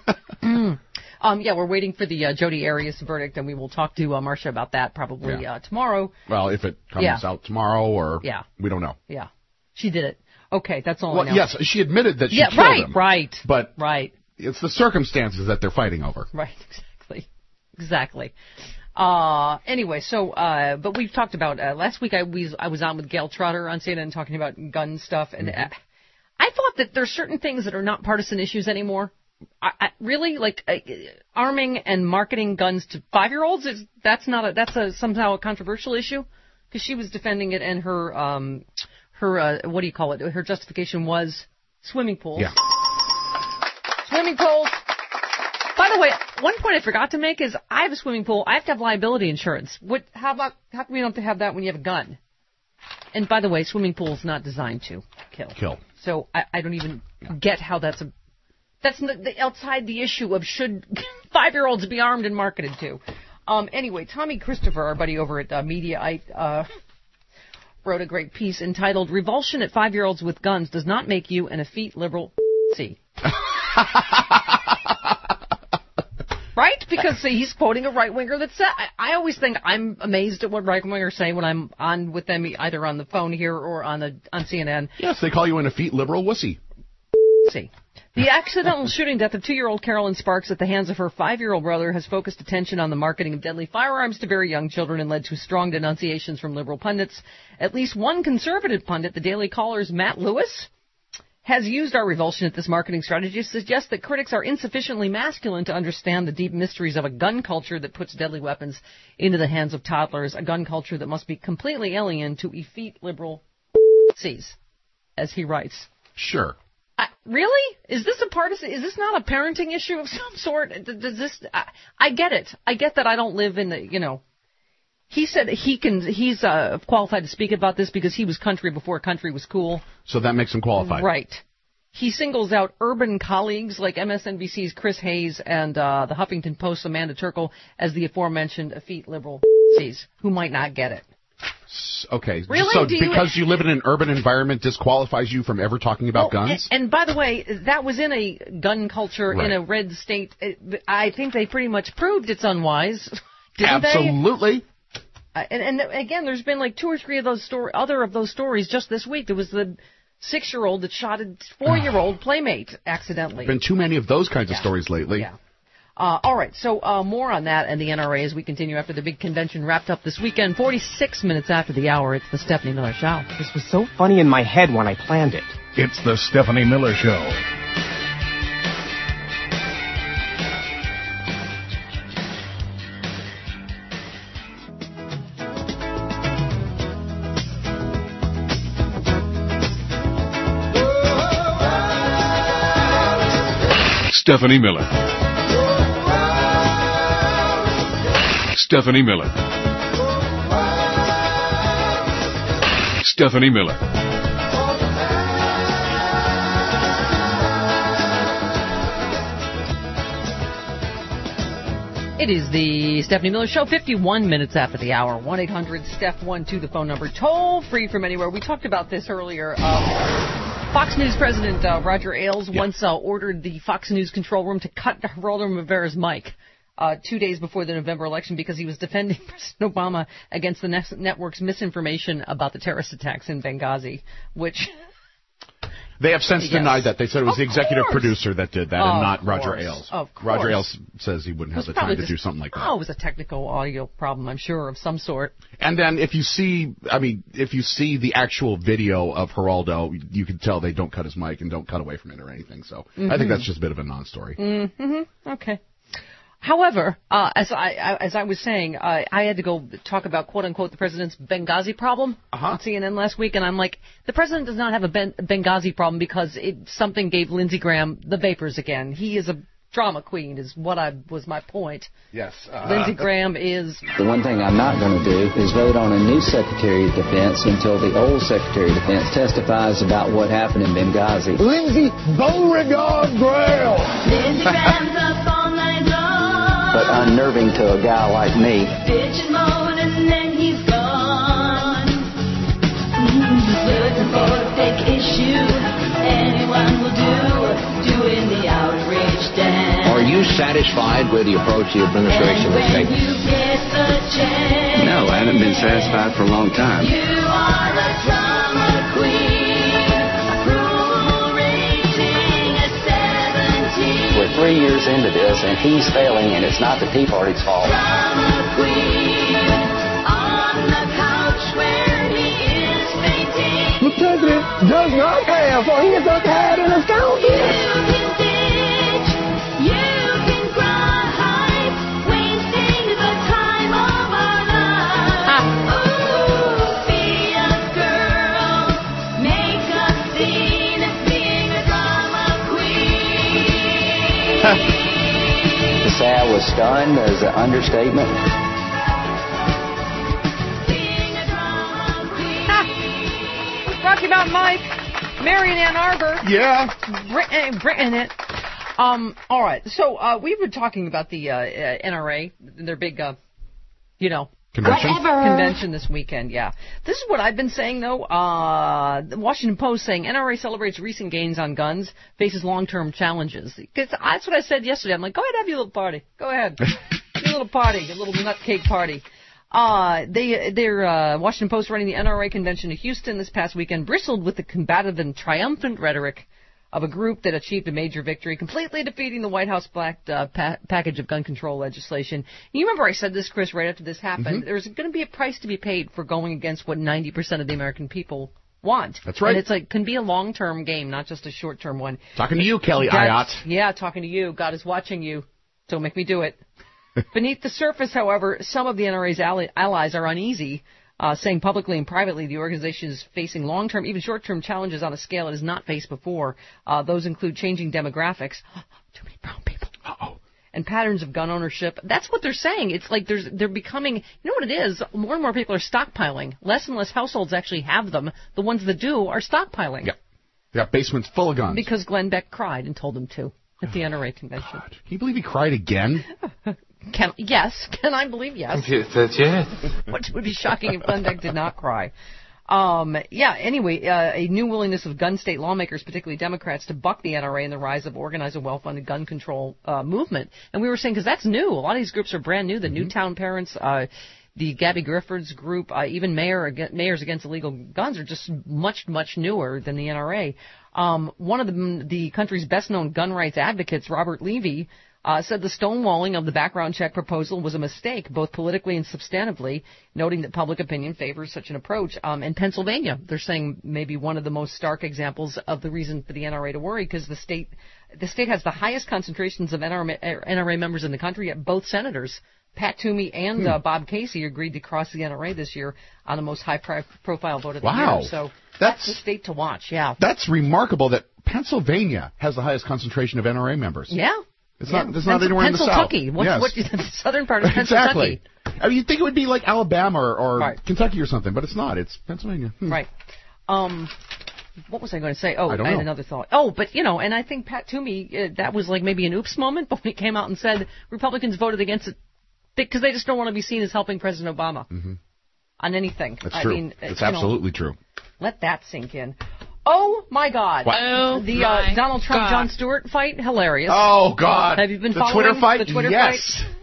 Mm. Um, yeah, we're waiting for the uh, Jodi Arias verdict, and we will talk to uh, Marcia about that probably Yeah. uh, tomorrow. Well, if it comes Yeah. out tomorrow, or Yeah. we don't know. Yeah, she did it. Okay, that's all Well, I know. yes, she admitted that she yeah, killed right, him. right, But right, it's the circumstances that they're fighting over. right, exactly, exactly. Uh, anyway, so, uh, but we've talked about, uh, last week I was, I was on with Gail Trotter on C N N talking about gun stuff, and Mm-hmm. uh, I thought that there's certain things that are not partisan issues anymore. I, I, really, like uh, arming and marketing guns to five-year-olds, is that's not a, that's a somehow a controversial issue, because she was defending it, and her, um, her, uh, what do you call it? Her justification was swimming pools. Yeah. Swimming pools. By the way, one point I forgot to make is I have a swimming pool. I have to have liability insurance. What? How about? How come you don't have to have that when you have a gun? And by the way, swimming pool is not designed to kill. Kill. So I, I don't even get how that's a. That's the, the, outside the issue of should five-year-olds be armed and marketed to. Um, anyway, Tommy Christopher, our buddy over at uh, Mediaite, uh, wrote a great piece entitled "Revulsion at Five-Year-Olds with Guns Does Not Make You an Effete Liberal." See. Right? Because see, he's quoting a right-winger that said, I, I always think I'm amazed at what right-wingers say when I'm on with them either on the phone here or on the on C N N. Yes, they call you an effete liberal wussy. See. The accidental shooting death of two-year-old Carolyn Sparks at the hands of her five-year-old brother has focused attention on the marketing of deadly firearms to very young children and led to strong denunciations from liberal pundits. At least one conservative pundit, the Daily Caller's Matt Lewis, has used our revulsion at this marketing strategy to suggest that critics are insufficiently masculine to understand the deep mysteries of a gun culture that puts deadly weapons into the hands of toddlers, a gun culture that must be completely alien to effete liberal C's, as he writes. Sure. Uh, really? Is this a partisan? Is this not a parenting issue of some sort? Does this? I, I get it. I get that I don't live in the, you know. He said he can. He's uh, qualified to speak about this because he was country before country was cool. So that makes him qualified. Right. He singles out urban colleagues like M S N B C's Chris Hayes and uh, the Huffington Post's Amanda Turkle as the aforementioned effete liberal C's who might not get it. Okay. Really? So Do you- because you live in an urban environment disqualifies you from ever talking about Well, guns? And, and by the way, that was in a gun culture Right. in a red state. It- I think they pretty much proved it's unwise. Didn't Absolutely. They? Uh, and, and again, there's been like two or three of those story, other of those stories just this week. There was the six-year-old that shot a four-year-old playmate accidentally. Been too many of those kinds Yeah. of stories lately. Yeah. Uh, all right, so uh, more on that and the N R A as we continue after the big convention wrapped up this weekend. forty-six minutes after the hour, it's the Stephanie Miller Show. This was so funny in my head when I planned it. It's the Stephanie Miller Show. Stephanie Miller. Stephanie Miller. Stephanie Miller. It is the Stephanie Miller Show, fifty-one minutes after the hour. one eight hundred Steph one two, the phone number. Toll free from anywhere. We talked about this earlier. Uh, Fox News President uh, Roger Ailes yeah. once uh, ordered the Fox News control room to cut Geraldo Rivera's mic uh, two days before the November election because he was defending President Obama against the ne- network's misinformation about the terrorist attacks in Benghazi, which... They have since yes. denied that. They said it was of the executive course. producer that did that of and not Roger course. Ailes. Of course. Roger Ailes says he wouldn't have the time to just, do something like that. Oh, it was a technical audio problem, I'm sure, of some sort. And then if you see, I mean, if you see the actual video of Geraldo, you can tell they don't cut his mic and don't cut away from it or anything. So mm-hmm. I think that's just a bit of a non-story. Mm-hmm. Okay. However, uh, as I, I as I was saying, uh, I had to go talk about quote unquote the president's Benghazi problem uh-huh. on C N N last week, and I'm like, the president does not have a ben- Benghazi problem because it something gave Lindsey Graham the vapors again. He is a drama queen, is what I was my point. Yes. Uh, Lindsey Graham is. The one thing I'm not going to do is vote on a new Secretary of Defense until the old Secretary of Defense testifies about what happened in Benghazi. Lindsey Beauregard Graham. Lindsey Graham's up all night long. But unnerving to a guy like me. Bitch and moan and then he's gone. Looking for a fake issue. Anyone will do. Doing the outrage dance. Are you you satisfied with the approach the administration has taken? No, I haven't been satisfied for a long time. You are the drama queen, approval rating at seventeen. We're three years into this, and he's failing, and it's not the Tea Party's fault. Drama queen, on the couch where he is fainting. The president does not have, for he is not had in his county. You can ditch, you can cry, wasting the time of our lives. Ooh, be a girl, make a scene, being a drama queen. To say I was stunned is an understatement. Rocky Mountain Mike, Marion, Ann Arbor. Yeah. Britain, Britain it. Um, all right. So uh, we were talking about the uh, uh, N R A, their big, uh, you know, Convention? Whatever. Convention this weekend. Yeah. This is what I've been saying though. Uh, the Washington Post saying N R A celebrates recent gains on guns, faces long-term challenges. Because that's what I said yesterday. I'm like, go ahead, have your little party. Go ahead, your little party, your little nutcake party. Uh, they, their, uh, Washington Post running the N R A convention in Houston this past weekend bristled with the combative and triumphant rhetoric of a group that achieved a major victory, completely defeating the White House backed uh, pa- package of gun control legislation. You remember I said this, Chris, right after this happened? Mm-hmm. There's going to be a price to be paid for going against what ninety percent of the American people want. That's right. And it's like, can be a long-term game, not just a short-term one. Talking to you, Kelly God, Ayotte. Yeah, talking to you. God is watching you. Don't make me do it. Beneath the surface, however, some of the N R A's ally- allies are uneasy, uh, saying publicly and privately the organization is facing long-term, even short-term challenges on a scale it has not faced before. Uh, those include changing demographics. Too many brown people. Uh-oh. And patterns of gun ownership. That's what they're saying. It's like there's they're becoming, you know what it is? More and more people are stockpiling. Less and less households actually have them. The ones that do are stockpiling. Yeah. They got basements full of guns. Because Glenn Beck cried and told them to at the N R A convention. God. Can you believe he cried again? Can, yes. Can I believe yes? Which would be shocking if Glenn Beck did not cry. Um, yeah, anyway, uh, a new willingness of gun state lawmakers, particularly Democrats, to buck the N R A and the rise of organized and well-funded gun control uh, movement. And we were saying, because that's new. A lot of these groups are brand new. The mm-hmm. Newtown Parents, uh, the Gabby Giffords group, uh, even Mayor, Mayors Against Illegal Guns are just much, much newer than the N R A. Um, one of the, the country's best-known gun rights advocates, Robert Levy, Uh, said the stonewalling of the background check proposal was a mistake, both politically and substantively, noting that public opinion favors such an approach. Um, in Pennsylvania, they're saying maybe one of the most stark examples of the reason for the N R A to worry, because the state the state has the highest concentrations of N R A, N R A members in the country. Yet both senators, Pat Toomey and hmm. uh, Bob Casey, agreed to cross the N R A this year on the most high-profile vote of the wow. year. So that's, that's the state to watch. Yeah, that's remarkable that Pennsylvania has the highest concentration of N R A members. Yeah. It's yeah. not. It's not anywhere in the south. Kentucky. What's, yes. what, the southern part of exactly. Kentucky. I mean, you'd think it would be like Alabama or, or right. Kentucky or something, but it's not. It's Pennsylvania. Hmm. Right. Um, what was I going to say? Oh, I, don't I had know. another thought. Oh, but you know, and I think Pat Toomey, uh, that was like maybe an oops moment, but when he came out and said Republicans voted against it because they just don't want to be seen as helping President Obama mm-hmm. on anything. That's I true. mean, it's uh, absolutely know, true. Let that sink in. Oh, my God. What? Oh, the my uh, Donald Trump, God. Jon Stewart fight, hilarious. Oh, God. Have you been the following Twitter fight? the Twitter yes. fight?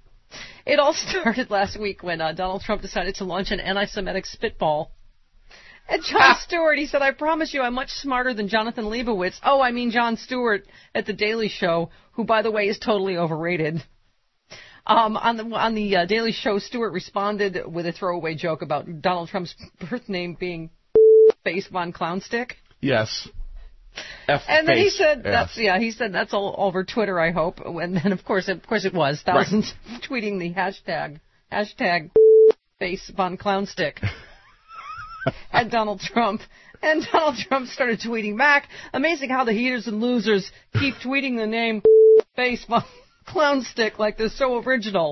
It all started last week when uh, Donald Trump decided to launch an anti-Semitic spitball. And Jon Stewart, he said, I promise you I'm much smarter than Jonathan Leibowitz. Oh, I mean Jon Stewart at The Daily Show, who, by the way, is totally overrated. Um, on the on the uh, Daily Show, Stewart responded with a throwaway joke about Donald Trump's birth name being Face Von Clownstick. Yes. F and then face. he said, yeah. "That's yeah." He said, "That's all over Twitter, I hope." And then, of course, of course, it was thousands right. tweeting the hashtag hashtag Face Von Clownstick at Donald Trump. And Donald Trump started tweeting back. Amazing how the heaters and losers keep tweeting the name Face Von Clownstick like they're so original.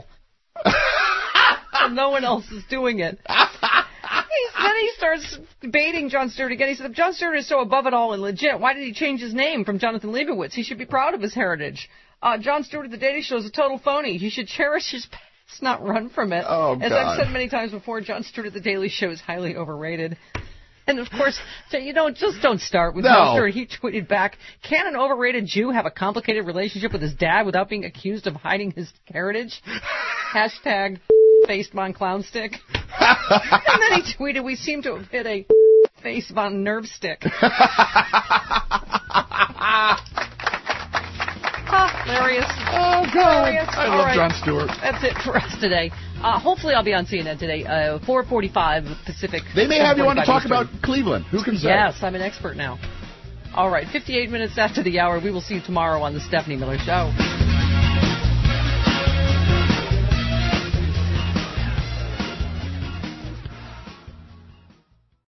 And no one else is doing it. He, then he starts baiting Jon Stewart again. He said, if Jon Stewart is so above it all and legit, why did he change his name from Jonathan Leibowitz? He should be proud of his heritage. Uh, Jon Stewart at The Daily Show is a total phony. He should cherish his past, not run from it. Oh, As God. I've said many times before, Jon Stewart at The Daily Show is highly overrated. And of course, so you don't just don't start with No. Mustard. He tweeted back, "Can an overrated Jew have a complicated relationship with his dad without being accused of hiding his heritage?" Hashtag faced von clown stick. And then he tweeted, "We seem to have hit a face von nerve stick." Ah, hilarious. Oh, God. Hilarious. I All love right. Jon Stewart. That's it for us today. Uh, hopefully I'll be on C N N today, uh, four forty-five Pacific. They may have you on to talk Eastern. about Cleveland. Who can say? Yes, I'm an expert now. All right, fifty-eight minutes after the hour. We will see you tomorrow on The Stephanie Miller Show.